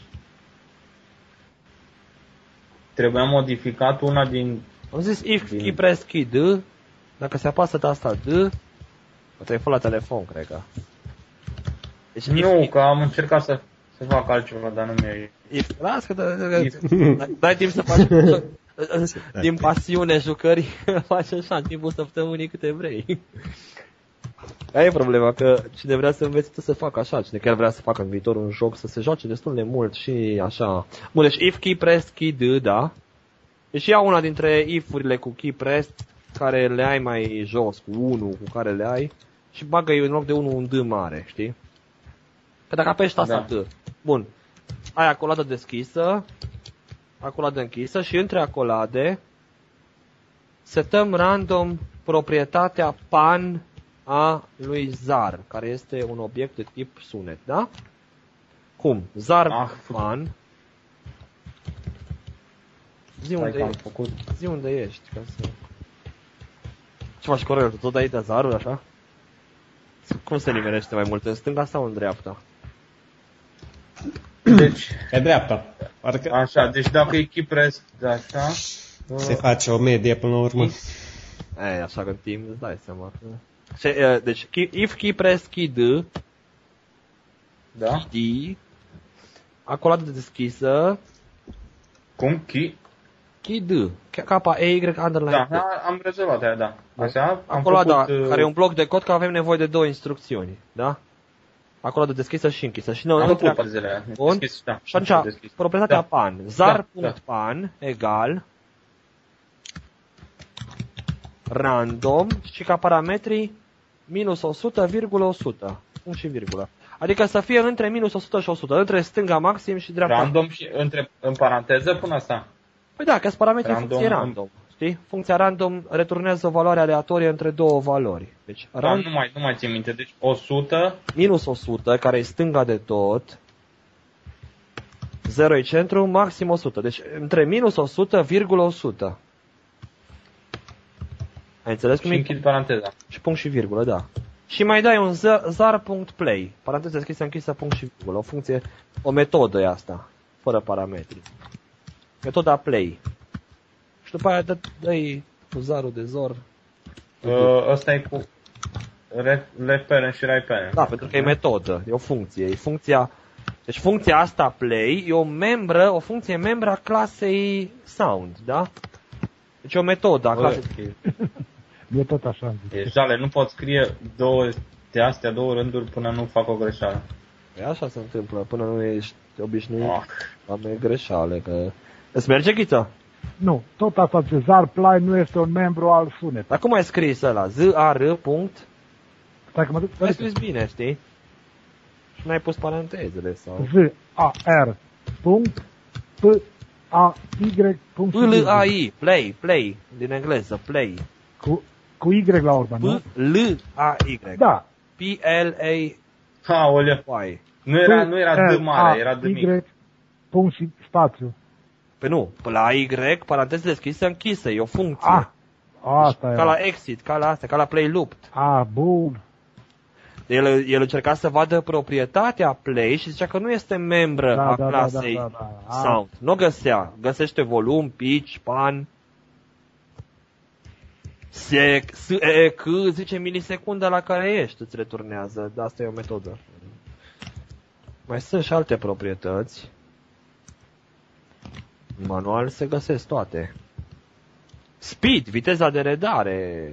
trebuia modificat una din... Am zis if Bine. key press key D, dacă se apasă tasta D, o telefon la telefon, cred că. Deci Nu, if, că am încercat să, să fac altceva, dar nu mi-e... if, las că dă- If. dă- dai timp să faci din pasiune jucări, faci așa în timpul săptămânii câte vrei. Aia e problema, că cine vrea să învețe să facă așa, cine chiar vrea să facă în viitor un joc, să se joace destul de mult și așa. Bun, deci if key press key D, da. Deci ia una dintre if-urile cu key press, care le ai mai jos, cu unu cu care le ai, și bagă-i în loc de unu un D mare, știi? Că dacă apeși tasta Da. D, bun, ai acoladă deschisă, acoladă închisă și între acolade setăm random proprietatea pan a lui zar, care este un obiect de tip sunet, da? Cum? Zar Ah, pan. Zi Stai unde că am ești, făcut. zi unde ești, ca să... Ce faci, Corel? Tu tot dai de zarul, așa? Cum se nimerește mai mult, în stânga sau în dreapta? Deci, Pe dreapta. Parcă așa, deci dacă e key press de așa... se face o medie până la urmă. E, așa că în timp îți dai seama. Că... Ce, e, deci, key- if key press key D, Da? D, acoladă deschisă, Cum? Key? key D, K-A-Y underline Da, D. a- am rezolvat aia, da. Așa, am Acolada, făcut... uh, care e un bloc de cod, că avem nevoie de două instrucțiuni, da? Acoladă deschisă și închisă. Și noi Am între făcut părzele aia. Bun. Deschis, da. Și atunci, Deschis. proprietatea Da. pan, zar.pan egal random și ca parametri minus o sută, virgulă o sută. Punct și virgulă. Adică să fie între minus o sută și o sută, între stânga maxim și dreapta. Random și între, în paranteză până asta. Păi da, că sunt parametri Random. funcție random. Știi? Funcția random returnează o valoare aleatorie între două valori. Deci Da, random nu mai, nu mai țin minte. Deci o sută, minus o sută, care e stânga de tot, zero e centru, maxim o sută. Deci între minus o sută, virgulă o sută. Ai înțeles cum și e? închid paranteza. Și punct și virgulă, da. Și mai dai un zar.play, paranteză deschisă, închisă, punct și virgulă. O funcție, o metodă e asta, fără parametri. Metoda play. Și după aia dă, dă-i cu zarul de zor. Uh, ăsta e cu re- left parent și right parent. Da, pentru că e metodă, e o funcție. E funcția, deci funcția asta play e o membră, o funcție membră a clasei sound, da? Deci e o metodă a Bă. clasei. E tot așa. am zis. E jale, nu pot scrie două de astea, două rânduri până nu fac o greșeală. E așa se întâmplă, până nu ești obișnuit, Ah. am e greșeale, că... Îți merge, Ghiță? Nu, tot asta ce zar play nu este un membru al sunet. Dar cum ai scris ăla? Z-A-R punct? Stai că mă duc. Ai scris bine, știi? n-ai pus parantezele sau... Z, A, R, punct, P, A, Y, punct. P, L, A, I, play, play, din engleză, play. Cu, cu Y la urmă, nu? P, L, A, Y. Da. P, L, A, Aoleu. Y. Nu era, nu era D mare, era D mic. Y, punct și spațiu. Păi nu, pe la Y, paranteză deschisă, închisă, e o funcție. A, asta ca era. la exit, ca la asta, ca la play looped. A, bun. El, el încerca să vadă proprietatea Play și zicea că nu este membră Da, a da, da, clasei da, da, da. Sound. Nu o găsea. Găsește volum, pitch, pan. Se, s, e, c, zice milisecunda la care ești, îți returnează. Dar asta e o metodă. Mai sunt și alte proprietăți. În manual se găsesc toate. Speed, viteza de redare.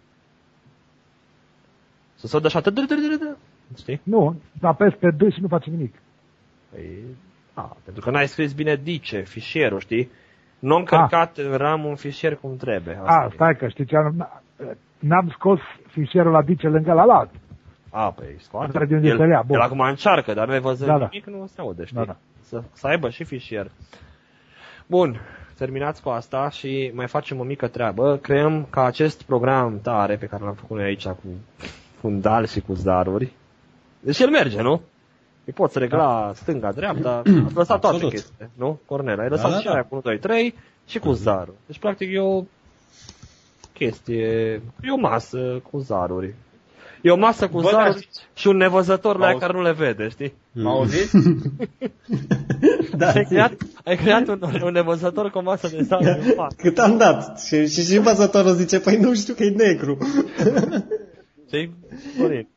Să se audă așa, știi? Nu, apesi pe D și nu face nimic. Păi, a, pentru că n-ai scris bine dice, fișierul, știi? Nu am încărcat în RAM un fișier cum trebuie. Asta A, e. stai că știi ce, n-am scos fișierul la dice lângă la alt. A, păi scoate. Între de unde El, se ia, bun. el acum încearcă, dar nu-ai văzut Da, da. nimic, nu se aude, știi? Da, da. Să, să aibă și fișier. Bun, terminați cu asta și mai facem o mică treabă. Creăm ca acest program tare pe care l-am făcut noi aici cu fundal și cu zaruri. Deci el merge, nu? Îi poți regla da. stânga, dreapta, ați lăsat toate Absolut. chestiile, nu? Cornel, ai lăsat Da, da, și da. aia cu unu, doi, trei și cu zarul. Deci practic e o chestie, e o masă cu zaruri. E o masă cu Bă, zaruri da, și un nevăzător la ea Auzi? care nu le vede, știi? M-au auzit? Da. Ai creat, ai creat un, un nevăzător cu o masă de zaruri. Cât am dat. Și, și, și văzătorul zice, păi nu știu că e negru. Știi? Florin.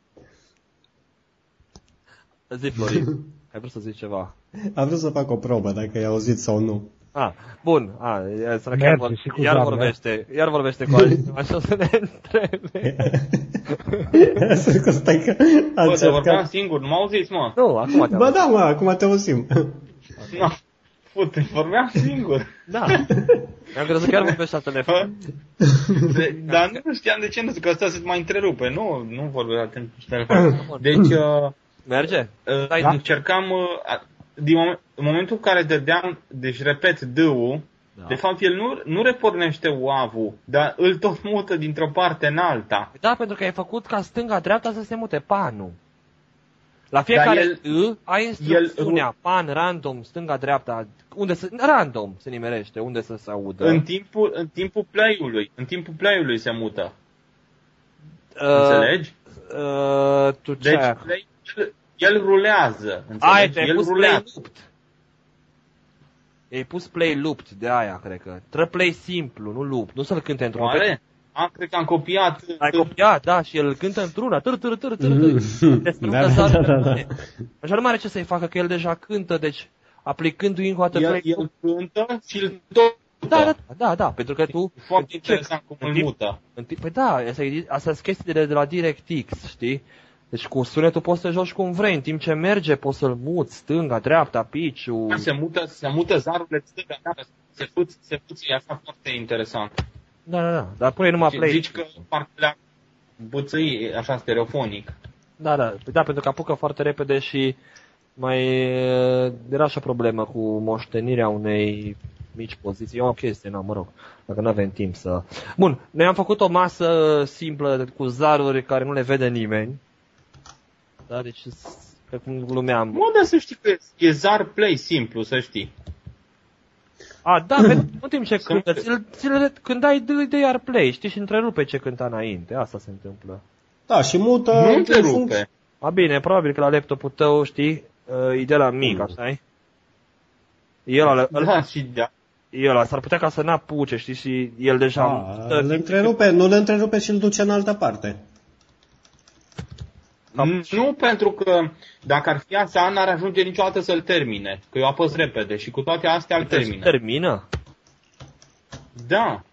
Zi, Florin. Ai vrut să zici ceva? Am vrut să fac o probă, dacă i-a auzit sau nu. Ah, bun. Ah, să Merge chiar vor, și cu iar zarul, vorbește, iar vorbește cu altcineva, așa să ne întrebe. Asta că stai că a Bă, dar vorbeam încercat. singur, nu m-au auzit, mă. Nu, acum te-am Ba da, mă, acum te auzim. Nu. Pute, vorbeam singur. Da. Mi-am crezut că chiar vorbești la telefon. De, dar nu știam de ce, nu, că asta se mai întrerupe. Nu, nu vorbesc la telefon. Deci, uh, Merge? uh, Stai, da. încercam, uh, din moment, în momentul în care dădeam, deci repet, D-ul, Da. de fapt el nu, nu repornește U A V-ul, dar îl tot mută dintr-o parte în alta. Da, pentru că ai făcut ca stânga-dreapta să se mute panul. La fiecare Dar el- I ai instrucțiunea, pan, random, stânga-dreapta, unde să, random se nimerește, unde să se audă. În timpul, în timpul play-ului, în timpul play-ului se mută. Uh, Înțelegi? Uh, tu ce Deci ai? play, el, el rulează, Ai, înțelegi? te-ai El pus play rulează. looped. Ai pus play looped de aia, cred că. Trebuie play simplu, nu loop. Nu să-l cânte într-un Oare? Am, cred că am copiat. Ai copiat, da, și el cântă într-una. Târ, târ, târ, târ, târ. Da, da, da, da, da. Așa nu mai are ce să-i facă, că el deja cântă, deci aplicându-i încă o dată El, play el loop. cântă și îl tot. Da, da, da, da, pentru că tu... Foarte în timp ce- interesant cum în îl timp- mută. în timp- Păi da, asta e- astea sunt chestiile de la DirectX, știi? Deci cu sunetul poți să joci cum vrei, în timp ce merge poți să-l muți, stânga, dreapta, pitch-ul... Se mută, se mută zarurile stânga, da, se fuți, se fuți, e așa foarte interesant. Da, da, da, dar pune numai Și play. zici că parcă le-a bățăi așa stereofonic. Da, da, păi da, pentru că apucă foarte repede și mai e, era și o problemă cu moștenirea unei mici poziții. E o chestie, na, mă rog, dacă nu avem timp să... Bun, noi am făcut o masă simplă cu zaruri care nu le vede nimeni. Da, deci, pe cum glumeam. Mă, dar să știi că e zar play simplu, să știi. A, da, pe, în timp ce Să cântă, nu- ți-l, ți-l, când ai dă de iar play, știi, și întrerupe ce cânta înainte. Asta se întâmplă. Da, și mută... Nu te în funcție- rupe. A, bine, probabil că la laptopul tău, știi, e de la mic, Mm. așa-i? El, ăla- îl- Da, și da. el, s-ar putea ca să n-apuce, știi, și el deja... Da, îl întrerupe, nu îl întrerupe și îl duce în altă parte. Nu, pentru că dacă ar fi asta, n-ar ajunge niciodată să-l termine. Că eu apăs repede și cu toate astea îl termină. Termină? Da.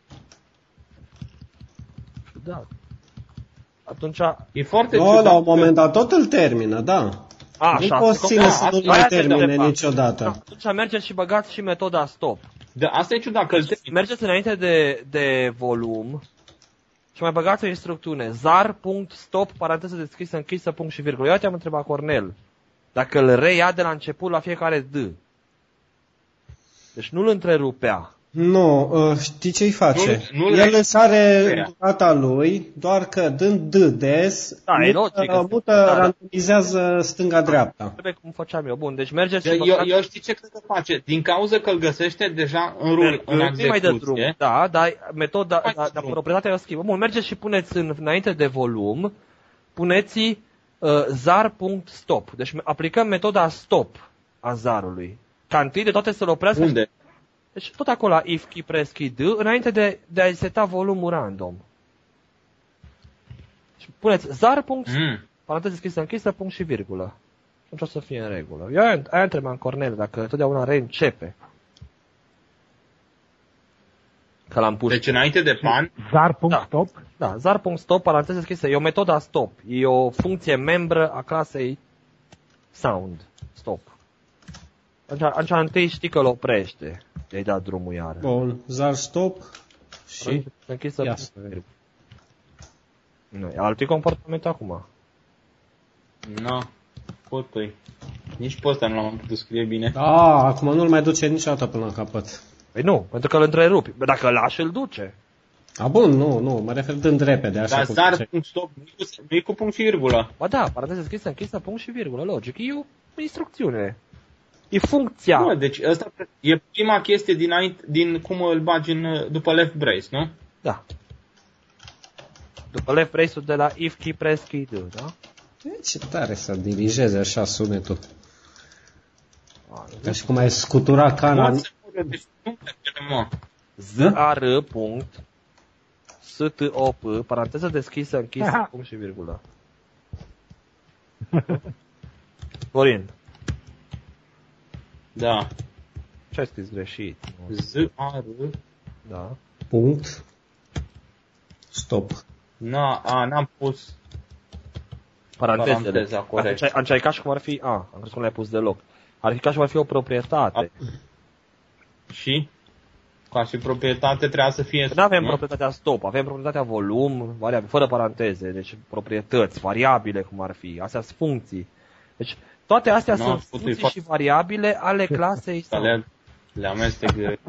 Da. Atunci... E foarte Nu, ciudat la un că- moment dat tot îl termină, da. A, Nu așa. poți ține da, să nu asta- mai aia te termine întreba. niciodată. Atunci mergeți și băgați și metoda stop. Da, asta e ciudat că îl termină. Mergeți înainte de, de volum și mai băgați o instrucțiune. Zar.stop, paranteză deschisă, închisă, punct și virgulă. Eu te-am întrebat, Cornel. dacă îl reia de la început la fiecare D. Deci nu îl întrerupea. Nu, știi ce-i face? Nu, nu El le- îți are durata lui, doar că dând D des, Da, e mută, logic, mută da, da. randomizează stânga-dreapta. Trebuie cum făceam eu. Bun, deci mergeți Eu, și eu, băgați- eu știi ce cred că face? Din cauza că îl găsește deja în, rul, în nu mai dă drum. execuție. Da, dar metoda, mai da, dă dar drum. proprietatea o schimbă. Bun, mergeți și puneți în, înainte de volum, puneți uh, zar.stop. Deci aplicăm metoda stop a zarului. Ca întâi de toate să-l oprească. Unde? Deci tot acolo la if key press key D, înainte de, de a-i seta volumul random. Și puneți zar.stop, Mm. paranteză scrisă închisă, punct și virgulă. Și atunci o să fie în regulă. Eu aia, aia întrebam Cornel, dacă totdeauna reîncepe. Că l-am pus. Deci înainte de pan, Zar.stop. Da, zar.stop, paranteză scrisă, e o metodă stop. E o funcție membră a clasei sound. Stop. Atunci, atunci întâi știi că îl oprește. I-ai dat drumul iară. Bun, zar stop și... Închisă. Ia punct și virgulă. Nu, e altul comportament acum. nu, potui. Nici pe ăsta nu l-am putut scrie bine. A, acum nu-l mai duce niciodată până la capăt. Păi nu, pentru că îl întrerupi. Bă, dacă îl lași, îl duce. A, bun, nu, nu, mă refer dând repede, așa Dar cum zar ziceai. punct stop nu e cu- nu e cu punct și virgulă. Ba da, paranteză scrisă, închisă, punct și virgulă, logic. E o instrucțiune. E funcția. Nu, deci ăsta e prima chestie dinainte, din cum îl bagi în, după left brace, nu? Da. După left brace-ul de la if key press key D, da? E, ce tare să dirigeze așa sunetul. A, Ca și cum ai scutura cana. Nu se pune, deci nu merge, mă. zar punct stop, paranteză deschisă, închisă, punct și virgulă. Florin, Da. ce ai scris greșit? Z A R Da. Punct. Stop. Na, a, n-am pus Parantezele. Paranteza, corect. Atunci, atunci ai ca și cum ar fi, a, am crezut că nu l-ai pus deloc. Ar fi ca și cum ar fi o proprietate. și ca și proprietate trebuia să fie... Nu avem nu? proprietatea stop, avem proprietatea volum, variabil, fără paranteze, deci proprietăți, variabile cum ar fi, astea sunt funcții. Deci toate astea Nu, sunt putu-i funcții foarte- și variabile ale clasei sau. Le, le amestec de...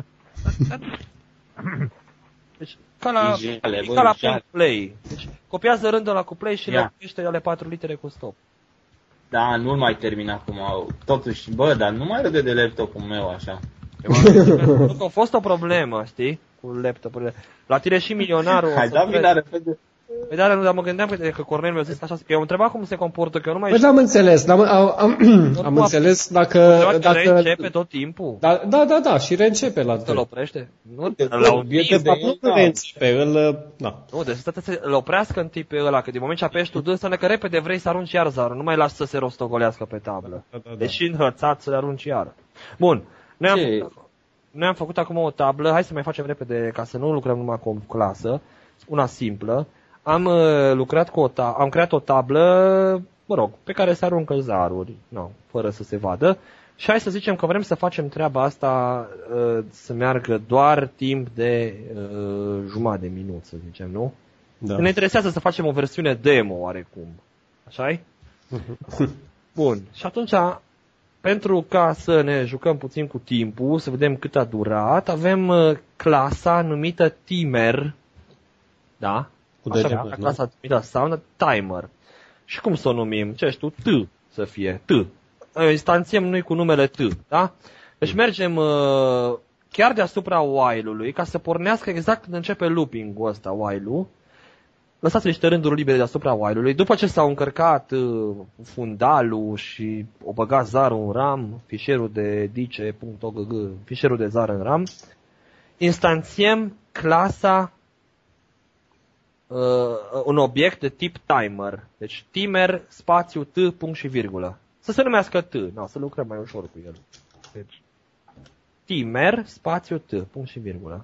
Deci ca la, Ijale, e bă, ca la ijale. punct play. Deci copiază rândul la cu play și le Ia. oprește ale patru litere cu stop. Da, nu-l mai termin acum. Totuși, bă, dar nu mai râde de laptopul meu așa. Pentru că a fost o problemă, știi, cu laptopurile. La tine și milionarul... o Hai, să da, treci- vina repede. Păi da, nu, dar mă gândeam că, că Cornel mi-a zis așa, că eu am întrebat cum se comportă, că eu nu mai Păi n-am înțeles, n-am, am, am, am Nu, înțeles dacă... dacă dacă reîncepe tot timpul. da, da, da, da, și reîncepe la Să-l oprește? Nu, De- la un de- timp. De fapt, nu reîncepe, îl... Da. Nu, deci să să-l oprească în tip pe ăla, că din moment ce apeși tu dânsă, că repede vrei să arunci iar zarul, nu mai lași să se rostogolească pe tablă. Da, da, da. Deci înhățat să le arunci iar. Bun, noi am, Ce? făcut, noi am făcut acum o tablă, hai să mai facem repede, ca să nu lucrăm numai cu o clasă, una simplă. Am uh, lucrat cu o ta- am creat o tablă, mă rog, pe care se aruncă zaruri, nu, fără să se vadă. Și hai să zicem că vrem să facem treaba asta uh, să meargă doar timp de uh, jumătate de minut, să zicem, nu? Da. Ne interesează să facem o versiune demo, oarecum. Așa-i? Bun. Și atunci, pentru ca să ne jucăm puțin cu timpul, să vedem cât a durat, avem uh, clasa numită timer. Da? Cu Așa, degetul, nu? clasa numită sound timer. Și cum să o numim? Ce știu? T să fie. T. Instanțiem noi cu numele T. Da? Deci mergem uh, chiar deasupra while-ului, ca să pornească exact când începe looping-ul ăsta, while-ul. Lăsați niște rânduri libere deasupra while-ului. După ce s-au încărcat uh, fundalul și o băgat zarul în RAM, fișierul de dice.ogg, fișierul de zar în RAM, instanțiem clasa, uh, un obiect de tip timer. Deci timer, spațiu, T, punct și virgulă. Să se numească T, no, să lucrăm mai ușor cu el. Deci, timer, spațiu, T, punct și virgulă.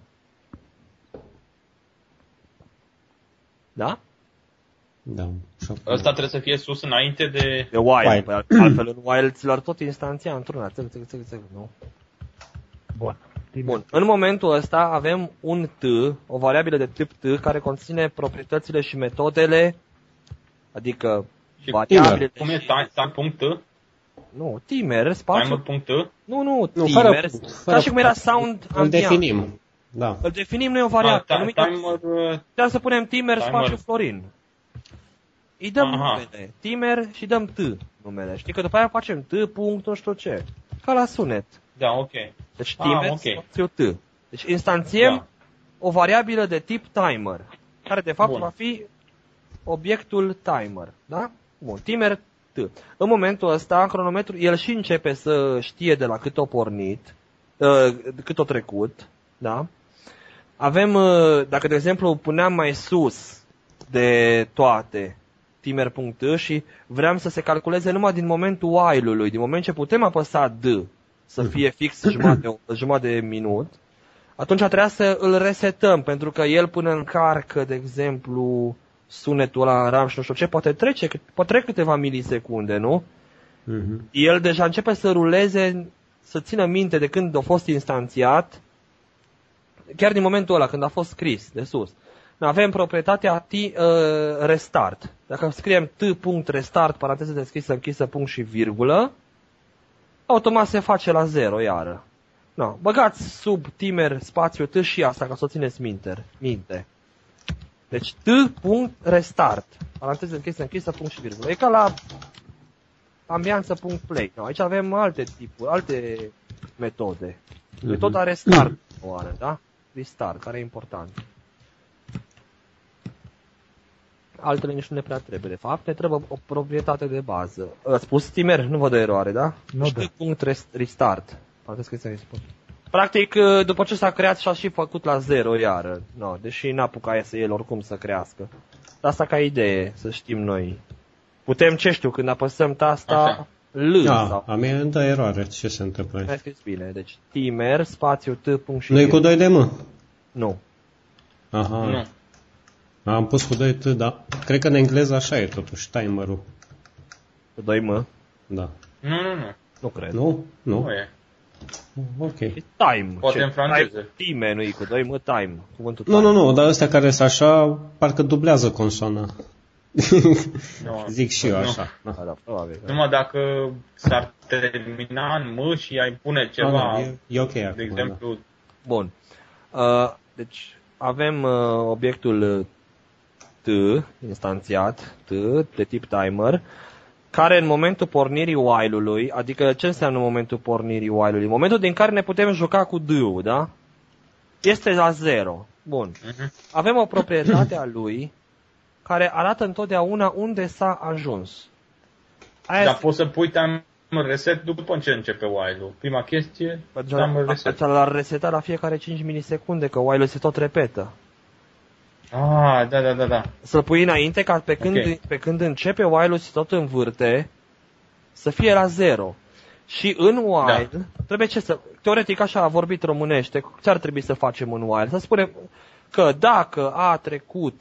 Da? Da. Ăsta trebuie să fie sus înainte de... De while, While. Păi, altfel în while ți-l tot instanția într-una, țăc, țăc, țăc, țăc, nu? Bun. Bun, în momentul ăsta avem un T, o variabilă de tip T, care conține proprietățile și metodele, adică Și variabile cum e și time, time punct T? Nu, timer, spațiu... Timer.t? Nu, nu, Nu, timer, fără- ca fără- și cum era sound Îl ambient. definim. Da. Îl definim, nu e o variabilă. Ah, numită- timer, uh, Puteam să punem timer, Timer. spațiu Florin. Îi dăm Aha. numele, timer și dăm T numele. Știi că după aia facem T punct nu știu ce. Ca la sunet. da, ok. Deci Ah, timer, ok. spațiu T. Deci instanțiem Da. o variabilă de tip timer, care de fapt Bun. va fi obiectul timer, da? Bun, timer T. În momentul ăsta, cronometrul, el și începe să știe de la cât o pornit, uh, cât o trecut, da? Avem, uh, dacă de exemplu puneam mai sus de toate timer.t și vreau să se calculeze numai din momentul while-ului, din moment ce putem apăsa D să fie fix jumătate, jumătate de minut, atunci trebuia să îl resetăm, pentru că el până încarcă, de exemplu, sunetul ăla în RAM și nu știu ce, poate trece, poate trece câteva milisecunde, nu? Mhm. El deja începe să ruleze, să țină minte de când a fost instanțiat, chiar din momentul ăla, când a fost scris de sus. Avem proprietatea T uh, restart. Dacă scriem T.restart, paranteză deschisă, închisă, punct și virgulă, automat se face la zero iară. No. Băgați sub timer spațiu T și asta, ca să o țineți minte. minte. Deci T.restart, paranteză deschisă, închisă, punct și virgulă. E ca la ambianță.play. No, aici avem alte tipuri, alte metode. Metoda restart, oară, da? Restart, care e important. Altele nici nu ne prea trebuie, de fapt, ne trebuie o proprietate de bază. A spus timer, nu văd o eroare, da? Nu, da. Punct restart. Parcă că ți-ai spus. Practic, după ce s-a creat și-a și făcut la zero iară. No, deși n-apuca să el oricum să crească. Asta ca idee, să știm noi. Putem, ce știu, când apăsăm tasta Așa. L Da, sau... a mea îmi dă eroare. Ce se întâmplă Ai aici? scris bine. Deci timer, spațiu, T, punct și... Nu-i cu doi de mă? Nu. Aha. Nu. Am pus cu doi T, dar cred că în engleză așa e totuși, timerul. Cu doi M. Da. Nu, nu, nu. Nu cred. Nu? Nu? Nu e. Ok. E time. Poate Ce- în franceză. Time, nu e cu doi M, time. Cuvântul Nu, time. nu, nu, dar ăstea care sunt așa, parcă dublează consona. Nu. Zic și eu Nu. așa. Da. Da, da, probabil. Da. Numai dacă s-ar termina în M și ai pune ceva, Ah, e, e ok de acum, exemplu, Bun. Uh, deci avem uh, obiectul uh, T, instanțiat, T, de tip timer, care în momentul pornirii while-ului, adică ce înseamnă momentul pornirii while-ului? Momentul din care ne putem juca cu D-ul, da? Este la zero. Bun. Mhm. Avem o proprietate a lui care arată întotdeauna unde s-a ajuns. Aia dar este- poți să pui timer reset după ce începe while-ul. Prima chestie, timer reset. Asta l-ar reseta la fiecare cinci milisecunde, că while-ul se tot repetă. Ah, da, da, da, da. Să-l pui înainte ca pe când, Ok. pe când începe while-ul se tot învârte, să fie la zero. Și în while, da. trebuie ce să... Teoretic așa a vorbit românește, ce ar trebui să facem în while? Să spunem că dacă a trecut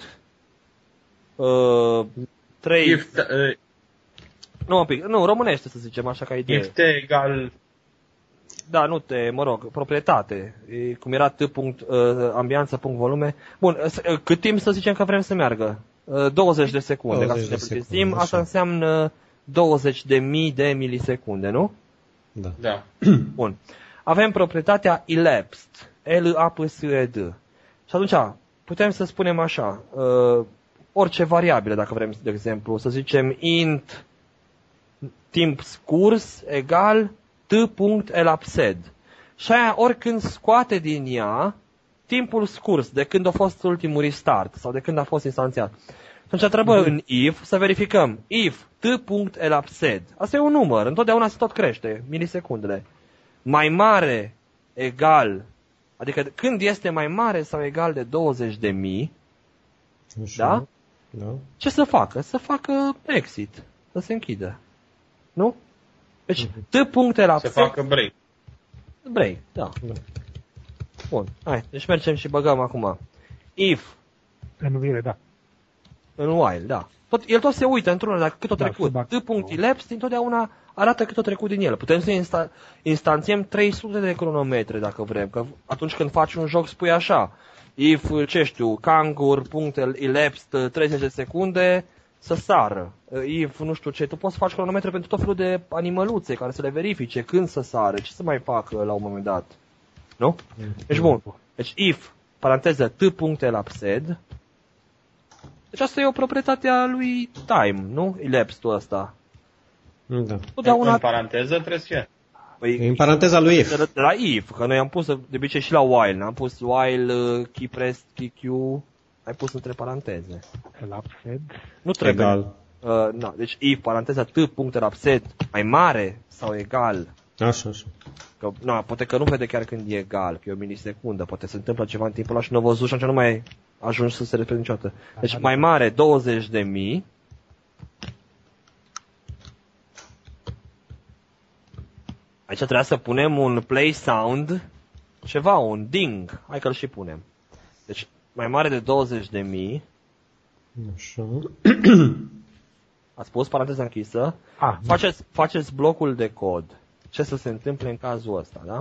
uh, trei... If, uh, Nu, un pic, nu, românește să zicem așa ca idee. if t egal... Da, nu te, mă rog, proprietate, e, cum era T. Punct, uh, ambianță, punct, volume. Bun, uh, cât timp să zicem că vrem să meargă? Uh, douăzeci de secunde, ca să douăzeci ne de secunde, plictisim. așa. Asta înseamnă douăzeci de mii de milisecunde, nu? Da. Da. Bun. Avem proprietatea elapsed, L A P S E D. Și atunci putem să spunem așa, uh, orice variabilă, dacă vrem, de exemplu, să zicem int timp scurs egal T.elapsed. Și aia oricând scoate din ea timpul scurs de când a fost ultimul restart sau de când a fost instanțiat. Atunci trebuie mm-hmm. în if să verificăm if T.elapsed. Asta e un număr, întotdeauna se tot crește, milisecundele. Mai mare egal, adică când este mai mare sau egal de douăzeci de mii, Așa. da? Da. Ce să facă? Să facă exit, să se închidă. Nu? Deci T.elapsed. Să facă break. Break, da. Da. Bun, hai, deci mergem și băgăm acum. If, Renuire, da. în while, da. Tot, el tot se uită într-una, dacă cât o Da, trecut. sub ac- T.elapsed întotdeauna arată cât o trecut din el. Putem să insta- instanțiem trei sute de cronometre dacă vrem, că atunci când faci un joc spui așa. If, ce știu, cangur.elapsed treizeci de secunde să sară. If, nu știu ce, tu poți să faci cronometre pentru tot felul de animăluțe care să le verifice când să sară, ce să mai facă la un moment dat. Nu? Deci bun. Deci if, paranteză, t puncte elapsed. Deci asta e o proprietate a lui time, nu? Elapsed-ul ăsta. Da. Totdeauna... În paranteză trebuie să fie. Păi, în paranteza lui if. De la if, că noi am pus de obicei și la while, n-am pus while, uh, key pressed, key q, ai pus între paranteze. Elapsed. Nu trebuie. Egal. Uh, na, deci if, paranteza t punct elapsed, mai mare sau egal. Așa, așa. Că, na, poate că nu vede chiar când e egal, că e o milisecundă, poate se întâmplă ceva în timpul ăla și nu a văzut și atunci nu mai ajungi să se repede niciodată. Deci mai mare douăzeci de mii. Aici trebuia să punem un play sound, ceva, un ding. Hai că-l și punem. Deci mai mare de douăzeci de mii. Așa. Ați pus paranteza închisă. Ah, faceți, faceți blocul de cod. Ce să se întâmple în cazul ăsta, da?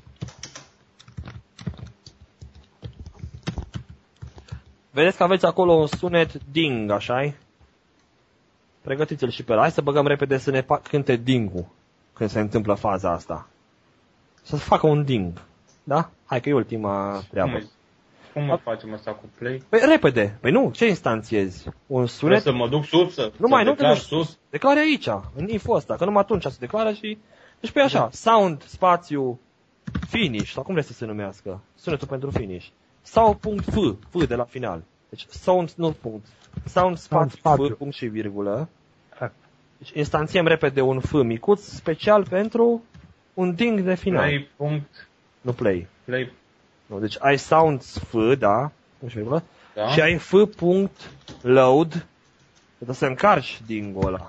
Vedeți că aveți acolo un sunet ding, așa-i? Pregătiți-l și pe ăla. Hai să băgăm repede să ne cânte ding-ul când se întâmplă faza asta. Să facă un ding. Da? Hai că e ultima treabă. Cum mă facem asta cu play? Păi repede. Păi nu, ce instanțiezi? Un sunet? Trebuie să mă duc sus, să, nu mai, să nu te duci sus. Declare aici, în info ăsta, că numai atunci se declară și... Deci pe așa, sound, spațiu, finish, sau cum vrei să se numească? Sunetul pentru finish. Sau punct F, F de la final. Deci sound, nu punct. Sound, spațiu, spațiu. F, punct și virgulă. Deci instanțiem repede un F micuț, special pentru un ding de final. Play, punct. Nu play. Play. Nu, deci ai sound F, da, punct și virgulă. Da. Și ai F, punct, load, trebuie să încarci ding-ul ăla.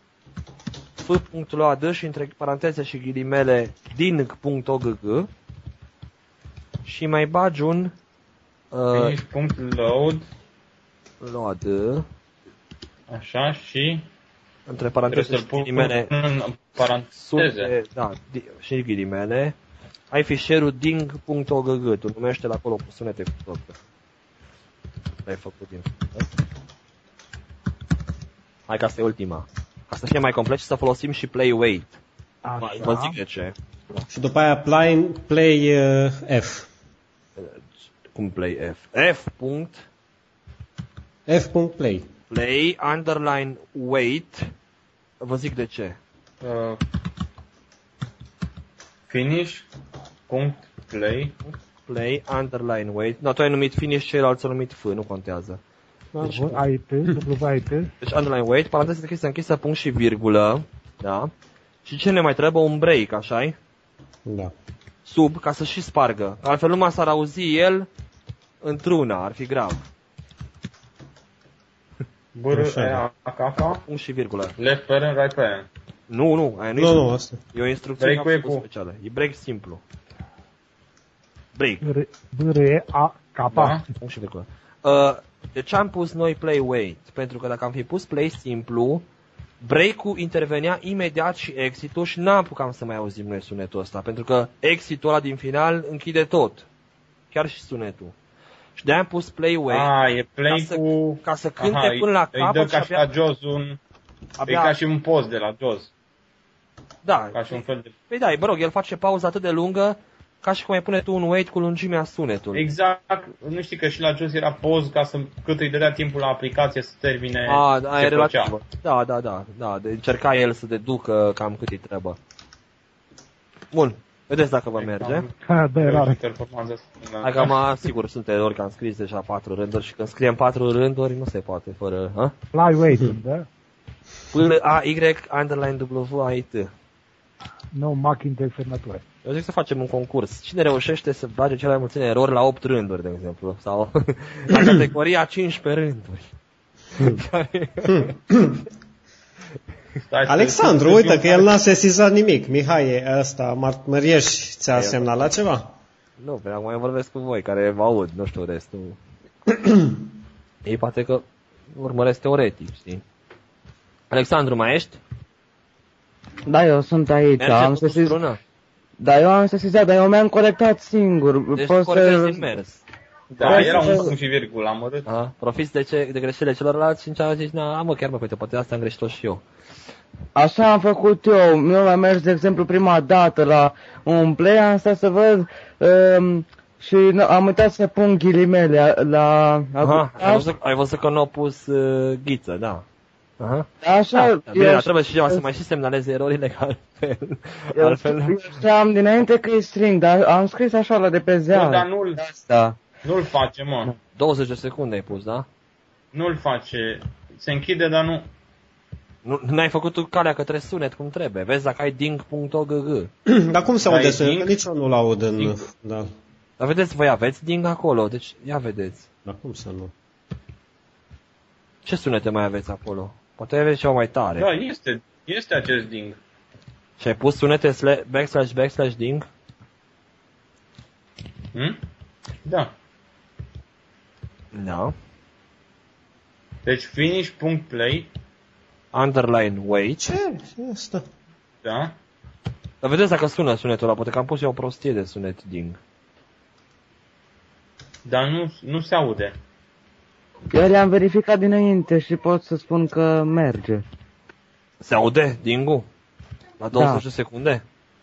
F.load și între paranteze și ghilimele ding.ogg și mai bagi un uh, finish.load load așa și între paranteze și ghilimele în paranteze. Da, și ghilimele ai fișierul ding.ogg, tu numește-l acolo cu sunete cu tot. L-ai făcut din. Hai că asta e ultima. Ca să fie mai complet și să folosim și play wait. Așa. Vă zic de ce. Și după aia play, play uh, F. Cum play F? F. Punct. F.play. Play, underline, wait. Vă zic de ce. Uh, finish. Punct. Play. Play, underline, wait. No, tu ai numit finish, ceilalți au numit F, nu contează. Deci, I T, W I T. Deci underline wait, paranteză deschisă, închisă, punct și virgulă, da? Și ce ne mai trebuie? Un break, așa-i? Da. Sub, ca să și spargă. Altfel numai s-ar auzi el într-una, ar fi grav. B R E A K F. Punct și virgulă. Left parent, right parent. Nu, nu, aia nu, nu, e, nu, asta. E o instrucție break specială. E break simplu. Break. B R E A K. Da. Punct și virgulă. Uh, de ce am pus noi play wait? Pentru că dacă am fi pus play simplu, break-ul intervenea imediat și exit-ul și n-am apucam să mai auzim noi sunetul ăsta, pentru că exit-ul ăla din final închide tot, chiar și sunetul. Și de-aia am pus play wait. Ah, e play ca cu... Să, ca să cânte Aha, până la îi capăt dă ca și și abia... la Jaws un... abia... E ca și un post de la Jaws. Da. Ca și un fel de... Păi da, mă rog, el face pauză atât de lungă ca și cum ai pune tu un wait cu lungimea sunetului. Exact, nu știi că și la Jaws era pause ca să, cât îi dădea timpul la aplicație să termine A, da, ce e făcea. relativă. Da, da, da, da, de încerca el să deducă cam cât îi trebuie. Bun, vedeți dacă vă merge. Da, era. Hai că am, sigur, sunt erori că am scris deja patru rânduri și când scriem patru rânduri nu se poate fără, ha? Fly waiting, da? P A Y underline W I T. No marking de semnătură. Eu zic să facem un concurs. Cine reușește să bage cele mai puține erori la opt rânduri, de exemplu, sau la categoria cincisprezece rânduri. Alexandru, uite că el n-a sesizat nimic. Mihai, ăsta, Mărieș, ți-a semnat la ceva? Nu, pe acum eu vorbesc cu voi, care vă aud, nu știu restul. Ei poate că urmăresc teoretic, știi? Alexandru, mai ești? Da, eu sunt aici. Merge am cu sesiz... strună? Da, eu am sesizat, dar eu mi-am conectat singur. Deci Poți corectezi să... din mers. Da, era un punct și virgulă, am urât. Aha, profiți de, ce, de greșelile celorlalți și în zis, na, mă, chiar mă, uite, poate asta am greșit și eu. Așa am făcut eu. Eu am mers, de exemplu, prima dată la un play, am stat să văd um, și am uitat să pun ghilimele la... Aha, ai văzut, ai văzut că nu au pus uh, ghiță, da. Aha. Așa, da, bine, eu, trebuie și ceva să mai și semnaleze erorile, că altfel... eu, altfel... eu știam dinainte că e string, dar am scris așa la de pe ziar. Bă, dar nu-l, da. nu-l face, mă. douăzeci de secunde ai pus, da? Nu-l face. Se închide, dar nu... Nu, n-ai făcut tu calea către sunet cum trebuie. Vezi dacă ai ding.ogg. Dar cum se Ai aude sunet? ding? Nici eu nu-l aud în... Ding? Da. Dar vedeți, voi aveți ding acolo, deci ia vedeți. Dar cum să nu? Ce sunete mai aveți acolo? Poate aveți ceva mai tare. Da, este, este acest ding. Și ai pus sunete sla- backslash backslash ding? Hm? Da. Da. Deci finish.play, Underline wait. Ce? Ce e asta? da? Dar vedeți dacă sună sunetul ăla, poate că am pus eu o prostie de sunet ding. Dar nu, nu se aude. Eu le-am verificat dinainte și pot să spun că merge. Se aude ding-ul? La douăzeci de secunde?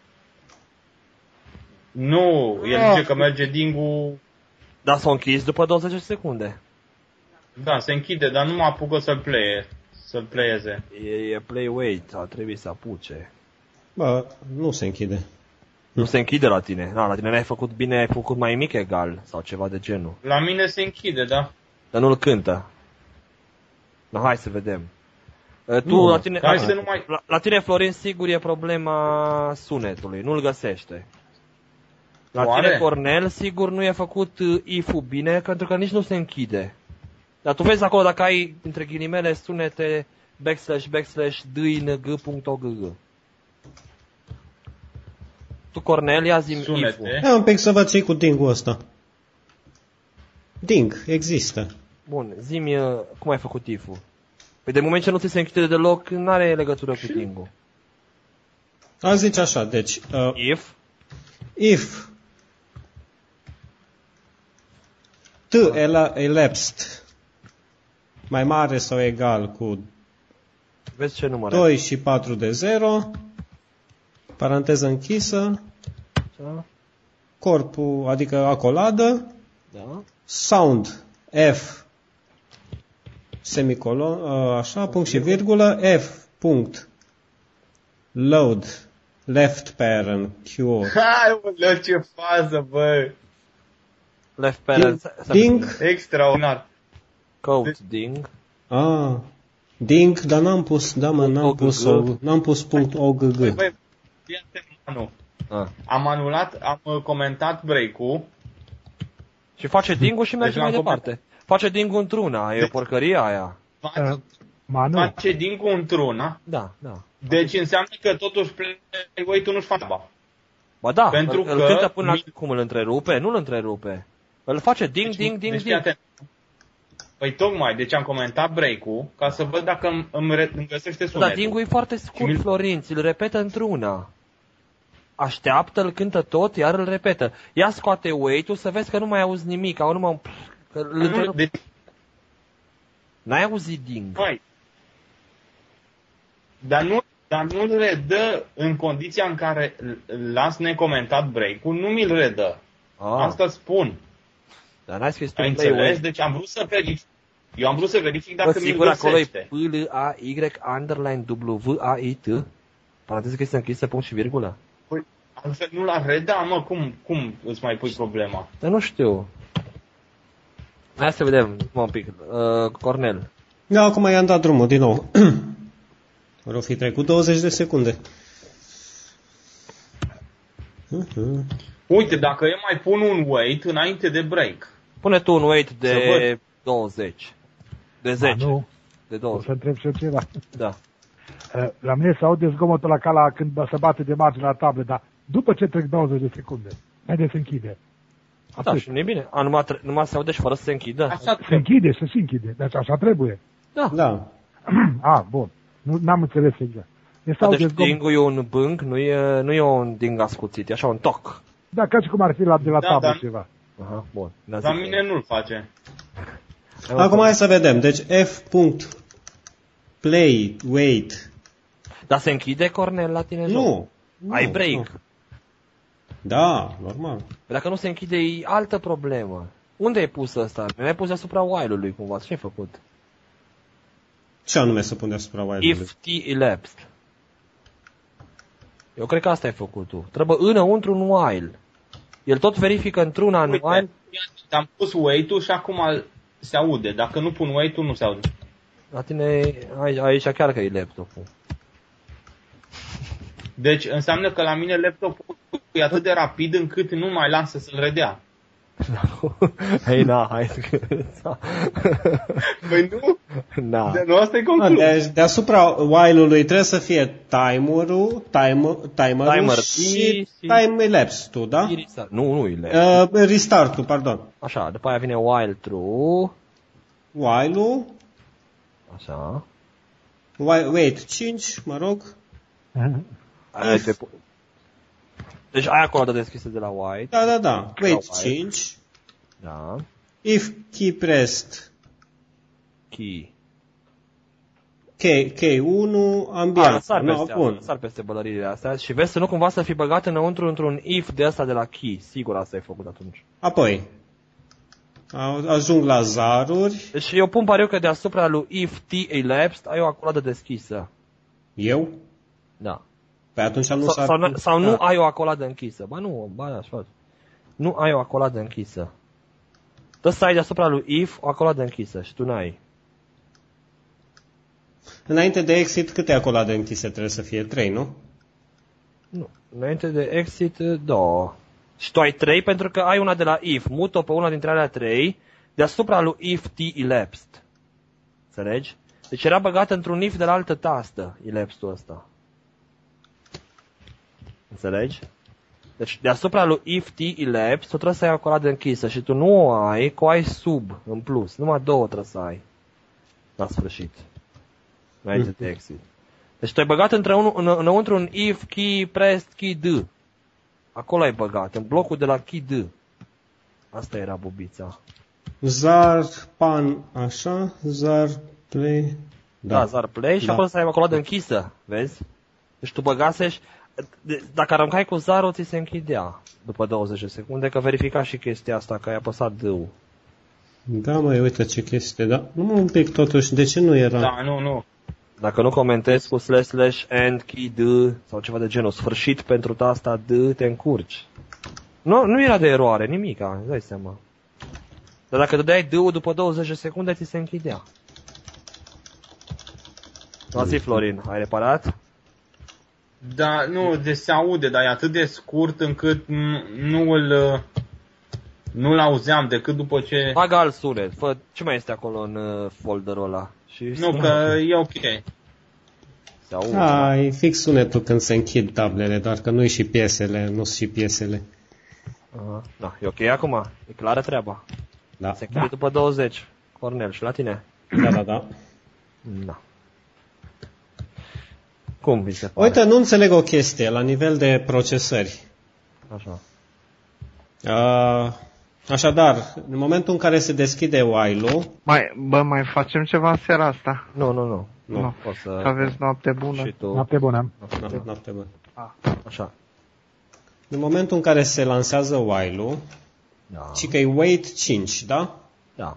Nu, el Ah. zice că merge ding-ul, Da, s-a închis după douăzeci de secunde. da, se închide, dar nu mă apucă să-l playe, să-l playeze. E, e play wait, a trebuit să apuce. Bă, nu se închide. Nu se închide la tine. Da, la tine n-ai făcut bine, ai făcut mai mic egal sau ceva de genul. La mine se închide, da? Dar nu-l cântă. Da, hai să vedem. Uh, Tu, Nu, la tine, hai la, să nu mai- la, la tine, Florin, sigur e problema sunetului, nu-l găsește. La Oare? tine, Cornel, sigur nu e făcut uh, if-ul bine, pentru că nici nu se închide. Dar tu vezi acolo dacă ai, între ghilimele, sunete backslash backslash ding.ogg. Tu, Cornel, ia zi-mi if-ul. Sunete. Ia un pic să văd ce cu ding-ul ăsta. Ding, există. Bun, zi-mi uh, cum ai făcut if-ul. Păi de moment ce nu ți se închide deloc, n-are legătură cu ding-ul. A zice așa, deci, uh, If, if t ela- elapsed mai mare sau egal cu vezi ce număr ai. doi și patru de zero, paranteză închisă, Da? corpul, adică acoladă, Da? sound F semicolon, uh, așa, punct și virgulă, F, punct, load, left parent, Q, Hai, mă, ce fază, bă! Left parent, ding, Extraordinar. code ding. ah, ding, dar n-am pus, da mă, n-am pus, o, n-am pus punct ogg. Băi, fii atent, Manu. Ah. Am anulat, am uh, comentat break-ul. Și face ding-ul și merge Deci mai l-am departe. Face ding-ul într-una, e o porcărie aia. Face, Uh, Manu, face din-ul într-una. Da, da. Deci înseamnă că totuși play wait-ul nu-și face ba. Ba da, Pentru îl, îl că cântă până la... mi- Cum îl întrerupe? Nu îl întrerupe. Îl face ding, Deci, ding, ding, deci fii ding. atent. Păi tocmai, deci am comentat break-ul ca să văd dacă îmi, îmi, re- îmi găsește sunetul. Dar ding-ul e foarte scurt, mi-l- Florin, ți-l repetă într-una. Așteaptă, îl cântă tot, iar îl repetă. Ia scoate wait-ul să vezi că nu mai auzi nimic, au numai un... Că îl Nu, întrerup... deci, N-ai auzit ding. mai. Dar nu, dar nu-l redă în condiția în care l- las necomentat break-ul, nu mi-l redă. Ah, Asta spun. dar n-ai scris tu Ai play înțeles? wait. Deci am vrut să verific. Eu am vrut să verific Bă, dacă mi-l sigur acolo e găsește. P L A Y underline W A I T. Paranteză că este închisă, punct și virgulă. Păi, altfel nu l-ar reda, mă, cum, cum îți mai pui problema? Dar nu știu. Hai să vedem, mă, un pic. Uh, Cornel. Da, acum i-am dat drumul din nou. Vor fi trecut douăzeci de secunde. Uite, dacă eu mai pun un wait înainte de break. Pune tu un wait Să de văd. douăzeci. De zece. Manu, De o douăzeci. să întreb și eu ceva. Da. Uh, La mine se aude zgomotul la ca la când bă, se bate de margine la tablă, dar după ce trec douăzeci de secunde, haide se închide. Da, Atât. și nu e bine. A, numai, tre- numai se aude și fără să se închidă. Așa Se trebuie. închide, se și închide. Deci așa trebuie. Da. Da. Ah, bun. Nu, n-am înțeles exact. E Da, sau deci de zgomot. ding-ul e un bânc, nu e, nu e un ding ascuțit, e așa un toc. Da, ca și cum ar fi la, de la Da, tablă da. ceva. Aha, bun. La mine nu-l face. Acum hai să vedem. Deci F. Play, wait. Dar se închide, Cornel, la tine Nu. joc? nu Ai break. Nu. Da, normal. Dacă nu se închide, e altă problemă. Unde ai pus ăsta? Mi-ai pus deasupra while-ului cumva. Ce ai făcut? Ce anume să pun deasupra while-ului? If t elapsed. Eu cred că asta ai făcut tu. Trebuie înăuntru un while. El tot verifică într-una în Uite, while. am pus wait-ul și acum se aude. Dacă nu pun wait-ul, nu se aude. La tine aici, aici chiar că e laptopul. Deci înseamnă că la mine laptopul e atât de rapid încât nu mai lasă să-l redea. Hei, na, hai să... Păi nu? Na. De, nu, asta e Ah, concluzia. deci deasupra while-ului trebuie să fie timerul, timer, timerul Timer și, și- time elapsed-ul, da? Restart. Nu, nu e laptop. Uh, restart-ul, pardon. Așa, după aia vine while true. While-ul, Așa. while, wait, cinci, mă rog. Aia te pu- Deci ai acolo de deschisă de la white. Da, da, da. Wait, while. cinci. Da. If key pressed, Key. K, K unu, A, ambient. sar No, peste, bun. sar peste bălăriile astea și vezi să nu cumva să fi băgat înăuntru într-un if de asta de la key. Sigur asta ai făcut atunci. Apoi, a- ajung la zaruri. Deci eu pun pariu că deasupra lui if t elapsed ai o acoladă deschisă. Eu? Da. Păi atunci nu Sau, s-ar... sau, nu- sau nu Da. ai o acoladă închisă. Ba nu, ba da, așa. Nu ai o acoladă închisă. Dă să ai deasupra lui if o acoladă închisă și tu n-ai. Înainte de exit, câte acolade închise trebuie să fie? Trei, nu? Nu. Înainte de exit, două. Și tu ai trei pentru că ai una de la if. Mut-o pe una dintre alea trei deasupra lui if t elapsed. Înțelegi? Deci era băgat într-un if de la altă tastă, elapsed-ul ăsta. Înțelegi? Deci deasupra lui if t elapsed, tu trebuie să ai o acoladă închisă și tu nu o ai, că o ai sub, în plus. Numai două trebuie să ai. La sfârșit. Înainte de exit. Deci tu ai băgat între un, în, înăuntru un if key pressed key d. Acolo ai băgat, în blocul de la key d. Asta era bubița. Zar, pan, așa, zar, play... Da, da zar play și Da. acolo să ai o acoladă închisă, vezi? Deci tu băgasești, dacă aruncai cu zarul, ți se închidea după douăzeci de secunde, că verifica și chestia asta, că ai apăsat D-ul. Da, măi, uite ce chestie, da. Numai un pic totuși, de ce nu era? Da, nu, nu. Dacă nu comentezi cu slash slash end key D sau ceva de genul, sfârșit pentru tasta D, te încurci. Nu, nu era de eroare, nimica, îți dai seama. Dar dacă dădeai D-ul după douăzeci de secunde, ți se închidea. La zi, Florin, ai reparat? Da, nu, de se aude, dar e atât de scurt încât nu, nu îl nu-l auzeam decât după ce... Bagă alt sunet, fă ce mai este acolo în uh, folderul ăla. Și Nu, spune- că e ok. Se aude. Da, e fix sunetul când se închid tablele, doar că nu-i și piesele, nu sunt și piesele. Aha. Da, e ok acum, e clară treaba. Da, Se închide după douăzeci. Cornel, și la tine? da, da, da. Da. Cum vi se pare? Uite, nu înțeleg o chestie la nivel de procesări. Așa. Uh, așadar, în momentul în care se deschide while-ul, Mai, bă, mai facem ceva în seara asta. Nu, nu, nu. nu, Nu. O să... Să aveți noapte bună. Și tu. Noapte bună. no, noapte bună. Așa. În momentul în care se lansează while-ul, Da. și că e wait cinci, da? Da.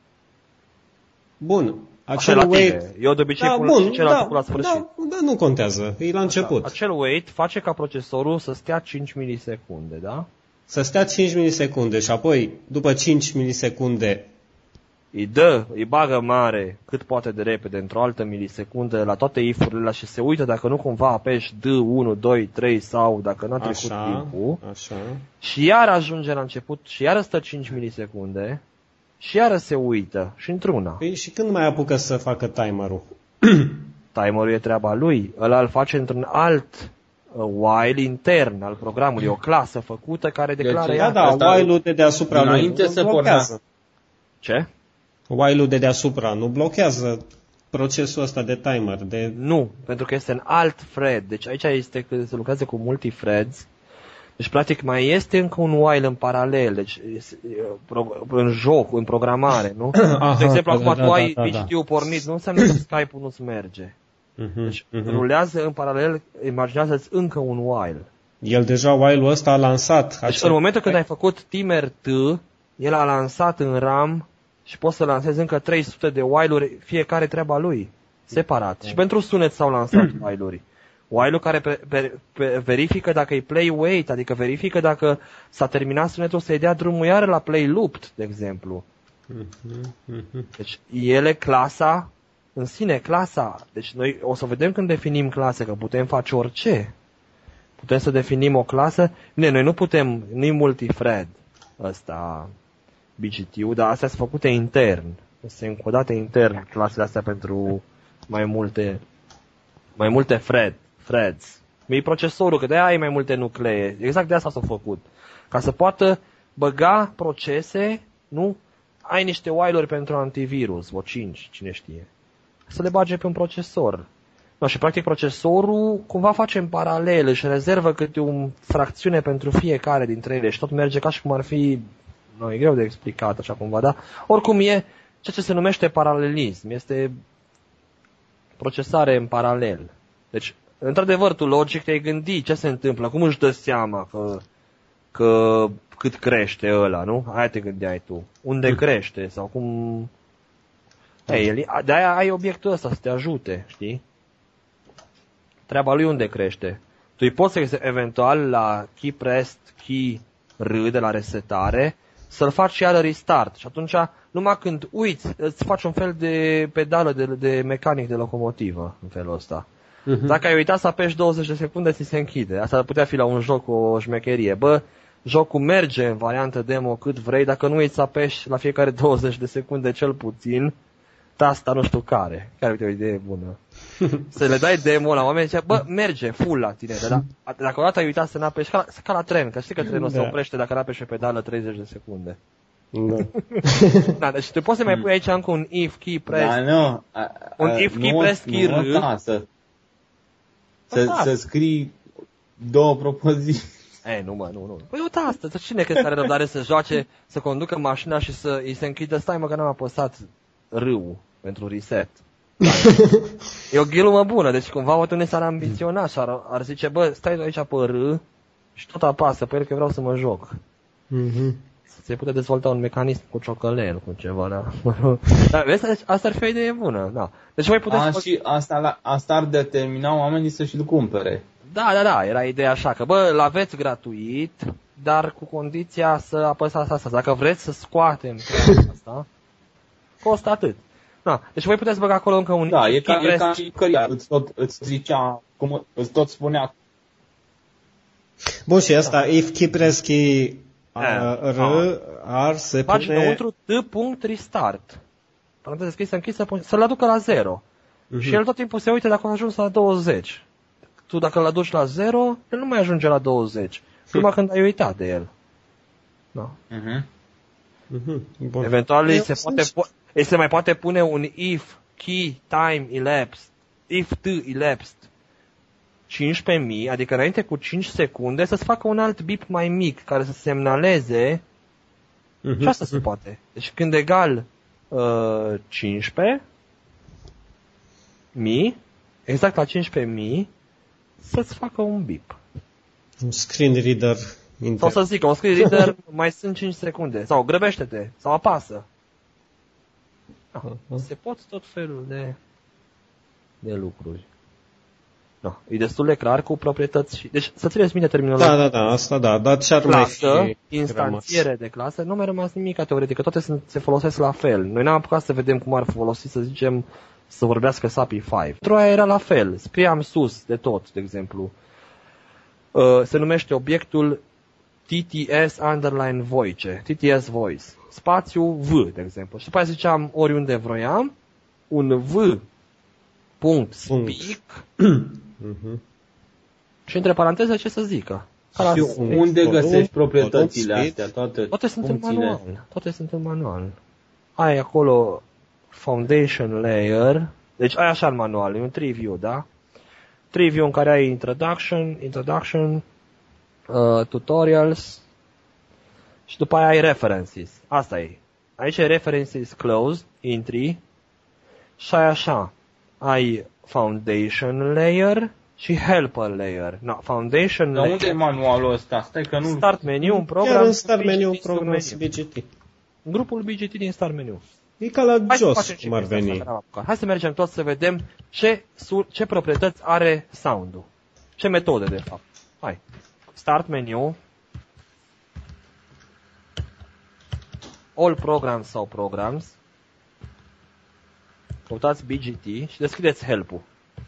Bun. Așa Acel la wait... tine. Eu de obicei Da, pun bun, și celălalt da, pun la sfârșit. da, da, nu contează, e la început. Acel wait face ca procesorul să stea cinci milisecunde, da? Să stea cinci milisecunde și apoi, după cinci milisecunde, Îi dă, îi bagă mare cât poate de repede într-o altă milisecundă la toate if-urile alea și se uită dacă nu cumva apeși D unu, doi, trei sau dacă n-a trecut așa, timpul. așa, Și iar ajunge la început și iară stă cinci milisecunde și iară se uită și într-una. Păi și când mai apucă să facă timerul? Timerul e treaba lui, ăla îl face într-un alt uh, while intern al programului, o clasă făcută care declară Deci, ea. Da, da, Asta- while-ul de deasupra nu Înainte nu să blochează. Ce? While-ul de deasupra nu blochează procesul ăsta de timer. De... Nu, pentru că este în alt thread. Deci aici este că se lucrează cu multi-threads. Deci, practic, mai este încă un while în paralel, deci în joc, în programare, nu? Aha, de exemplu, da, acum da, tu da, ai da, V da. C T-ul pornit, nu înseamnă că Skype-ul nu-ți merge. Deci, Uh-huh, uh-huh. rulează în paralel, imaginează-ți încă un while. El deja while-ul ăsta a lansat. Deci, acel... în momentul când ai făcut timer T, el a lansat în RAM și poți să lansezi încă trei sute de while-uri, fiecare treaba lui, separat. Și pentru sunet s-au lansat while-uri. While-ul care pe, pe, pe, verifică dacă e play wait, adică verifică dacă s-a terminat sunetul să-i dea drumul iară la play looped, de exemplu. Deci ele clasa, în sine clasa, deci noi o să vedem când definim clase că putem face orice. Putem să definim o clasă, ne, noi nu putem, nu-i multithread ăsta B G T-ul, dar astea sunt făcute intern. Sunt încodate intern clasele astea pentru mai multe mai multe thread, threads. E procesorul, că de-aia ai mai multe nuclee. Exact de asta s-au făcut. Ca să poată băga procese, nu? Ai niște while-uri pentru antivirus, o cinci, cine știe. Să le bage pe un procesor. No, și practic procesorul cumva face în paralel, își rezervă câte o fracțiune pentru fiecare dintre ele și tot merge ca și cum ar fi, nu, e greu de explicat așa cumva, da? Oricum e ceea ce se numește paralelism, este procesare în paralel. Deci, într-adevăr, tu logic te-ai gândit ce se întâmplă, cum își dă seama că, că cât crește ăla, nu? Aia te gândeai tu. Unde crește sau cum... Ei, de-aia ai obiectul ăsta să te ajute, știi? Treaba lui unde crește. Tu îi poți să, eventual, la key pressed, key R de la resetare, să-l faci iară restart. Și atunci, numai când uiți, îți faci un fel de pedală de, de mecanic de locomotivă, în felul ăsta. Uh-huh. Dacă ai uitat să apeși douăzeci de secunde, ți se închide. Asta ar putea fi la un joc o șmecherie. Bă, jocul merge în variantă demo cât vrei, dacă nu uiți să apeși la fiecare douăzeci de secunde cel puțin, asta nu știu care. Care, uite, o idee bună. Să le dai demo la oameni și bă, merge full la tine. Dar dacă odată ai uitat să n-apeși, ca, ca la tren, că știi că trenul da. se oprește dacă n-apeși pe pedală treizeci de secunde. Da. Da, deci tu poți să mai pui aici încă un if key press. Da, nu. A, a, un if key press key R. Da, să, să, să scrii două propoziții. E, nu mă, nu, nu. Păi uite asta, cine crezi că are răbdare să joace, să conducă mașina și să îi se închidă, stai mă că n-am apăsat râul pentru reset. E o ghilumă bună, deci cumva oamenii s-ar ambiționa și ar, ar zice, bă, stai aici pe R și tot apasă pe el că vreau să mă joc. Mm-hmm. Se putea dezvolta un mecanism cu ciocălel, cu ceva, da. Dar vezi, deci, asta ar fi o idee bună, da. Deci voi puteți... A, și asta, la, asta ar determina oamenii să-și-l cumpere. Da, da, da, era ideea așa, că bă, l-aveți gratuit, dar cu condiția să apăsați asta. Dacă vreți să scoatem asta, costă atât. Da, deci voi puteți băga acolo încă un... Da, e ca, e ca și căria, îți tot îți zicea, cum, îți tot spunea. Bun, și asta, da. If key press key R ar se faci pune... înăuntru t.restart. Paranteză scrisă închisă, să-l aducă la zero. Uh-huh. Și el tot timpul se uită dacă a ajuns la douăzeci. Tu dacă îl aduci la zero, el nu mai ajunge la douăzeci. Numai când ai uitat de el. Da. Uh-huh. Uh-huh. Bun. Eventual îi se, poate, po- îi se mai poate pune un if key time elapsed, if t elapsed cincisprezece mii, adică înainte cu cinci secunde, să-ți facă un alt bip mai mic care să semnaleze. Uh-huh. Și asta se poate. Deci când egal uh, cincisprezece mii, exact la cincisprezece mii, să-ți facă un bip. Un screen reader. Inter. Sau să zică, un screen reader, mai sunt cinci secunde. Sau grăbește-te, sau apasă. Da, uh-huh. Se pot tot felul de, de lucruri. Da, e destul de clar cu proprietăți și... Deci să țineți minte terminologia. Da, da, da, asta da, dar ce ar mai fi instanțiere rămas? De clasă, nu mai rămas nimic teoretic, toate sunt, se folosesc la fel. Noi n-am apucat să vedem cum ar folosi, să zicem, să vorbească S A P I cinci. Troia era la fel, scriam sus de tot, de exemplu. Uh, se numește obiectul T T S underline voice, T T S voice, spațiu V, de exemplu. Și după aia ziceam oriunde vroiam, un V punct speak uh-huh. Și între paranteze ce să zică. Și unde găsești proprietățile astea? Toate, toate sunt în manual. Toate sunt în manual. Ai acolo foundation layer. Deci ai așa în manual, e un tree view, da? Tree view în care ai introduction, introduction, uh, tutorials și după aia ai references. Asta e. Aici e references closed, intri și ai așa. Ai foundation layer și helper layer. No, foundation Dar layer. unde e manualul ăsta? Stai că nu... Start menu, un program. Chiar în start B G T, menu, submeniu. program B G T. În grupul B G T din start menu. E ca la Hai să jos, facem și cum ar chestia veni. asta. Hai să mergem toți să vedem ce, su- ce proprietăți are sound-ul. Ce metode, de fapt. Hai. Start menu. All programs sau programs. Căutați B G T și deschideți help-ul.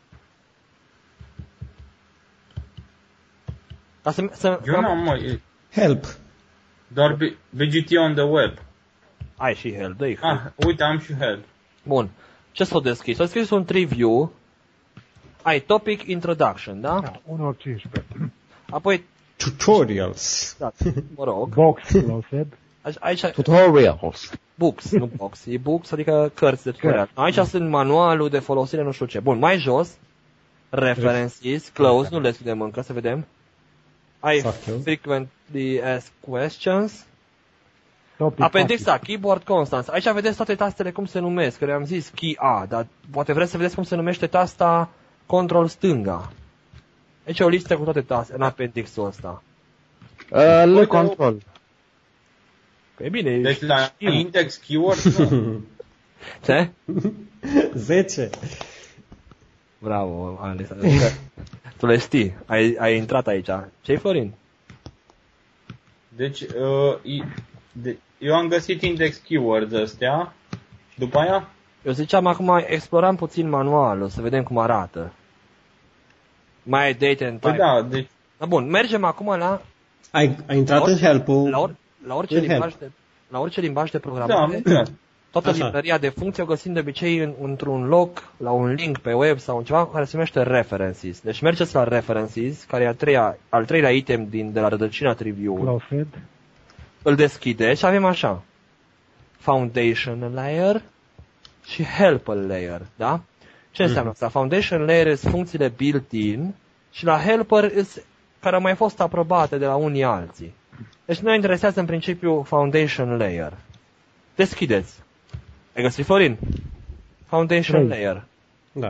Ca să, să, Eu n-am, mă, Help. doar B- BGT on the web. ai și help, dă-i. Ah, uite, am și help. Bun. Ce s-o deschis? S-o deschis un triview. Ai topic introduction, da? Da, unu cincisprezece. Apoi, Tutorials. da, mă rog, Box closed. aici Tutorials. books, nu box, e books, adică cărți de tutorial. Aici sunt manualul de folosire, nu știu ce. Bun, mai jos, references, close, nu le deschidem încă, să vedem. Ai Fac eu. frequently asked questions. Topic Apendixa, keyboard constants. Aici vedeți toate tastele cum se numesc, că am zis key A, dar poate vreți să vedeți cum se numește tasta control stânga. Aici e o listă cu toate taste în apendixul ăsta. Uh, L Uite, control. E bine, Deci la știu. index keyword, nu. Ce? zece. Bravo, Alex. Tu le știi, ai, ai intrat aici. Ce-i, Florin? Deci, uh, i- de- eu am găsit index keywords astea și după aia Eu ziceam acum, exploram puțin manualul, să vedem cum arată. Mai ai date and păi time. da, deci Da, bun, mergem acum la, Ai, ai intrat în help-ul. la, or, la, orice E limbaj help. de, la orice limbaj de da, programare. da. Toată Așa. librăria de funcții o găsim de obicei în, într-un loc, la un link pe web sau în ceva care se numește references. Deci mergeți la references, care e al treia, al treilea item din, de la rădăcina triview-ului. closed. Îl deschide și avem așa. Foundation layer și helper layer, da? Ce înseamnă asta? Foundation layer sunt funcțiile built-in și la helper sunt care au mai fost aprobate de la unii alții. Deci noi interesează în principiu foundation layer. Deschideți. Ai găsit, Florin? Foundation Trei. layer. Da.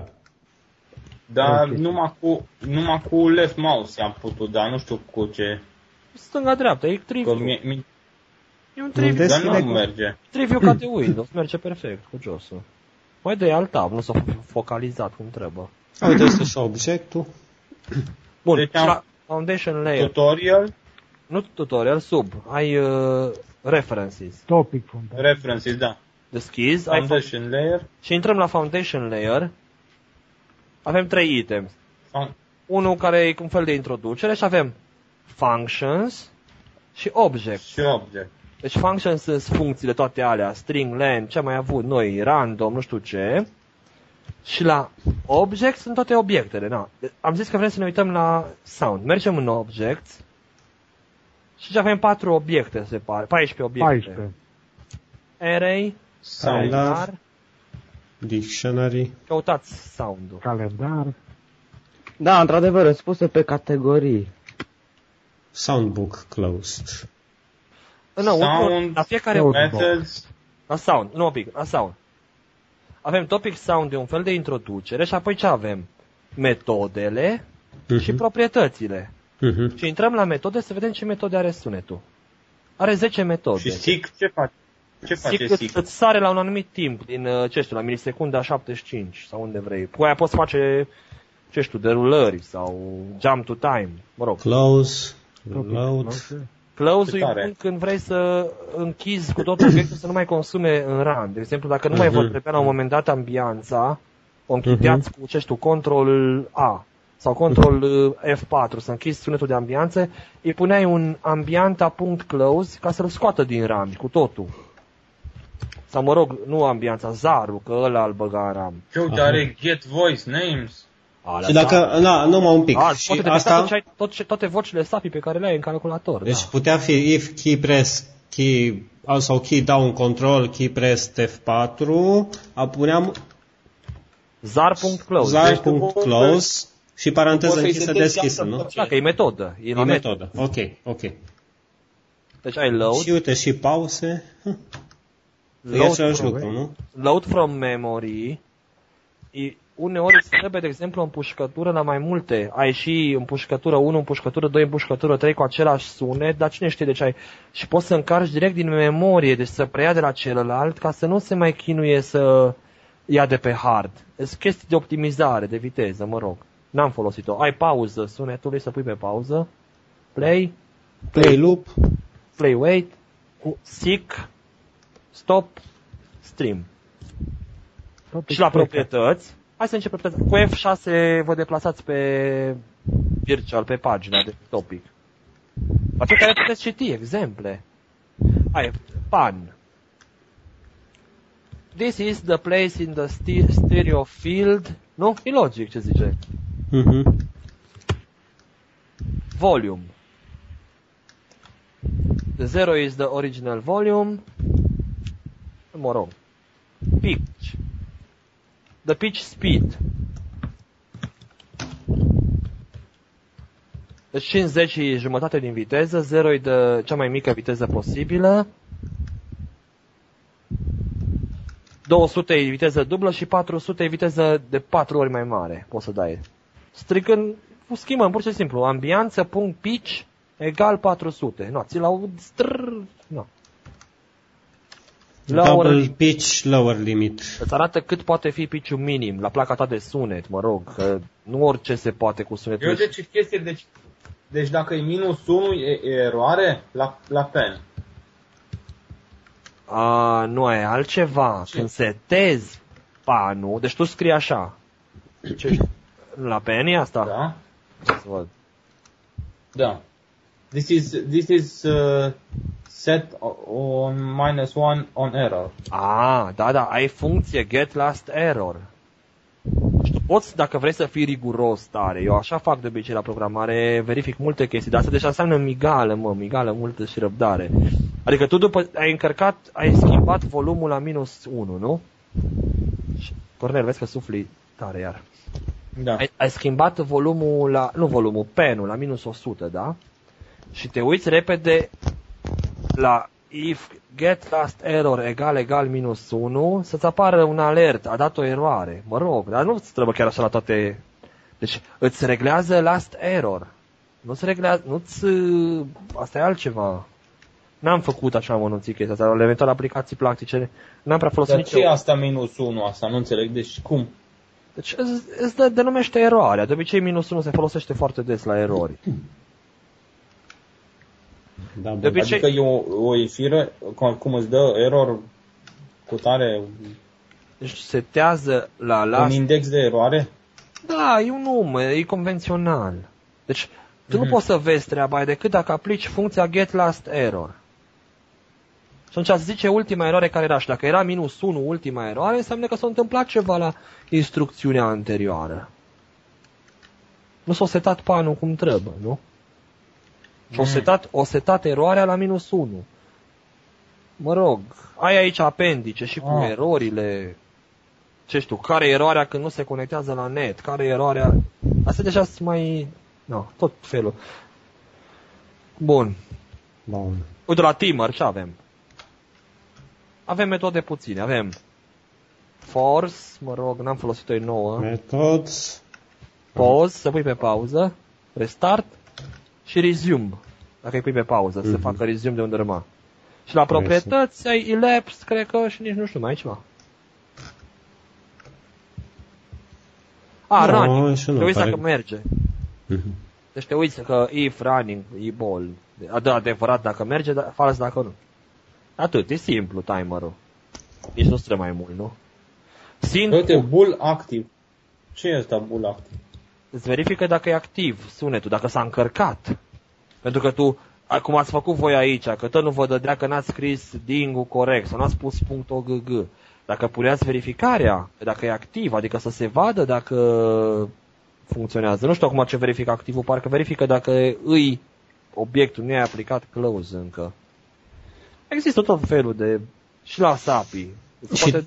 Dar Ok. numai cu, numai cu left mouse am putut, dar nu știu cu ce. Stânga-dreapta, e Că triview. mi, mi, E un Nu triview. des- dar Deschide nu cu- merge. Triview ca de Windows, merge perfect cu josul. Mai dă alt tab, nu s-a focalizat cum trebuie. A, uite, este și obiectul. Bun, Deci și am- la Foundation Layer, Tutorial, nu tutorial, sub, ai uh, references. Topic fundamental. references, da. Deschizi, ai fo- Foundation layer, și intrăm la Foundation Layer. Avem trei items. found, Unul care e un fel de introducere și avem Functions și Object. și object. Deci functions sunt funcțiile toate alea, string, len, ce am mai avut noi, random, nu știu ce. Și la object sunt toate obiectele. Na. Am zis că vrem să ne uităm la sound. Mergem în objects și aici avem patru obiecte, se pare, paisprezece obiecte. paisprezece. Array, Sound, calendar, Dictionary. căutați sound-ul. Calendar. Da, într-adevăr, sunt puse pe categorii. Soundbook closed. Nu, Sound, la fiecare sound. methods, La sound, nu un pic, la sound. Avem topic sound de un fel de introducere și apoi ce avem? Metodele și proprietățile. Mhm. Și intrăm la metode să vedem ce metode are sunetul. Are zece metode. și seek, ce face? Ce face Seek îți, seek? îți sare la un anumit timp, din, uh, ce știu, la milisecunda șaptezeci și cinci sau unde vrei. Cu aia poți face, ce știu, derulări sau jump to time, mă rog. Close. Topic Load. closed. Close-ul Ce e tare. bun când vrei să închizi cu tot obiectul să nu mai consume în RAM. De exemplu, dacă nu mai vă Mhm. trebuia la un moment dat ambianța, o închideați cu, ce știu, control A sau control uh, F patru, să închizi sunetul de ambianță, îi puneai un ambianta.close ca să-l scoată din RAM cu totul. Sau mă rog, nu ambianța, zarul, că ăla îl băga în RAM. Ce uite, are get voice names. Alea, Și dacă, na, numai un pic. A, Și poate asta, tot ce ai, tot ce, toate vocile S A P I pe care le ai în calculator. deci da. putea fi if key press, key, sau key down control, key press F patru, apuneam Zar.close. zar.close Și paranteză Poți să-i închisă setezi deschisă, altă nu? plăcere. Da, că e metodă. E, E la metodă. Ok, ok. Deci ai load. Și uite, și pause. Hm. E Load același from, lucru, nu? load from memory. E, uneori îți trebuie, de exemplu, o împușcătură la mai multe. Ai și împușcătură unu, împușcătură doi, împușcătură trei cu același sunet, dar cine știe de ce ai. Și poți să încarci direct din memorie, deci să preia de la celălalt, ca să nu se mai chinuie să ia de pe hard. Sunt chestii de optimizare, de viteză, mă rog. N-am folosit-o. Ai pauză sunetului, să pui pe pauză. Play. Play loop. Play wait. Seek. Stop. Stream. Tot Și la explică. proprietăți, hai să începem proprietăți. Cu F șase vă deplasați pe virtual, pe pagina de topic. La fiecare puteți citi exemple. Hai, pan. This is the place in the st- stereo field. Nu? E logic ce zice. Mhm. Volume. The zero is the original volume. Mă rog. Pitch. The pitch speed. Deci cincizeci e jumătate din viteză, zero e de cea mai mică viteză posibilă, două sute e viteză dublă și patru sute e viteză de patru ori mai mare, poți să dai. Stricând, schimbăm pur și simplu, ambianță, punct pitch, egal patru sute. Nu, ți-l aud, strrr, nu. Double Lower, pitch, lower limit. îți arată cât poate fi pitch-ul minim la placa ta de sunet, mă rog, că nu orice se poate cu sunetul. Eu deci chestie, deci, deci dacă e minus unu e, e eroare la, la pen. A, nu e altceva. Ce? Când setezi panul, deci tu scrii așa. Ce, la pen e asta? Da? Să văd. Da. This is, this is uh, set on minus one on error. A, da, da, ai funcție get last error. Și tu poți, dacă vrei să fii riguros tare, eu așa fac de obicei la programare, verific multe chestii, dar asta deja înseamnă migală, mă, migală multă și răbdare. Adică tu după ai încărcat, ai schimbat volumul la minus unu, nu? Și, Cornel, vezi că sufli tare iar. Da. Ai, ai schimbat volumul la, nu volumul, penul la minus o sută, da? Și te uiți repede la if get last error egal egal minus unu, să-ți apară un alert, a dat o eroare. Mă rog, dar nu îți trebuie chiar așa la toate. Deci îți reglează last error. Nu-ți reglează, nu-ți, asta e altceva. N-am făcut așa mănunții chestia asta, la eventual aplicații practice, n-am prea folosit Dar nici ce e eu. asta minus unu asta? Nu înțeleg. Deci cum? Deci îți, îți dă, denumește eroarea. De obicei minus unu se folosește foarte des la erori. Da, De obicei, Adică e o, o ieșire, cum, cum îți dă error cu tare, deci setează la un last. index de eroare? Da, e un nume, e convențional. Deci tu Mhm. nu poți să vezi treaba aia decât dacă aplici funcția get last error. Și atunci îți zice ultima eroare care era. Și dacă era minus unu ultima eroare, înseamnă că s-a întâmplat ceva la instrucțiunea anterioară. Nu s-a setat panul cum trebuie, nu? Și o setat, o setat eroarea la minus unu. Mă rog, ai aici apendice și cu Ah. erorile, ce știu, care e eroarea când nu se conectează la net, care e eroarea. Asta deja sunt mai, no, tot felul. Bun. Bun. Uite la Timmer ce avem? Avem metode puține, avem force, mă rog, n-am folosit-o e nouă. Methods. Pause, să pui pe pauză, restart și resume. Dacă îi pui pe pauză, să se Mhm. facă resume de unde răma. Și la proprietăți ai elapsed, cred că, și nici nu știu, mai ai ceva. A, Nu, running. și nu Te uiți pare- dacă merge. Mhm. Deci te uiți că if running e ball. Da, adevărat dacă merge, dar fals dacă nu. Atât, e simplu timerul. Nici nu trebuie mai mult, nu? Sync Uite, bull active. Ce e asta bull active? îți verifică dacă e activ sunetul, dacă s-a încărcat. Pentru că tu, cum ați făcut voi aici, că tot nu vă dădea că n-ați scris ding-ul corect sau n-ați pus .ogg. Dacă puneați verificarea, dacă e activ, adică să se vadă dacă funcționează. Nu știu acum ce verifică activul, parcă verifică dacă îi obiectul nu e aplicat close încă. Există tot felul de, și la S A P I. Și- Poate da.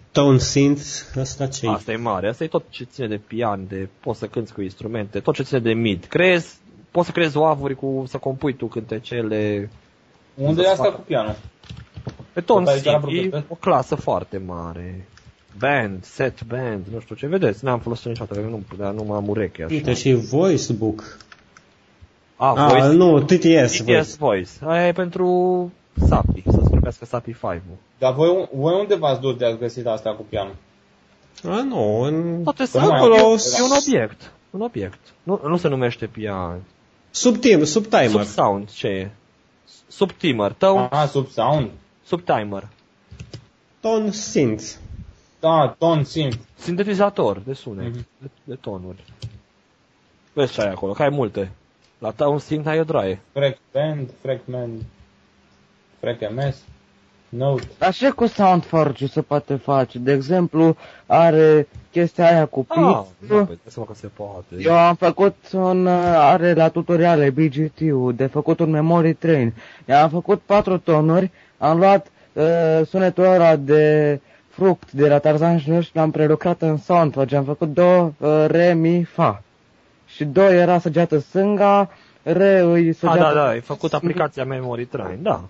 Tone synth, asta ce Asta e mare, asta e tot ce ține de pian, de poți să cânti cu instrumente, tot ce ține de mid. Creezi, poți să creezi wave-uri cu, să compui tu cântecele. Unde e asta cu pianul? Pe Tone Tot aici la Synth, e Bluetooth? o clasă foarte mare. Band, set band, nu știu ce, vedeți, n-am folosit niciodată, nu, dar nu m-am ureche așa. Uite și voice book. Ah, Ah, voice, nu, T T S. T T S Voice. Aia e pentru S A P I, să-ți vorbească S A P I cinci-ul. Dar voi, voi unde v-ați dus de ați găsit asta cu pianul? Ah, nu, în... Toate Păi sunt mai acolo, acolo, e un obiect. Un obiect. Nu, nu se numește pian. Sub, tim, sub timer. Sub sound, ce e? Sub timer, tău, Ah, sub sound? sub timer. Tone synth. Da, ton synth. Sintetizator de sunet, Mhm. de, de tonuri. Vezi ce ai acolo, că ai multe. La ta un synth ai o draie. Frec band, frec man, frec M S, note. Dar și cu SoundForge se poate face. De exemplu, are chestia aia cu Ah, pitch. nu, pe seama că se poate. Eu am făcut un, are la tutoriale B G T-ul de făcut un memory train. Eu am făcut patru tonuri, am luat uh, sunetul ăla de fruct de la Tarzan și nu și l-am prelucrat în SoundForge. Am făcut do, uh, re, mi, fa. Și do era săgeată stânga, re îi Ah, săgeată... da, da, ai făcut aplicația Memory Train, da.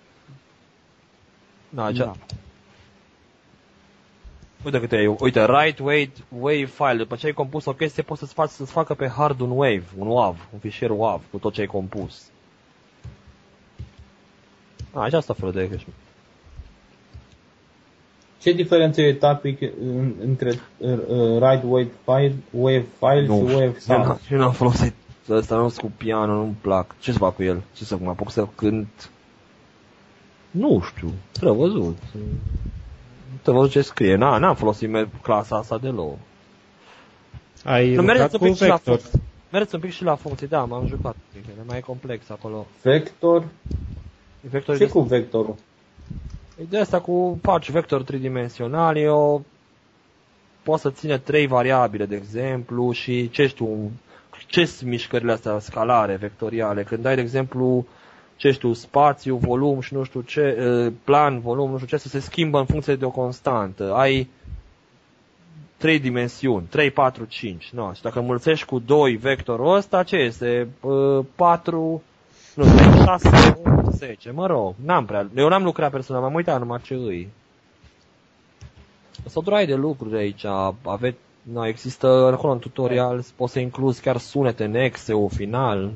Da, acea... Da. Uite câte e, uite, write, wait, wave file, după ce ai compus o chestie poți să-ți faci, să-ți facă pe hard un wave, un WAV, un fișier WAV cu tot ce ai compus. A, aici asta felul de chestii. Ce diferență e topic în- între uh, uh, write wave file, wave file Nu, și wave eu sound? n- eu n-am folosit ăsta, nu cu piano, nu-mi plac. Ce să fac cu el? Ce să mă apuc să cânt? Nu știu, trebuie văzut. Trebuie văzut ce scrie. Na, n-am folosit me- clasa asta deloc. Ai Nu, lucrat mergeți un cu pic și la vector. funcții. Mergeți un pic și la funcții, da, m-am jucat. E mai complex acolo. Vector? Vector Ce cu vectorul? E de asta cu faci vector tridimensional, eu poți să ține trei variabile, de exemplu, și ce știu, ce sunt mișcările astea scalare, vectoriale, când ai, de exemplu, ce știu, spațiu, volum și nu știu ce, plan, volum, nu știu ce, să se schimbă în funcție de o constantă. Ai trei dimensiuni, trei, patru, cinci, no, și dacă înmulțești cu doi vectorul ăsta, ce este? patru, nu, șase, opt, zece, mă rog, n-am prea, eu n-am lucrat personal, m-am uitat numai ce îi. Sunt o droaie de lucruri aici, aveți, no, există acolo în tutorial, poți să incluzi chiar sunete în exe-ul final.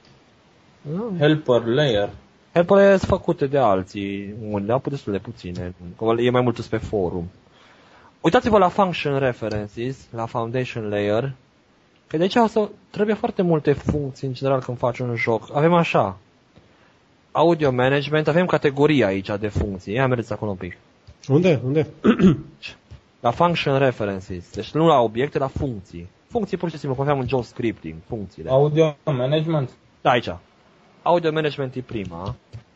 Helper layer. Helper sunt făcute de alții, unde au destul de puține, e mai mult pe forum. Uitați-vă la function references, la foundation layer, că de aici o să trebuie foarte multe funcții în general când faci un joc. Avem așa, audio management, avem categoria aici de funcții, ia mergeți acolo un pic. Unde? Unde? La function references, deci nu la obiecte, la funcții. Funcții pur și simplu, cum aveam în Joe Scripting, funcțiile. Audio management? Da, aici. Audio management e prima.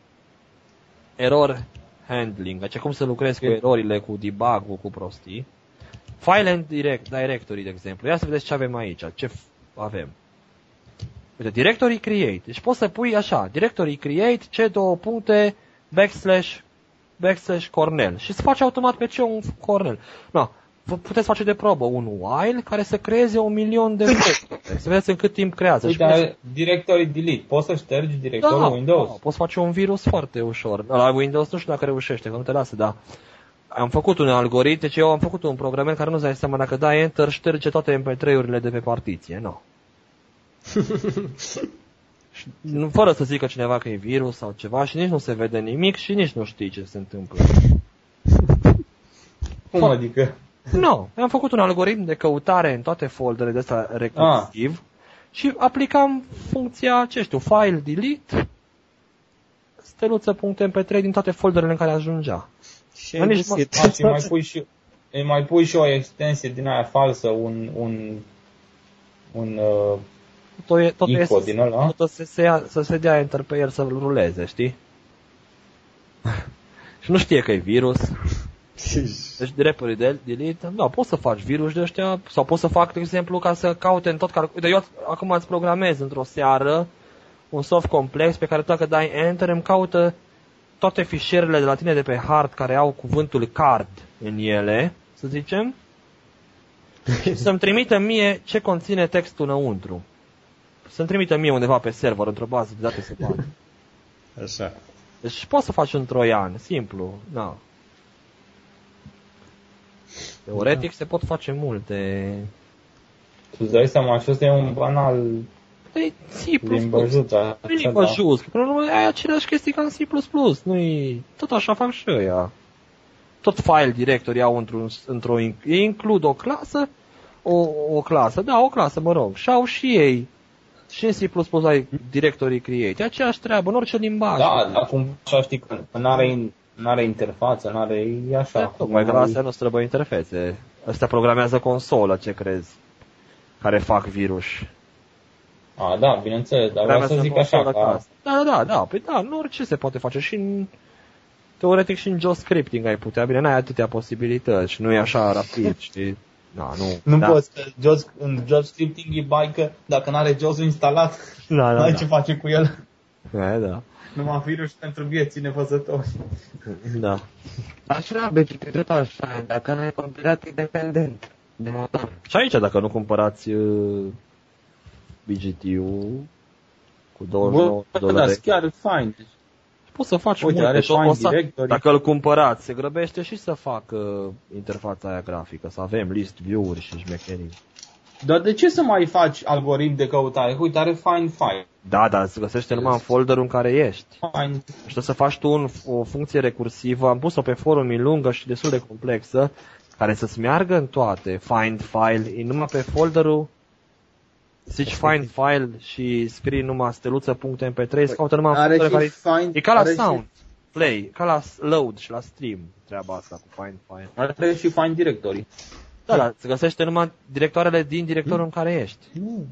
Error handling, deci cum să lucrezi cu erorile, cu debug-ul, cu prostii. File and direct, directory, de exemplu. Ia să vedeți ce avem aici, ce avem. Uite, directory create. Deci poți să pui așa, directory create, ce două puncte, backslash, backslash Cornell. Și să faci automat pe ce un Cornell. No, puteți face de probă un while care să creeze un milion de vectori. Să vedeți în cât timp creează. Uite, are directory delete. Poți să ștergi directorul da, Windows? Da, poți face un virus foarte ușor. La Windows nu știu dacă reușește, că nu te lasă, dar am făcut un algoritm, deci eu am făcut un programel care nu-ți dai seama dacă dai Enter, șterge toate M P trei-urile de pe partiție, nu. No. Fără să zică cineva că e virus sau ceva și nici nu se vede nimic și nici nu știi ce se întâmplă. Cum adică? Nu, no, am făcut un algoritm de căutare în toate folderele de ăsta recursiv ah. și aplicam funcția, ce știu, file delete, steluță.mp trei din toate folderele în care ajungea. Și, nici mă... A, și mai pui și îi mai pui și o extensie din aia falsă, un un un uh, tot, tot ico din ăla. Tot să se, ia, să se dea enter pe el să ruleze, știi? Și nu știe că e virus. Deci directory delete, da, poți să faci virus de ăștia, sau poți să fac, de exemplu, ca să caute în tot calcul. Uite, eu acum îți programez într-o seară un soft complex pe care dacă dai enter îmi caută toate fișierele de la tine de pe hard care au cuvântul card în ele, să zicem, și să-mi trimită mie ce conține textul înăuntru. Să-mi trimită mie undeva pe server, într-o bază de date separată. Așa. Deci poți să faci un troian, simplu, da. Teoretic se pot face multe. Tu îți dai seama, și ăsta e un banal Păi, C++. limbajut. Limbajut. Până la urmă, ai aceleași chestii ca în C++. Nu-i... Tot așa fac și ăia. Tot file directory au într-un, într-o... Ei includ o clasă, o, o clasă, da, o clasă, mă rog. Și au și ei. Și în C++ ai directory create. E aceeași treabă, în orice limbaj. Da, acum așa știi că n-are, n-are interfață, n-are... E așa. Tocmai că la astea nu trebuie interfețe. Astea programează consolă, ce crezi? Care fac virus. A, da, bineînțeles, dar vreau să zic așa. Ca... Da, da, da, da, păi da, nu orice se poate face și în... Teoretic și în JavaScripting ai putea, bine, n-ai atâtea posibilități și nu e așa rapid, știi? Da, nu. Nu da. poți, că Jaws, în JavaScripting e bai că dacă n-are Jaws instalat, da, da, n-ai da. ce face cu el. Da, da. Numai virus pentru vieții nevăzători. Da. Așa, B G T tot așa, dacă n-ai compilat independent de motor. Și aici, dacă nu cumpărați uh, B G T-ul cu douăzeci și nouă de Bă, da, dolari, chiar e fain. poți să faci Uite, multe. are și O Find să- Directory. Dacă îl cumpărați, se grăbește și să facă interfața aia grafică, să avem list view-uri și șmecherii. Dar de ce să mai faci algoritm de căutare? Uite, are find file. Da, dar se găsește numai în folderul în care ești. Find. Și trebuie să faci tu un, o funcție recursivă, am pus-o pe forum, e lungă și destul de complexă, care să-ți meargă în toate, find file, e numai pe folderul, zici find file și scrii numai steluță.mp trei, îți caută numai în Are folderul și care find, e ca la are sound, play, ca la load și la stream, treaba asta cu find file. Și, are și find directory. Da, dar se găsește numai directoarele din directorul în care ești. Nu.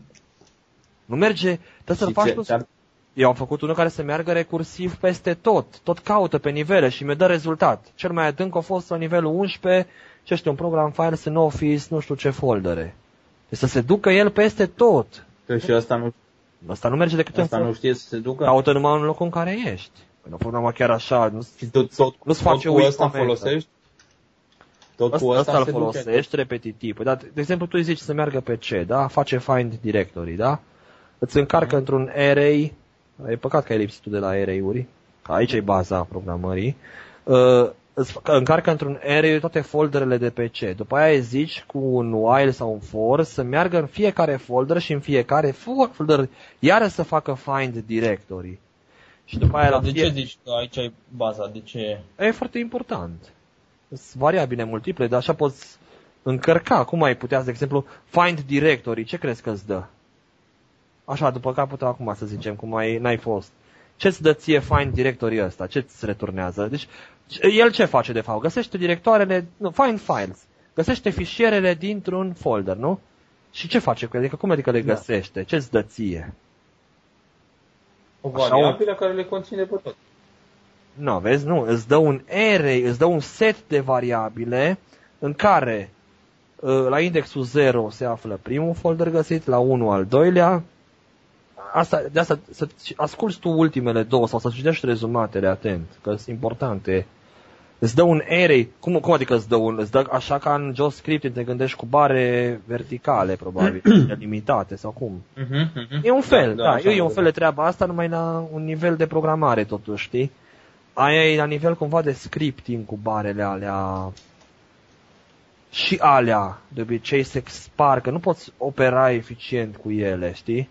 Nu merge, trebuie să-l Și faci ce- tu. dar- Eu am făcut unul care să meargă recursiv peste tot, tot caută pe nivele și mi-a dă rezultat. Cel mai adânc a fost la nivelul unsprezece, ce știu, un program files în Office, nu știu ce foldere. Deci să se ducă el peste tot. Că și ăsta nu, Asta nu merge decât ăsta în nu știe să se ducă. caută numai în locul în care ești. Păi nu programă chiar așa, nu Și tot, tot, Nu-ți tot face cu wiki ăsta comment. folosești? Tot cu Ăsta, ăsta ăsta îl se duce? folosești repetitiv. Păi, da, de exemplu, tu îi zici să meargă pe C, da? Face find directory, da? Îți încarcă într-un array, e păcat că ai lipsit tu de la array-uri, că aici e baza programării, uh, îți încarcă într-un array toate folderele de pe C. După aia îi zici cu un while sau un for să meargă în fiecare folder și în fiecare folder iară să facă find directory. Și după aia la Dar de fie... ce zici că aici e baza? De ce? E foarte important. Sunt variabile multiple, dar așa poți încărca. Cum ai putea, de exemplu, find directory, ce crezi că îți dă? Așa, după capul tău acum să zicem, cum ai, n-ai fost. Ce-ți dă ție find directory ăsta? Ce-ți returnează? Deci, el ce face de fapt? Găsește directoarele, nu, find files. Găsește fișierele dintr-un folder, nu? Și ce face cu ele? Adică cum adică le găsește? Ce-ți dă ție? O Așa, variabilă care le conține pe tot. Nu, vezi, nu, îți dă un array, îți dă un set de variabile în care uh, la indexul zero se află primul folder găsit, la unu al doilea. Asta, de asta să asculți tu ultimele două sau să citești rezumatele atent, că sunt importante. Îți dă un array, cum, cum adică îți dă un, îți dă așa ca în JavaScript, te gândești cu bare verticale, probabil, limitate sau cum. Uh-huh, uh-huh. E un fel, da, da, așa e un văd. fel de treaba asta, numai la un nivel de programare totuși, știi? Aia e la nivel cumva de scripting cu barele alea. Și alea, de obicei, se spargă, nu poți opera eficient cu ele, știi?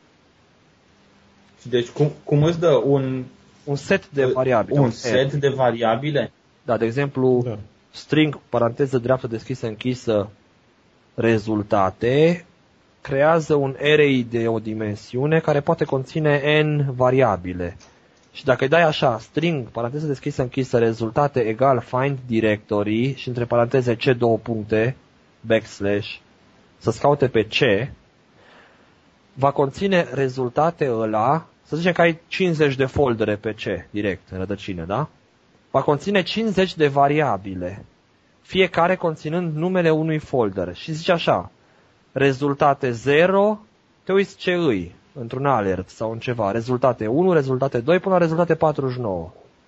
Și deci cum, cum îți dă un, Un set de variabile. un set de variabile? Da, de exemplu, Da. string, paranteză dreaptă deschisă, închisă, rezultate, creează un array de o dimensiune care poate conține n variabile. Și dacă îi dai așa, string, paranteză deschisă, închisă, rezultate egal find directory și între paranteze C două puncte, backslash, să-ți caute pe C, va conține rezultate ăla, să zicem că ai cincizeci de foldere pe C, direct, în rădăcină, da? Va conține cincizeci de variabile, fiecare conținând numele unui folder. Și zice așa, rezultate zero, te uiți ce îi, într-un alert sau în ceva, rezultate unu, rezultate doi, până la rezultate patruzeci și nouă.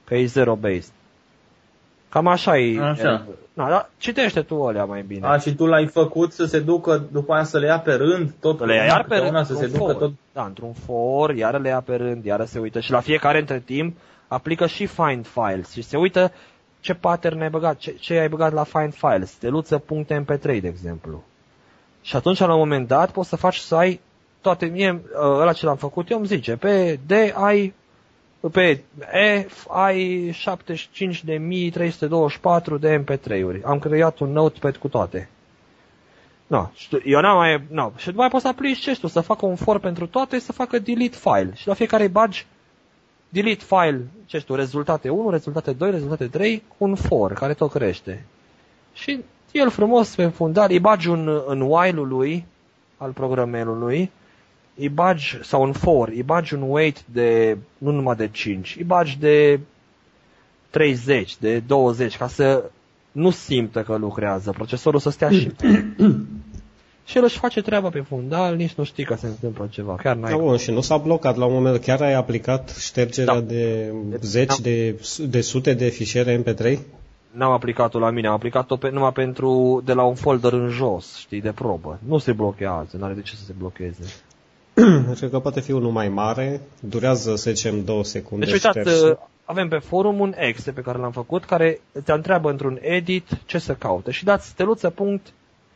că e zero-based. Cam așa e. Așa. Na, dar citește tu alea mai bine. A, și tu l-ai făcut să se ducă, după aia să le ia pe rând, tot le ia iar pe rând, să se ducă for. tot. Da, într-un for, iar le ia pe rând, iar se uită și la fiecare între timp aplică și find files și se uită ce pattern ai băgat, ce, ce ai băgat la find files, steluță punct M P trei de exemplu. Și atunci la un moment dat poți să faci să ai toate, mie ăla ce l-am făcut eu îmi zice, pe D ai pe E ai șaptezeci și cinci de mii trei sute douăzeci și patru de M P trei-uri. Am creat un notepad cu toate. No, eu n-am mai, no. Și după aia poți să aplici ce știu, să facă un for pentru toate, să facă delete file. Și la fiecare bagi delete file, ce știu, rezultate unu, rezultate doi, rezultate trei, cu un for care tot crește. Și el frumos pe fundal, îi bagi un, în while-ul lui, al programelului, îi bagi, sau un for, îi bagi un weight de, nu numai de cinci, îi bagi de treizeci, de douăzeci, ca să nu simtă că lucrează, procesorul să stea și și el își face treaba pe fundal, nici nu știi că se întâmplă ceva, chiar n-ai... Da, bun, și nu s-a blocat la un moment, chiar ai aplicat ștergerea da. de zeci, de, de sute de fișiere M P trei? N-am aplicat-o la mine, am aplicat-o pe, numai pentru, de la un folder în jos, știi, de probă. Nu se blochează, n-are de ce să se blocheze. Cred că poate fi unul mai mare, durează, să zicem, două secunde. Deci uitați, avem pe forum un exe pe care l-am făcut, care te întreabă într-un edit ce să caute. Și dați steluță punct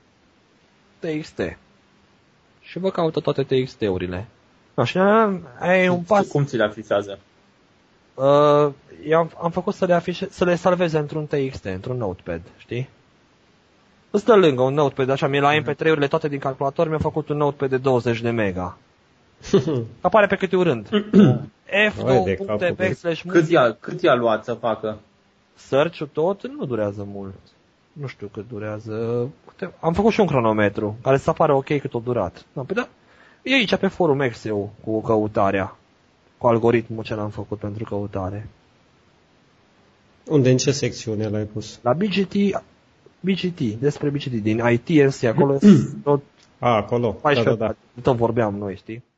txt. Și vă caută toate T X T-urile. No, și ai un pas... Cum ți le afișează? Uh, eu am, am făcut să le, afișe, să le salveze într-un T X T, într-un notepad, știi? Îți dă lângă un notepad, așa, mie la M P trei-urile toate din calculator mi-a făcut un notepad de douăzeci de mega. Apare pe câte un rând. F doi backslash cât i-a, cât i-a luat să facă? Search-ul tot nu durează mult. Nu știu cât durează. Am făcut și un cronometru, care să apară ok cât o durat. No, păi da, e aici pe forum Excel cu căutarea, cu algoritmul ce l-am făcut pentru căutare. Unde, în ce secțiune l-ai pus? La B G T, B G T, despre B G T, din I T N C, acolo tot... A, acolo, paisprezece, da, da, da. Tot vorbeam noi, știi?